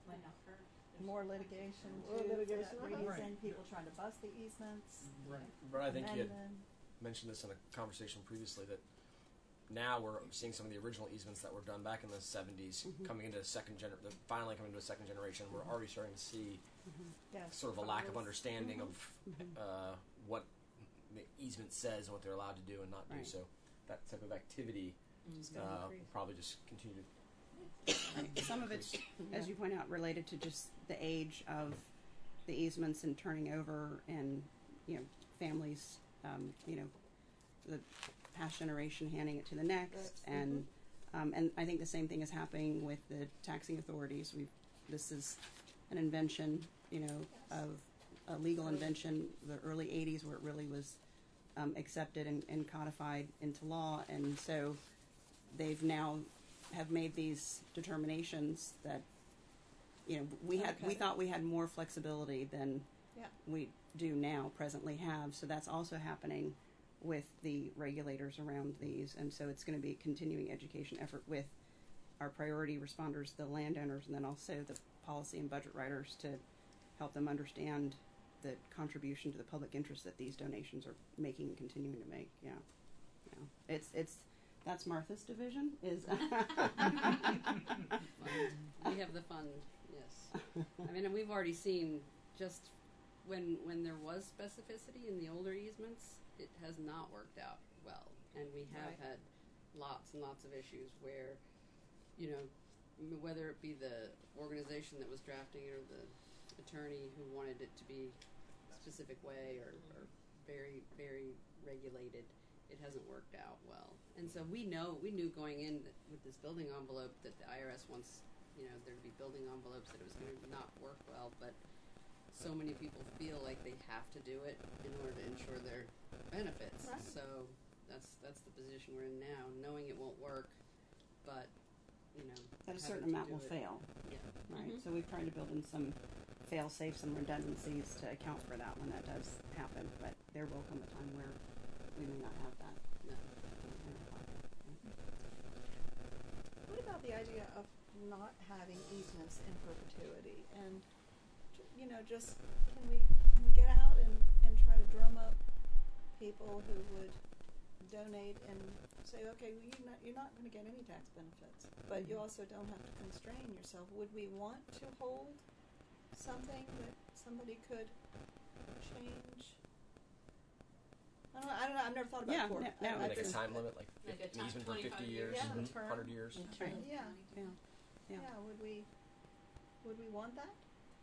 might not hurt. More litigation More too, litigation, for that uh-huh. reason, Right. people trying to bust the easements. Right. But I think you had amend them. mentioned this in a conversation previously that now we're seeing some of the original easements that were done back in the seventies Mhm. coming into a second gener- they're finally coming to a second generation. We're already starting to see Yes. sort of a lack of Follows. understanding Mhm. of Mhm. uh, what the easement says and what they're allowed to do and not do. Right. So that type of activity It's gonna uh, will increase. probably just continue to. Some of it's, as you point out, related to just the age of the easements and turning over, and you know, families, um, you know, the past generation handing it to the next, and um, and I think the same thing is happening with the taxing authorities. We, this is an invention, you know, of a legal invention, the early eighties, where it really was um, accepted and, and codified into law, and so they've now have made these determinations that, you know, we had we Okay. thought we had more flexibility than Yeah. we do now presently have. So that's also happening with the regulators around these, and so it's going to be a continuing education effort with our priority responders, the landowners, and then also the policy and budget writers to help them understand the contribution to the public interest that these donations are making and continuing to make. Yeah, yeah. It's it's that's Martha's division. Is We have the fund, yes. I mean, and we've already seen just when when there was specificity in the older easements, it has not worked out well, and we have Right. had lots and lots of issues where, you know, m- whether it be the organization that was drafting it or the attorney who wanted it to be a specific way or, or very very regulated, it hasn't worked out well. And so we know, we knew going in that with this building envelope that the I R S wants, you know, there to be building envelopes, that it was going to not work well, but so many people feel like they have to do it in order to ensure their benefits. Right. So that's that's the position we're in now, knowing it won't work, but, you know, that a having certain to amount do will it. fail. Yeah. Right. Mhm. So we've tried to build in some fail safe, some redundancies to account for that when that does happen. But there will come a time where we may not have that. No. What about the idea of not having easements in perpetuity? And, you know, just, can we, can we get out and, and try to drum up people who would donate and say, okay, well, you're not, you're not going to get any tax benefits, but you also don't have to constrain yourself. Would we want to hold something that somebody could change? I don't know, I don't know, I've never thought about Yeah, it before. no, no, I- I Like a just- time limit, like, Like a an time- easement for fifty twenty-five years, Yeah, mhm, term. hundred years. That's right. Yeah, Yeah. yeah, Yeah. would we, would we want that?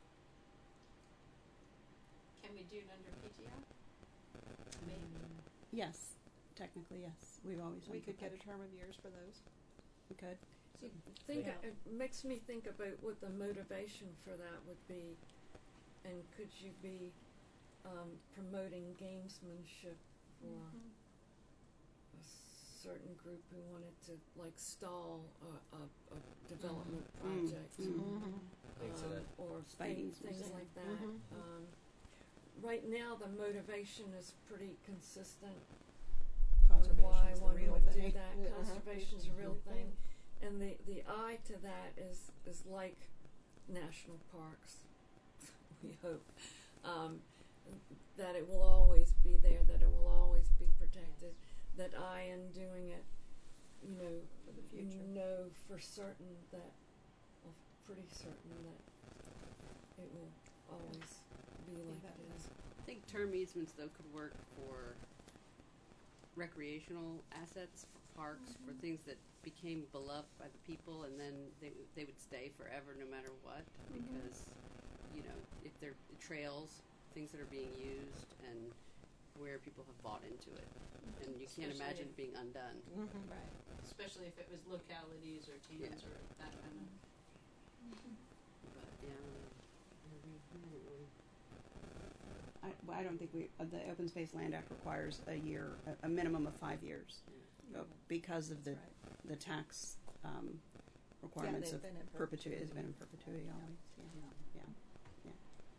Can we do it under P T O? Maybe. Yes, technically yes. We've always done We could get a perpetual. term of years for those. We could. Think Yeah. it makes me think about what the motivation for that would be, and could you be um, promoting gamesmanship for Mhm. a certain group who wanted to like stall a, a, a development Mm. project, Mhm. Thanks to um, that. or Spidey's things, things museum. like that. Mhm. Um, right now, the motivation is pretty consistent. Conservation's why the one real would thing. do that. Yeah. Conservation's a real Mhm. thing, and the the eye to that is is like national parks. We hope um, that it will always be there, that it will always be protected. That I, in doing it, you know, For the future. know for certain that, well, pretty certain that it will always be like that it way. is. I think term easements, though, could work for recreational assets, for parks, for things that became beloved by the people, and then they w- they would stay forever no matter what, because, you know, if they're trails, things that are being used, and where people have bought into it, and you can't Especially imagine if- it being undone. Right. Especially if it was localities or towns Yeah. or that kind of. But yeah, I don't know. I, well, I don't think we, uh, the Open Space Land Act requires a year, a, a minimum of five years, uh, because of the, That's right. the tax um, requirements they've of been in perpetuity. It's perpetuity. been in perpetuity always. Yeah. Yeah. Yeah.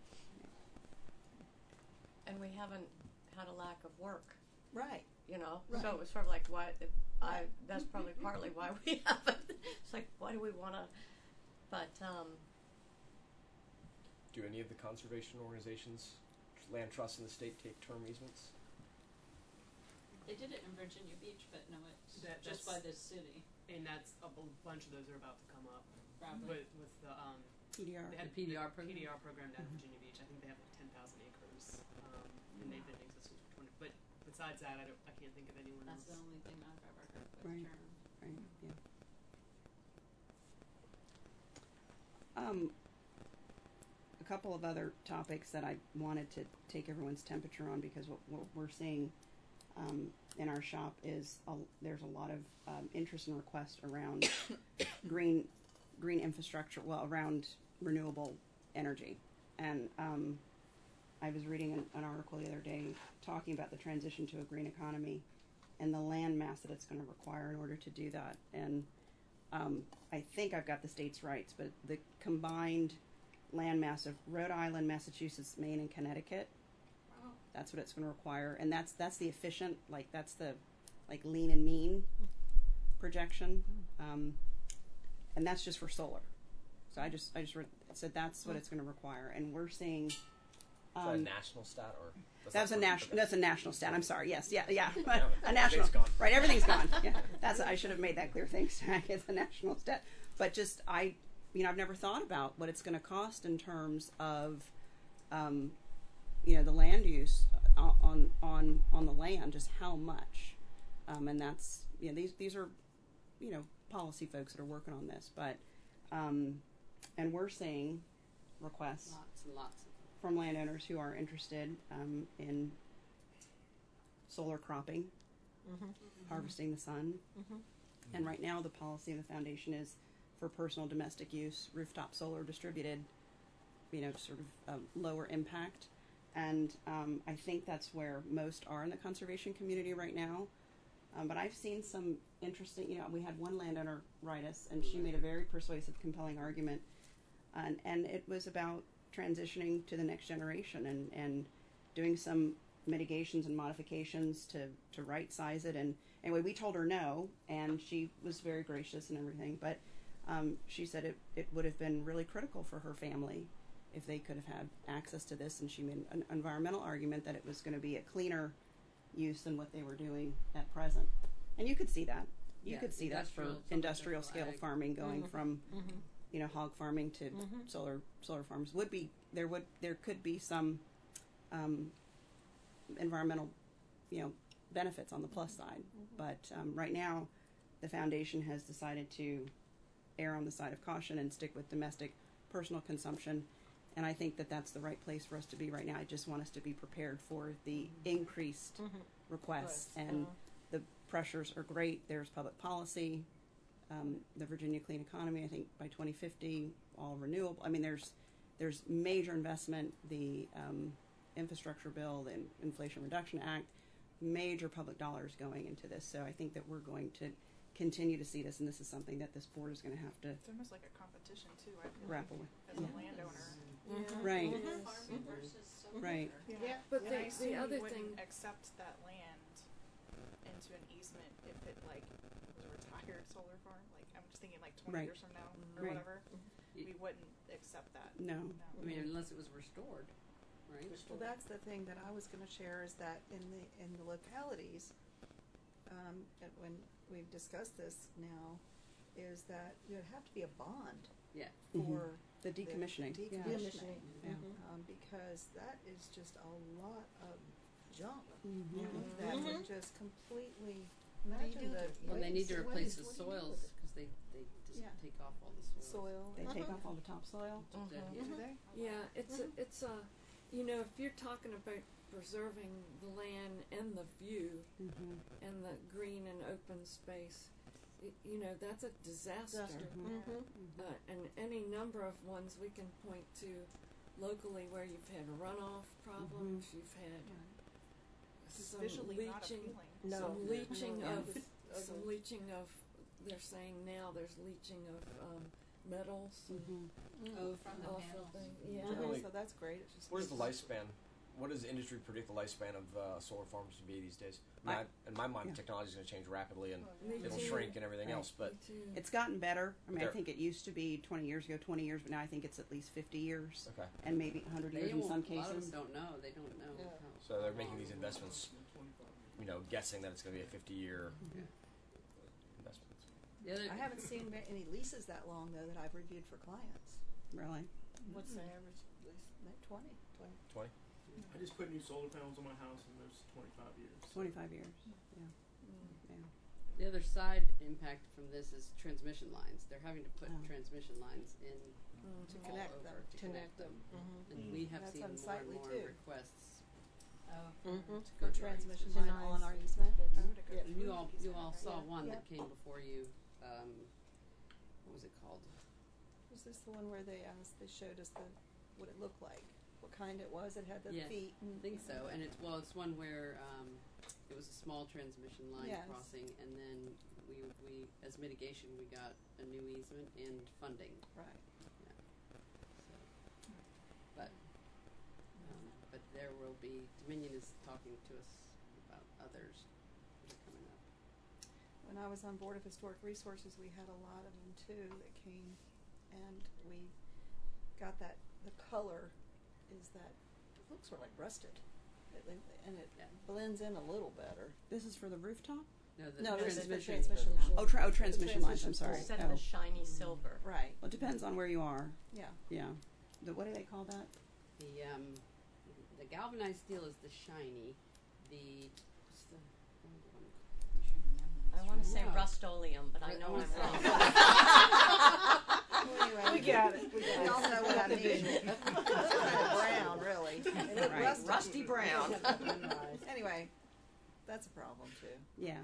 And we haven't had a lack of work, Right. you know? Right. So it's sort of like why, I, that's probably partly why we haven't. It's like, why do we want to, but, um, do any of the conservation organizations, land trusts in the state, take term easements? They did it in Virginia Beach, but no, it's That- just that's- by this city. And that's a bu- bunch of those are about to come up. Probably. With, with the um, P D R. They had The P D R program? P D R program down Mhm. in Virginia Beach. I think they have like ten thousand acres, um, and they've been in existence for twenty. But besides that, I don't. I can't think of anyone That's the else. only thing I've ever heard with Right. term. Right, yeah. Um, a couple of other topics that I wanted to take everyone's temperature on, because what, what we're seeing um, in our shop is a, there's a lot of um, interest and request around green green infrastructure, well, around renewable energy. And um, I was reading an, an article the other day talking about the transition to a green economy and the land mass that it's going to require in order to do that. And um, I think I've got the states right, but the combined land mass of Rhode Island, Massachusetts, Maine, and Connecticut, Wow. that's what it's going to require. And that's that's the efficient, like that's the like lean and mean projection. Um, and that's just for solar. So I just I just read, said that's what it's going to require. And we're seeing... Is that a Um, national stat or? does that's that a work? national. Okay. That's a national stat. I'm sorry. Yes. Yeah. Yeah. No, a national. everything's gone. Right. Everything's gone. Yeah. That's. I should have made that clear. Thanks, Jack. It's a national stat. But just I, you know, I've never thought about what it's going to cost in terms of, um, you know, the land use on on on the land. Just how much, um, and that's you know these these are, you know, policy folks that are working on this. But, um, and we're seeing requests Lots and lots of from landowners who are interested um, in solar cropping, Mhm. harvesting the sun. Mhm. And right now, the policy of the foundation is for personal domestic use, rooftop solar distributed, you know, sort of um, lower impact. And um, I think that's where most are in the conservation community right now. Um, but I've seen some interesting, you know, we had one landowner write us, and she made a very persuasive, compelling argument. And, and it was about transitioning to the next generation and, and doing some mitigations and modifications to, to right size it. And anyway, we told her no, and she was very gracious and everything. But um, she said it, it would have been really critical for her family if they could have had access to this. And she made an environmental argument that it was going to be a cleaner use than what they were doing at present. And you could see that. You Yeah, could see that for industrial- industrial scale ag. farming going Mhm. from Mhm. you know, hog farming to Mhm. solar solar farms would be there would there could be some um, environmental, you know, benefits on the plus side. But um, right now, the foundation has decided to err on the side of caution and stick with domestic personal consumption. And I think that that's the right place for us to be right now. I just want us to be prepared for the increased Mhm. requests, Right. and Uh-huh. the pressures are great. There's public policy. Um, the Virginia Clean Economy, I think by twenty fifty, all renewable. I mean, there's there's major investment. The um, infrastructure bill, the Inflation Reduction Act, major public dollars going into this. So I think that we're going to continue to see this, and this is something that this board is going to have to It's almost like a competition too. I feel grapple like, with. as Yeah. a landowner. Mhm. Right. Mhm. Farming versus solar. Right. Yeah, But and the- I the assume other you wouldn't thing- accept that land into an easement if it like was a retired solar farm. Like I'm just thinking like twenty Right. years from now Mhm. or Right. whatever. We wouldn't accept that. No. I mean, unless it was restored, right? Well, that's the thing that I was going to share is that in the in the localities, um, and when we've discussed this now, is that there'd have to be a bond Yeah. Mhm. for The decommissioning. The Yeah. decommissioning, Yeah. um, because that is just a lot of junk Mhm. you know, Mhm. that Mhm. would just completely. What do you Imagine do the with Well, they need to waste. replace the What do you do soils with it? because they, they just Yeah. take off all the soils. Soil. They take Mhm. off all the topsoil. Took that Mhm. hit. Do they? Yeah, it's a, it's a, you know, if you're talking about preserving the land and the view Mm-hmm. and the green and open space, y- you know, that's a disaster. Disaster. Mhm. Mhm. Uh, and any number of ones we can point to locally where you've had runoff problems, you've had It's some visually not leaching, appealing. No. some leaching No. of, It's some ugly. leaching of. They're saying now there's leaching of um, metals Mm-hmm. and Oh, From the off panels. of things. Yeah. Really? So that's great. It's just Where's the lifespan what does the industry predict the lifespan of uh, solar farms to be these days? I mean, I- I, in my mind, yeah. technology is going to change rapidly, and Me it'll too. shrink and everything Right. else. But It's gotten better. I mean, I There- think it used to be twenty years ago, twenty years, but now I think it's at least fifty years. Okay. And maybe one hundred They years in don't- some a lot of cases. them don't know. They don't know. Yeah. how- so they're making these investments, you know, guessing that it's going to be a fifty-year investment. The other- I haven't seen ma- any leases that long though that I've reviewed for clients. Really? What's the average lease? Like twenty. twenty. Twenty. I just put new solar panels on my house, and there's twenty-five years. twenty-five years. Yeah. Yeah. The other side impact from this is transmission lines. They're having to put Oh. transmission lines in To all connect over them. to To connect connect them, them. Mhm. and we have That's seen more and unsightly, more too. requests. Oh, to Mhm. go For to our transmission easement. line on our easement. Oh, to go Yeah. through You the all, you easement, all right. saw Yeah. one Yeah. that came before you. Um, what was it called? Was this the one where they asked, they showed us the, what it looked like? What kind it was? It had the Yeah, feet. I think so. And it's well, it's one where um, it was a small transmission line Yes. crossing, and then we we as mitigation we got a new easement and funding. Right. Yeah. So, but um, but there will be Dominion is talking to us about others that are coming up. When I was on Board of Historic Resources, we had a lot of them too that came, and we got that, the color is that, it looks sort of like rusted, it, it- and it blends in a little better. This is for the rooftop? No, the No, this is the transmission. transmission line. Oh, tra- oh, The transmission lines. I'm transmission sorry. pole. Instead Oh. of the shiny silver. Right. Well, it depends on where you are. Yeah. Yeah. The, what do they call that? The um, the galvanized steel is the shiny. The what's the other one? I want to say No. Rust-Oleum, but I I know wanna I'm say- wrong. Well, anyway, We got it. We got We it. all know what I The mean. vision. It's kind of brown, really. It looked Right. rusty. Rusty brown. Anyway, that's a problem too. Yeah.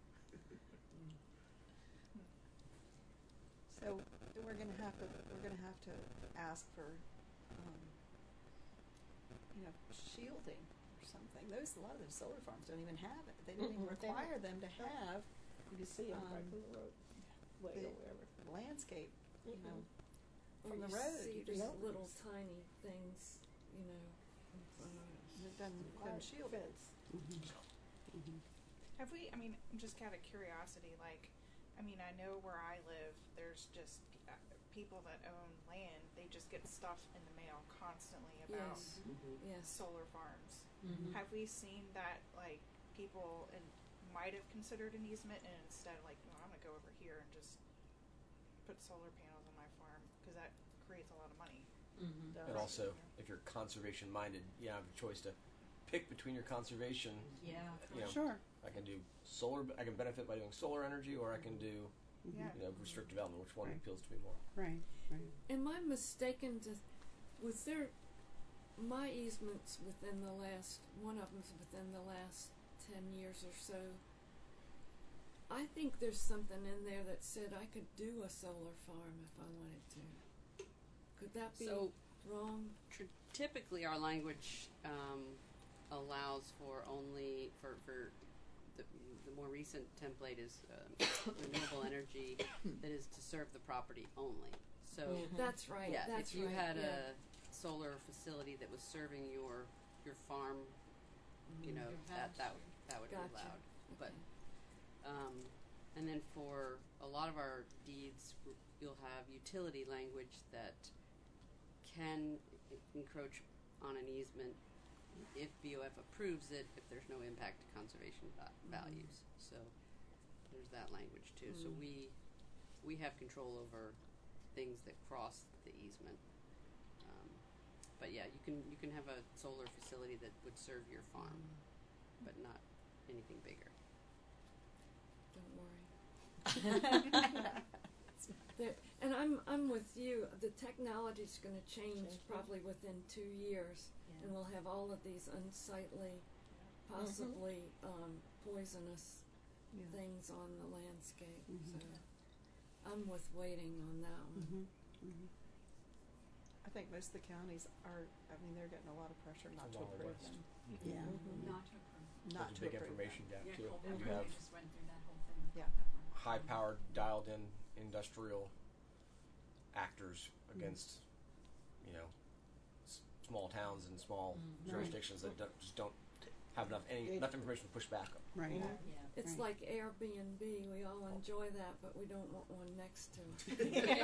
So we're gonna have to, we're gonna have to ask for, um, you know, shielding or something. Those, a lot of those solar farms don't even have it. They don't even Mhm. They require don't. them to have, You can see it right um, from the road, way the or wherever. landscape, you know, Or from the you road. see You these just- little tiny things, you know, in front of us. It doesn't, doesn't shield it. Have we, I mean, just out of curiosity, like, I mean, I know where I live, there's just uh, people that own land, they just get stuff in the mail constantly about Yes. Mm-hmm. Yes. solar farms. Mhm. Have we seen that, like, people in, might have considered an easement and instead, like, no, I'm gonna go over here and just put solar panels on my farm, because that creates a lot of money. Mm-hmm. And also, if you're conservation minded, you have a choice to pick between your conservation. Yeah. You know, Sure. I can do solar. I can benefit by doing solar energy, or I can do, Yeah. you know, restrict development. Which one Right. appeals to me more? Right. Right. Am I mistaken to, was there, my easements within the last, one of them's within the last ten years or so. I think there's something in there that said I could do a solar farm if I wanted to. Could that be So, wrong? Tr- typically, our language um, allows for only for for the, the more recent template is um, renewable energy that is to serve the property only. So Mhm. That's right, Yeah, that's if you right, had yeah. a solar facility that was serving your your farm, you Mhm. know Your that house. that that would Gotcha. be allowed. But Okay. um, and then for a lot of our deeds, w- you'll have utility language that can e- encroach on an easement if B O F approves it, if there's no impact to conservation va- values. So there's that language too. So Mm. we we have control over things that cross the easement. Um, but yeah, you can you can have a solar facility that would serve your farm, but not anything bigger. Don't worry. There, and I'm I'm with you. The technology's going to change probably within two years, Yeah. and we'll have all of these unsightly, possibly um, poisonous Yeah. things on the landscape. Mhm. So I'm with waiting on that one. Mm-hmm. Mm-hmm. I think most of the counties are, I mean, they're getting a lot of pressure not A to lot of approve waste. them. Mhm. Yeah. Mhm. Not to approve. Not There's a to big approve information them. gap Yeah, too. Colbert You County have just went through that whole thing. Yeah. high-powered, dialed-in industrial actors against, you know, s- small towns and small Mm. jurisdictions that don't, just don't have enough any enough information to push back. Right. Yeah. Yeah. It's Right. like Airbnb. We all enjoy that, but we don't want one next to it.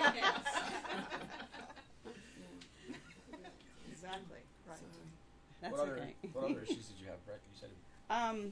Exactly, right. Sorry. That's what other okay. what other issues did you have, Brett? You said. Um,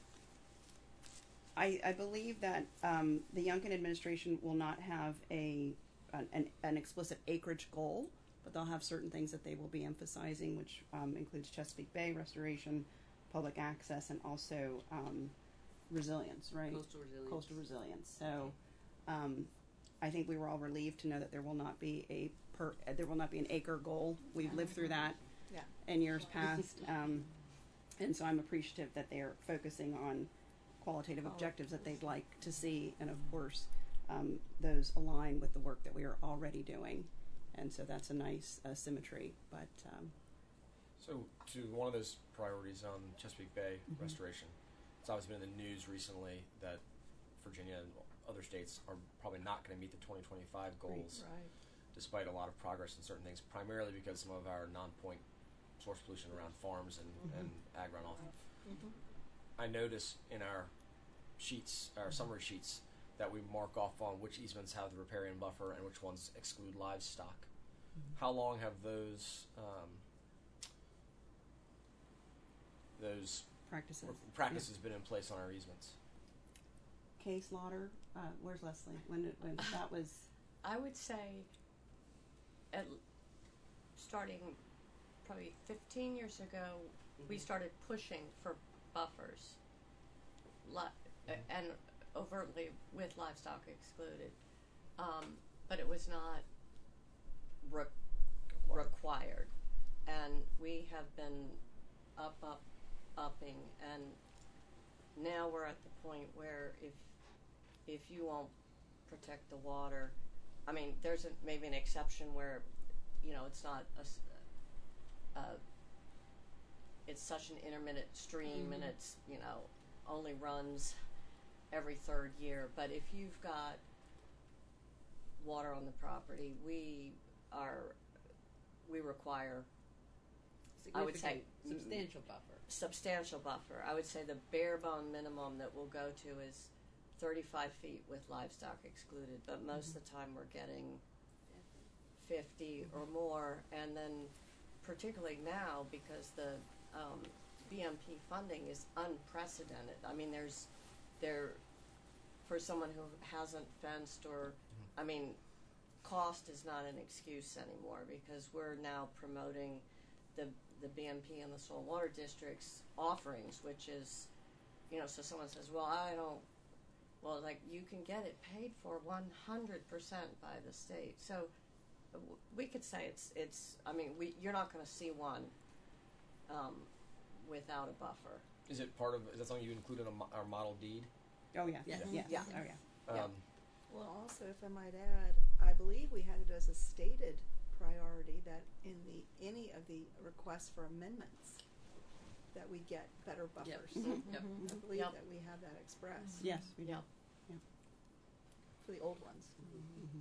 I, I believe that um, the Youngkin administration will not have a an, an, an explicit acreage goal, but they'll have certain things that they will be emphasizing, which um, includes Chesapeake Bay restoration, public access, and also um, resilience, right? Coastal resilience. Coastal resilience. So, um, I think we were all relieved to know that there will not be a per uh, there will not be an acre goal. We've lived through that Yeah. in years past, um, and so I'm appreciative that they are focusing on qualitative objectives that they'd like to see, and of course, um, those align with the work that we are already doing, and so that's a nice uh, symmetry. But um, So, to one of those priorities on Chesapeake Bay Mhm. restoration, it's obviously been in the news recently that Virginia and other states are probably not going to meet the twenty twenty-five goals, Right. despite a lot of progress in certain things, primarily because some of our non-point source pollution around farms and, Mhm. and ag runoff. Mhm. I notice in our sheets, our summary sheets, that we mark off on which easements have the riparian buffer and which ones exclude livestock. How long have those um, those practices. r- practices been in place on our easements? Kay Slaughter, uh, where's Leslie? When it, when that was I would say, at, starting probably fifteen years ago, we started pushing for buffers, li- a- and overtly with livestock excluded, um, but it was not re- required, and we have been up, up, upping, and now we're at the point where if if you won't protect the water, I mean, there's a, maybe an exception where, you know, it's not a, s- uh, it's such an intermittent stream and Mhm. it's, you know, only runs every third year. But if you've got water on the property, we are, we require, I would say, Significant, substantial buffer. substantial buffer. I would say the bare bone minimum that we'll go to is thirty-five feet with livestock excluded, but most of the time we're getting fifty or more, and then particularly now because the um, B M P funding is unprecedented. I mean, there's there for someone who hasn't fenced or, I mean, cost is not an excuse anymore because we're now promoting the the B M P and the soil and water districts offerings, which is, you know, so someone says, well, I don't, well, like, you can get it paid for one hundred percent by the state. So w- we could say it's, it's, I mean, we, you're not going to see one um, without a buffer. Is it part of? Is that something you include in a mo- our model deed? oh yeah Yes. yeah Yeah. oh yeah Um, Well, also, if I might add, I believe we had it as a stated priority that in the any of the requests for amendments that we get better buffers. Mhm. Yep. I believe Yep. that we have that expressed yes we do. Yep. Yeah. for the old ones. Mhm.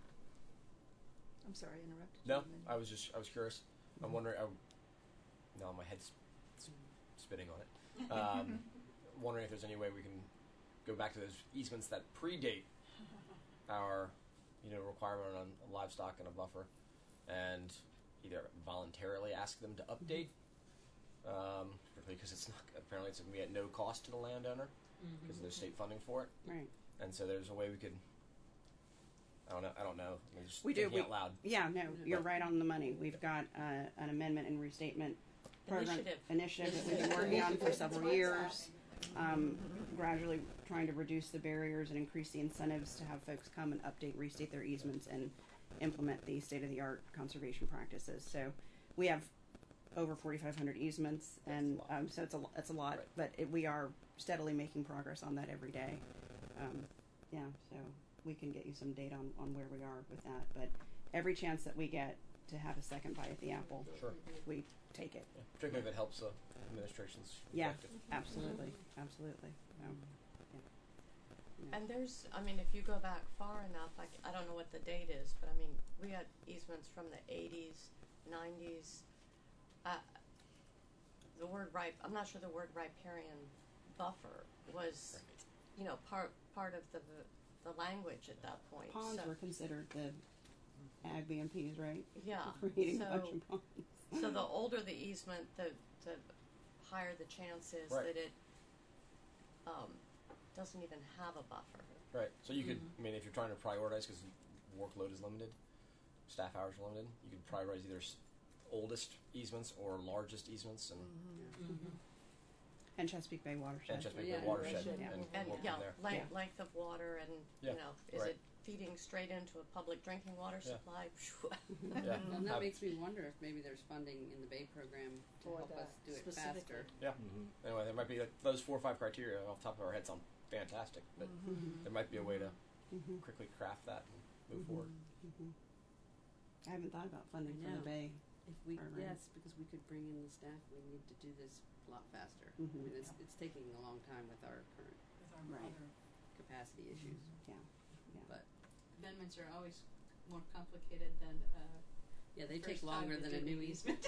I'm sorry, I interrupted you. no, Lynn. I was just I was curious. I'm wondering. I, now my head's s- spitting on it. Um, wondering if there's any way we can go back to those easements that predate our, you know, requirement on livestock and a buffer, and either voluntarily ask them to update, um, particularly because it's not apparently it's going to be at no cost to the landowner because there's state funding for it, right and so there's a way we could. I don't know. I don't know. I mean, just we do thinking we, out loud. yeah no you're right on the money. We've got uh, an amendment and restatement program Initiative. initiative that we've been working on for several years, um, gradually trying to reduce the barriers and increase the incentives to have folks come and update, restate their easements, and implement the state-of-the-art conservation practices. So we have over forty-five hundred easements, and um, so it's a it's a lot, Right. but it, we are steadily making progress on that every day. Um, yeah, so we can get you some data on, on where we are with that. But every chance that we get to have a second bite at the apple, Sure. we take it. Yeah, particularly if it helps the administration's Yeah, objective. absolutely, absolutely. Um, yeah. Yeah. And there's, I mean, if you go back far enough, like, I don't know what the date is, but I mean, we had easements from the eighties, nineties, uh, the word rip, I'm not sure the word riparian buffer was, you know, part, part of the, the language at that point. Ponds So- were considered the ag B M Ps, right? Yeah. For heating so, ocean ponds. so the older the easement, the, the higher the chance is Right. that it um, doesn't even have a buffer. Right. So you could, I mean, if you're trying to prioritize because workload is limited, staff hours are limited, you could prioritize either s- oldest easements or largest easements, and Mm-hmm. And Chesapeake Bay watershed. and Chesapeake Yeah, Bay watershed, yeah. and, And work yeah, from there. length, Yeah. length of water, and Yeah, you know, is right. it feeding straight into a public drinking water Yeah. supply? Yeah. And that Have- makes me wonder if maybe there's funding in the Bay program to For help that us do it specifically. faster. Yeah. Anyway, there might be like, those four or five criteria off the top of our head sound fantastic, but Mhm. there might be a way to Mhm. quickly craft that and move Mhm. forward. Mhm. I haven't thought about funding I for the know. Bay. If we, program. yes, because we could bring in the staff, we need to do this a lot faster. Mhm. I mean, it's, it's taking a long time with our current With our Right. other capacity issues. Yeah. Yeah. But amendments are always more complicated than, uh. yeah, they take first time longer to than do a new the easement.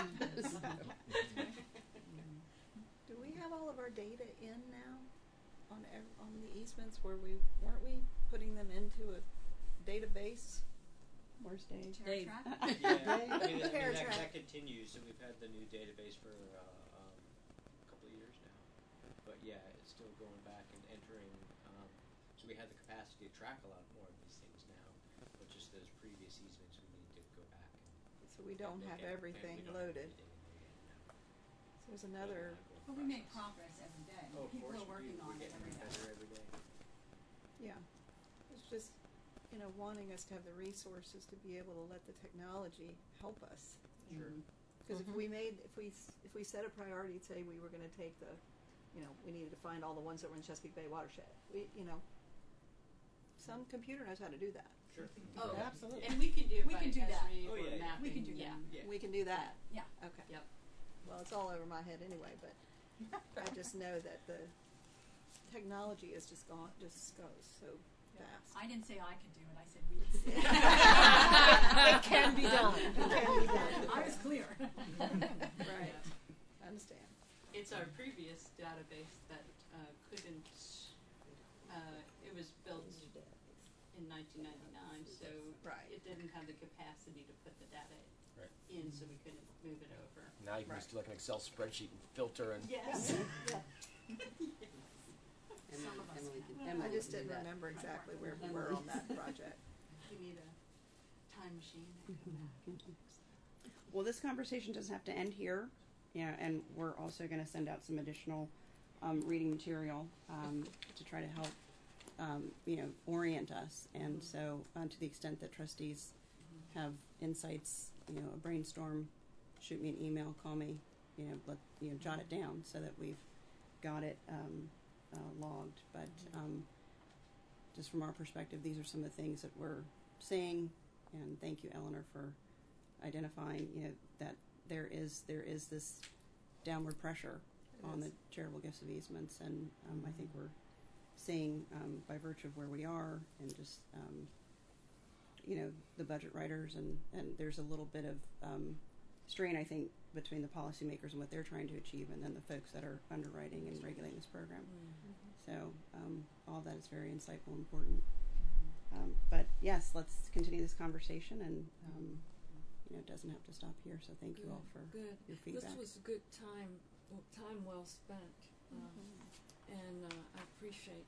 Do we have all of our data in now on ev- on the easements? Where we weren't we putting them into a database? Where's Dave? Dave. Yeah, I mean, I mean Terra that, Track. that continues, and we've had the new database for uh, um, a couple of years now. But yeah, it's still going back and entering. Um, so we have the capacity to track a lot more of these things now, but just those previous easements, we need to go back and. So we don't and have look at, and everything we don't have loaded. everything in there yet, no. So there's another. Well, we make progress every day. Oh, of People course, are working we, on we're it getting every day. better every day. Yeah, it's just, you know, wanting us to have the resources to be able to let the technology help us. Sure. Because Mhm. if we made, if we, s- if we set a priority, say we were gonna take the, you know, we needed to find all the ones that were in Chesapeake Bay watershed, we, you know, some computer knows how to do that. Sure. Oh, Absolutely. And we can do it We by can do that. Esri Oh, or yeah, yeah. mapping. We can do yeah. that. Yeah. We can do that. Yeah. Okay. Yep. Well, it's all over my head anyway, but I just know that the technology is just gone, just goes so fast. I didn't say I could do it, I said we could. It can be done. It can be done. I was clear. Right. I understand. It's our previous database that uh, couldn't, uh, it was built in nineteen ninety-nine, so Right. it didn't have the capacity to put the data Right. in, so we couldn't move it over. Now you can just do like an Excel spreadsheet and filter and Yes. Yeah. Emily, Some of us Emily can. can, Emily I just can do didn't that. remember exactly where we Emily. were on that project. You need a time machine and come back. Well, this conversation doesn't have to end here. Yeah, and we're also going to send out some additional um, reading material um, to try to help, um, you know, orient us. And so, uh, to the extent that trustees have insights, you know, a brainstorm, shoot me an email, call me, you know, let you know, jot it down so that we've got it um, uh, logged. But um, just from our perspective, these are some of the things that we're seeing. And thank you, Eleanor, for identifying, you know, that there is there is this downward pressure It on is. the charitable gifts of easements, and um, I think we're seeing um, by virtue of where we are and just um, you know, the budget writers, and, and there's a little bit of um, strain, I think, between the policymakers and what they're trying to achieve, and then the folks that are underwriting and regulating this program. Mm-hmm. So um, all that is very insightful and important. Um, but yes, let's continue this conversation, and um, you know, it doesn't have to stop here. So thank you all for Good. your feedback. This was a good time, well, time well spent, um, Mm-hmm. and uh, I appreciate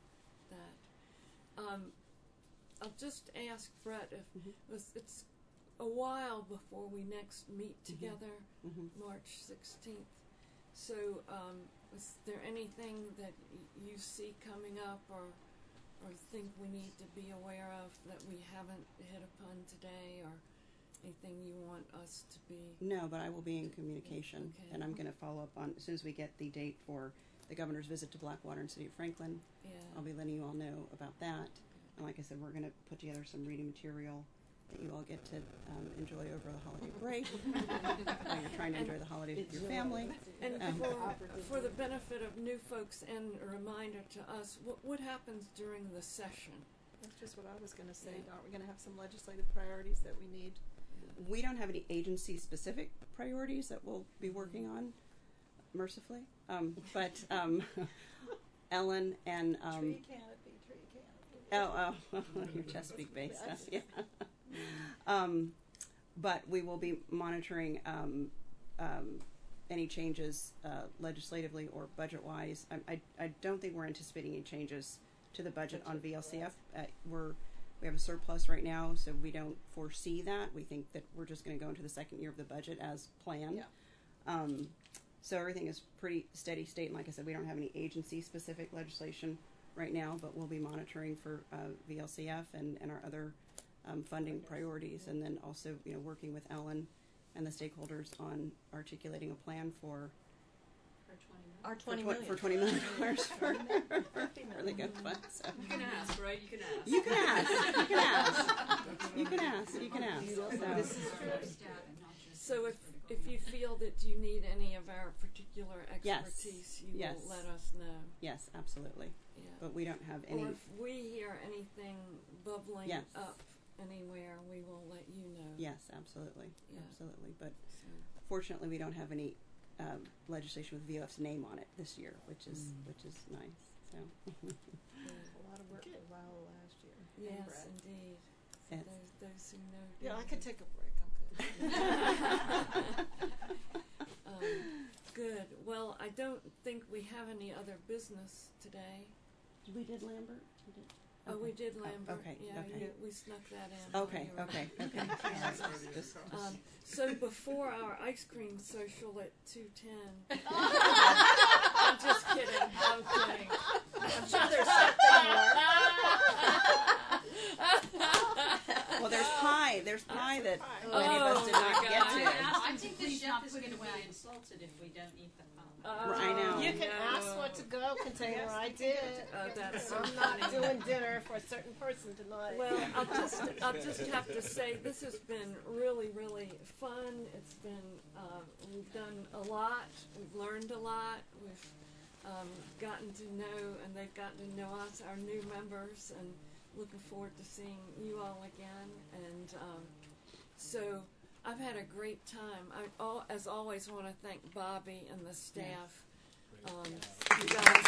that. Um, I'll just ask Brett if Mhm. it's, it's a while before we next meet Mhm. together, Mhm. March sixteenth. So, um, is there anything that y- you see coming up, or or think we need to be aware of that we haven't hit upon today, or anything you want us to be? No, but I will be in communication, Okay. and I'm going to follow up on as soon as we get the date for the governor's visit to Blackwater and City of Franklin. Yeah. I'll be letting you all know about that. And like I said, we're going to put together some reading material that you all get to um, enjoy over the holiday break while you're trying to enjoy the holidays with your family. And Um, for, for the benefit of new folks and a reminder to us, what, what happens during the session? That's just what I was going to say. Yeah. Aren't we going to have some legislative priorities that we need we don't have any agency-specific priorities that we'll be working on, mercifully. Um, but um, Ellen and um, Tree canopy, tree canopy. oh, oh, your Chesapeake based stuff, yeah. um, but we will be monitoring um, um, any changes uh, legislatively or budget-wise. I, I, I don't think we're anticipating any changes to the budget on V L C F. Uh, we're we have a surplus right now, so we don't foresee that. We think that we're just going to go into the second year of the budget as planned. Yeah. Um, so everything is pretty steady state. And like I said, we don't have any agency-specific legislation right now, but we'll be monitoring for uh, V L C F and, and our other um, funding priorities, and then also, you know, working with Ellen and the stakeholders on articulating a plan for Our for, twenty tw- million. for twenty million dollars for, for the good fund. So. You can ask, right? You can ask. You can ask. You can ask. You can ask. You can ask. So, This is So if, if you feel that you need any of our particular Yes. expertise, you Yes. will let us know. yes, absolutely. Yeah. But we don't have any. Or if we hear anything bubbling Yes. up anywhere, we will let you know. Yes, absolutely, Yeah. absolutely. But So, fortunately, we don't have any um, legislation with V O F's name on it this year, which is Mm. which is nice. So yeah. A lot of work for Viola last year. and Yes, Brett. indeed. For Yes. those, those who know. Yeah, I David. could take a break. I'm good. um, good. Well, I don't think we have any other business today. we did Lambert. We did. Oh, we Okay. did Oh, Lambert. okay, Yeah, okay. you, we snuck that in. while Okay, you were- okay, okay. Just- Um, so before our ice cream social at two ten. I'm just kidding. I'm kidding. I'm sure there's something more. Well, there's pie. There's pie that Oh, many of us did not my get God. to. I think the Please chef not is put going it to be away. insulted if we don't eat the pie. Oh, I know. You can no. ask what to go container. I did. Oh, that's so I'm not funny. doing dinner for a certain person tonight. Well, I'll just I'll just have to say this has been really really fun. It's been uh, we've done a lot. We've learned a lot. We've um, gotten to know, and they've gotten to know us, our new members, and looking forward to seeing you all again. And um, so I've had a great time. I, all, as always, want to thank Bobby and the staff. Um, you guys.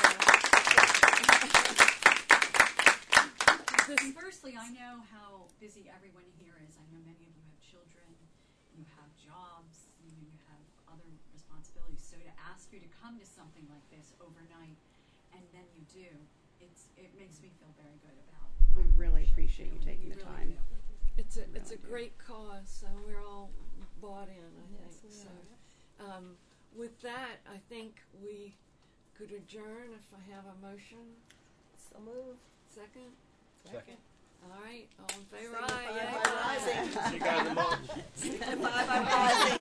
And firstly, I know how busy everyone here is. I know many of you have children, you have jobs, you, know, you have other responsibilities. So to ask you to come to something like this overnight, and then you do, it's it makes me feel very good about. We really appreciate you Really, taking we the really time. do. It's a We it's a really do. great cause, so we're all bought in. I Yes, think we so. Um, with that, I think we could adjourn if I have a motion. So move. Second. Second. All right. All in favor? Signify Aye. by Yay. rising. See you guys tomorrow. Signify by rising.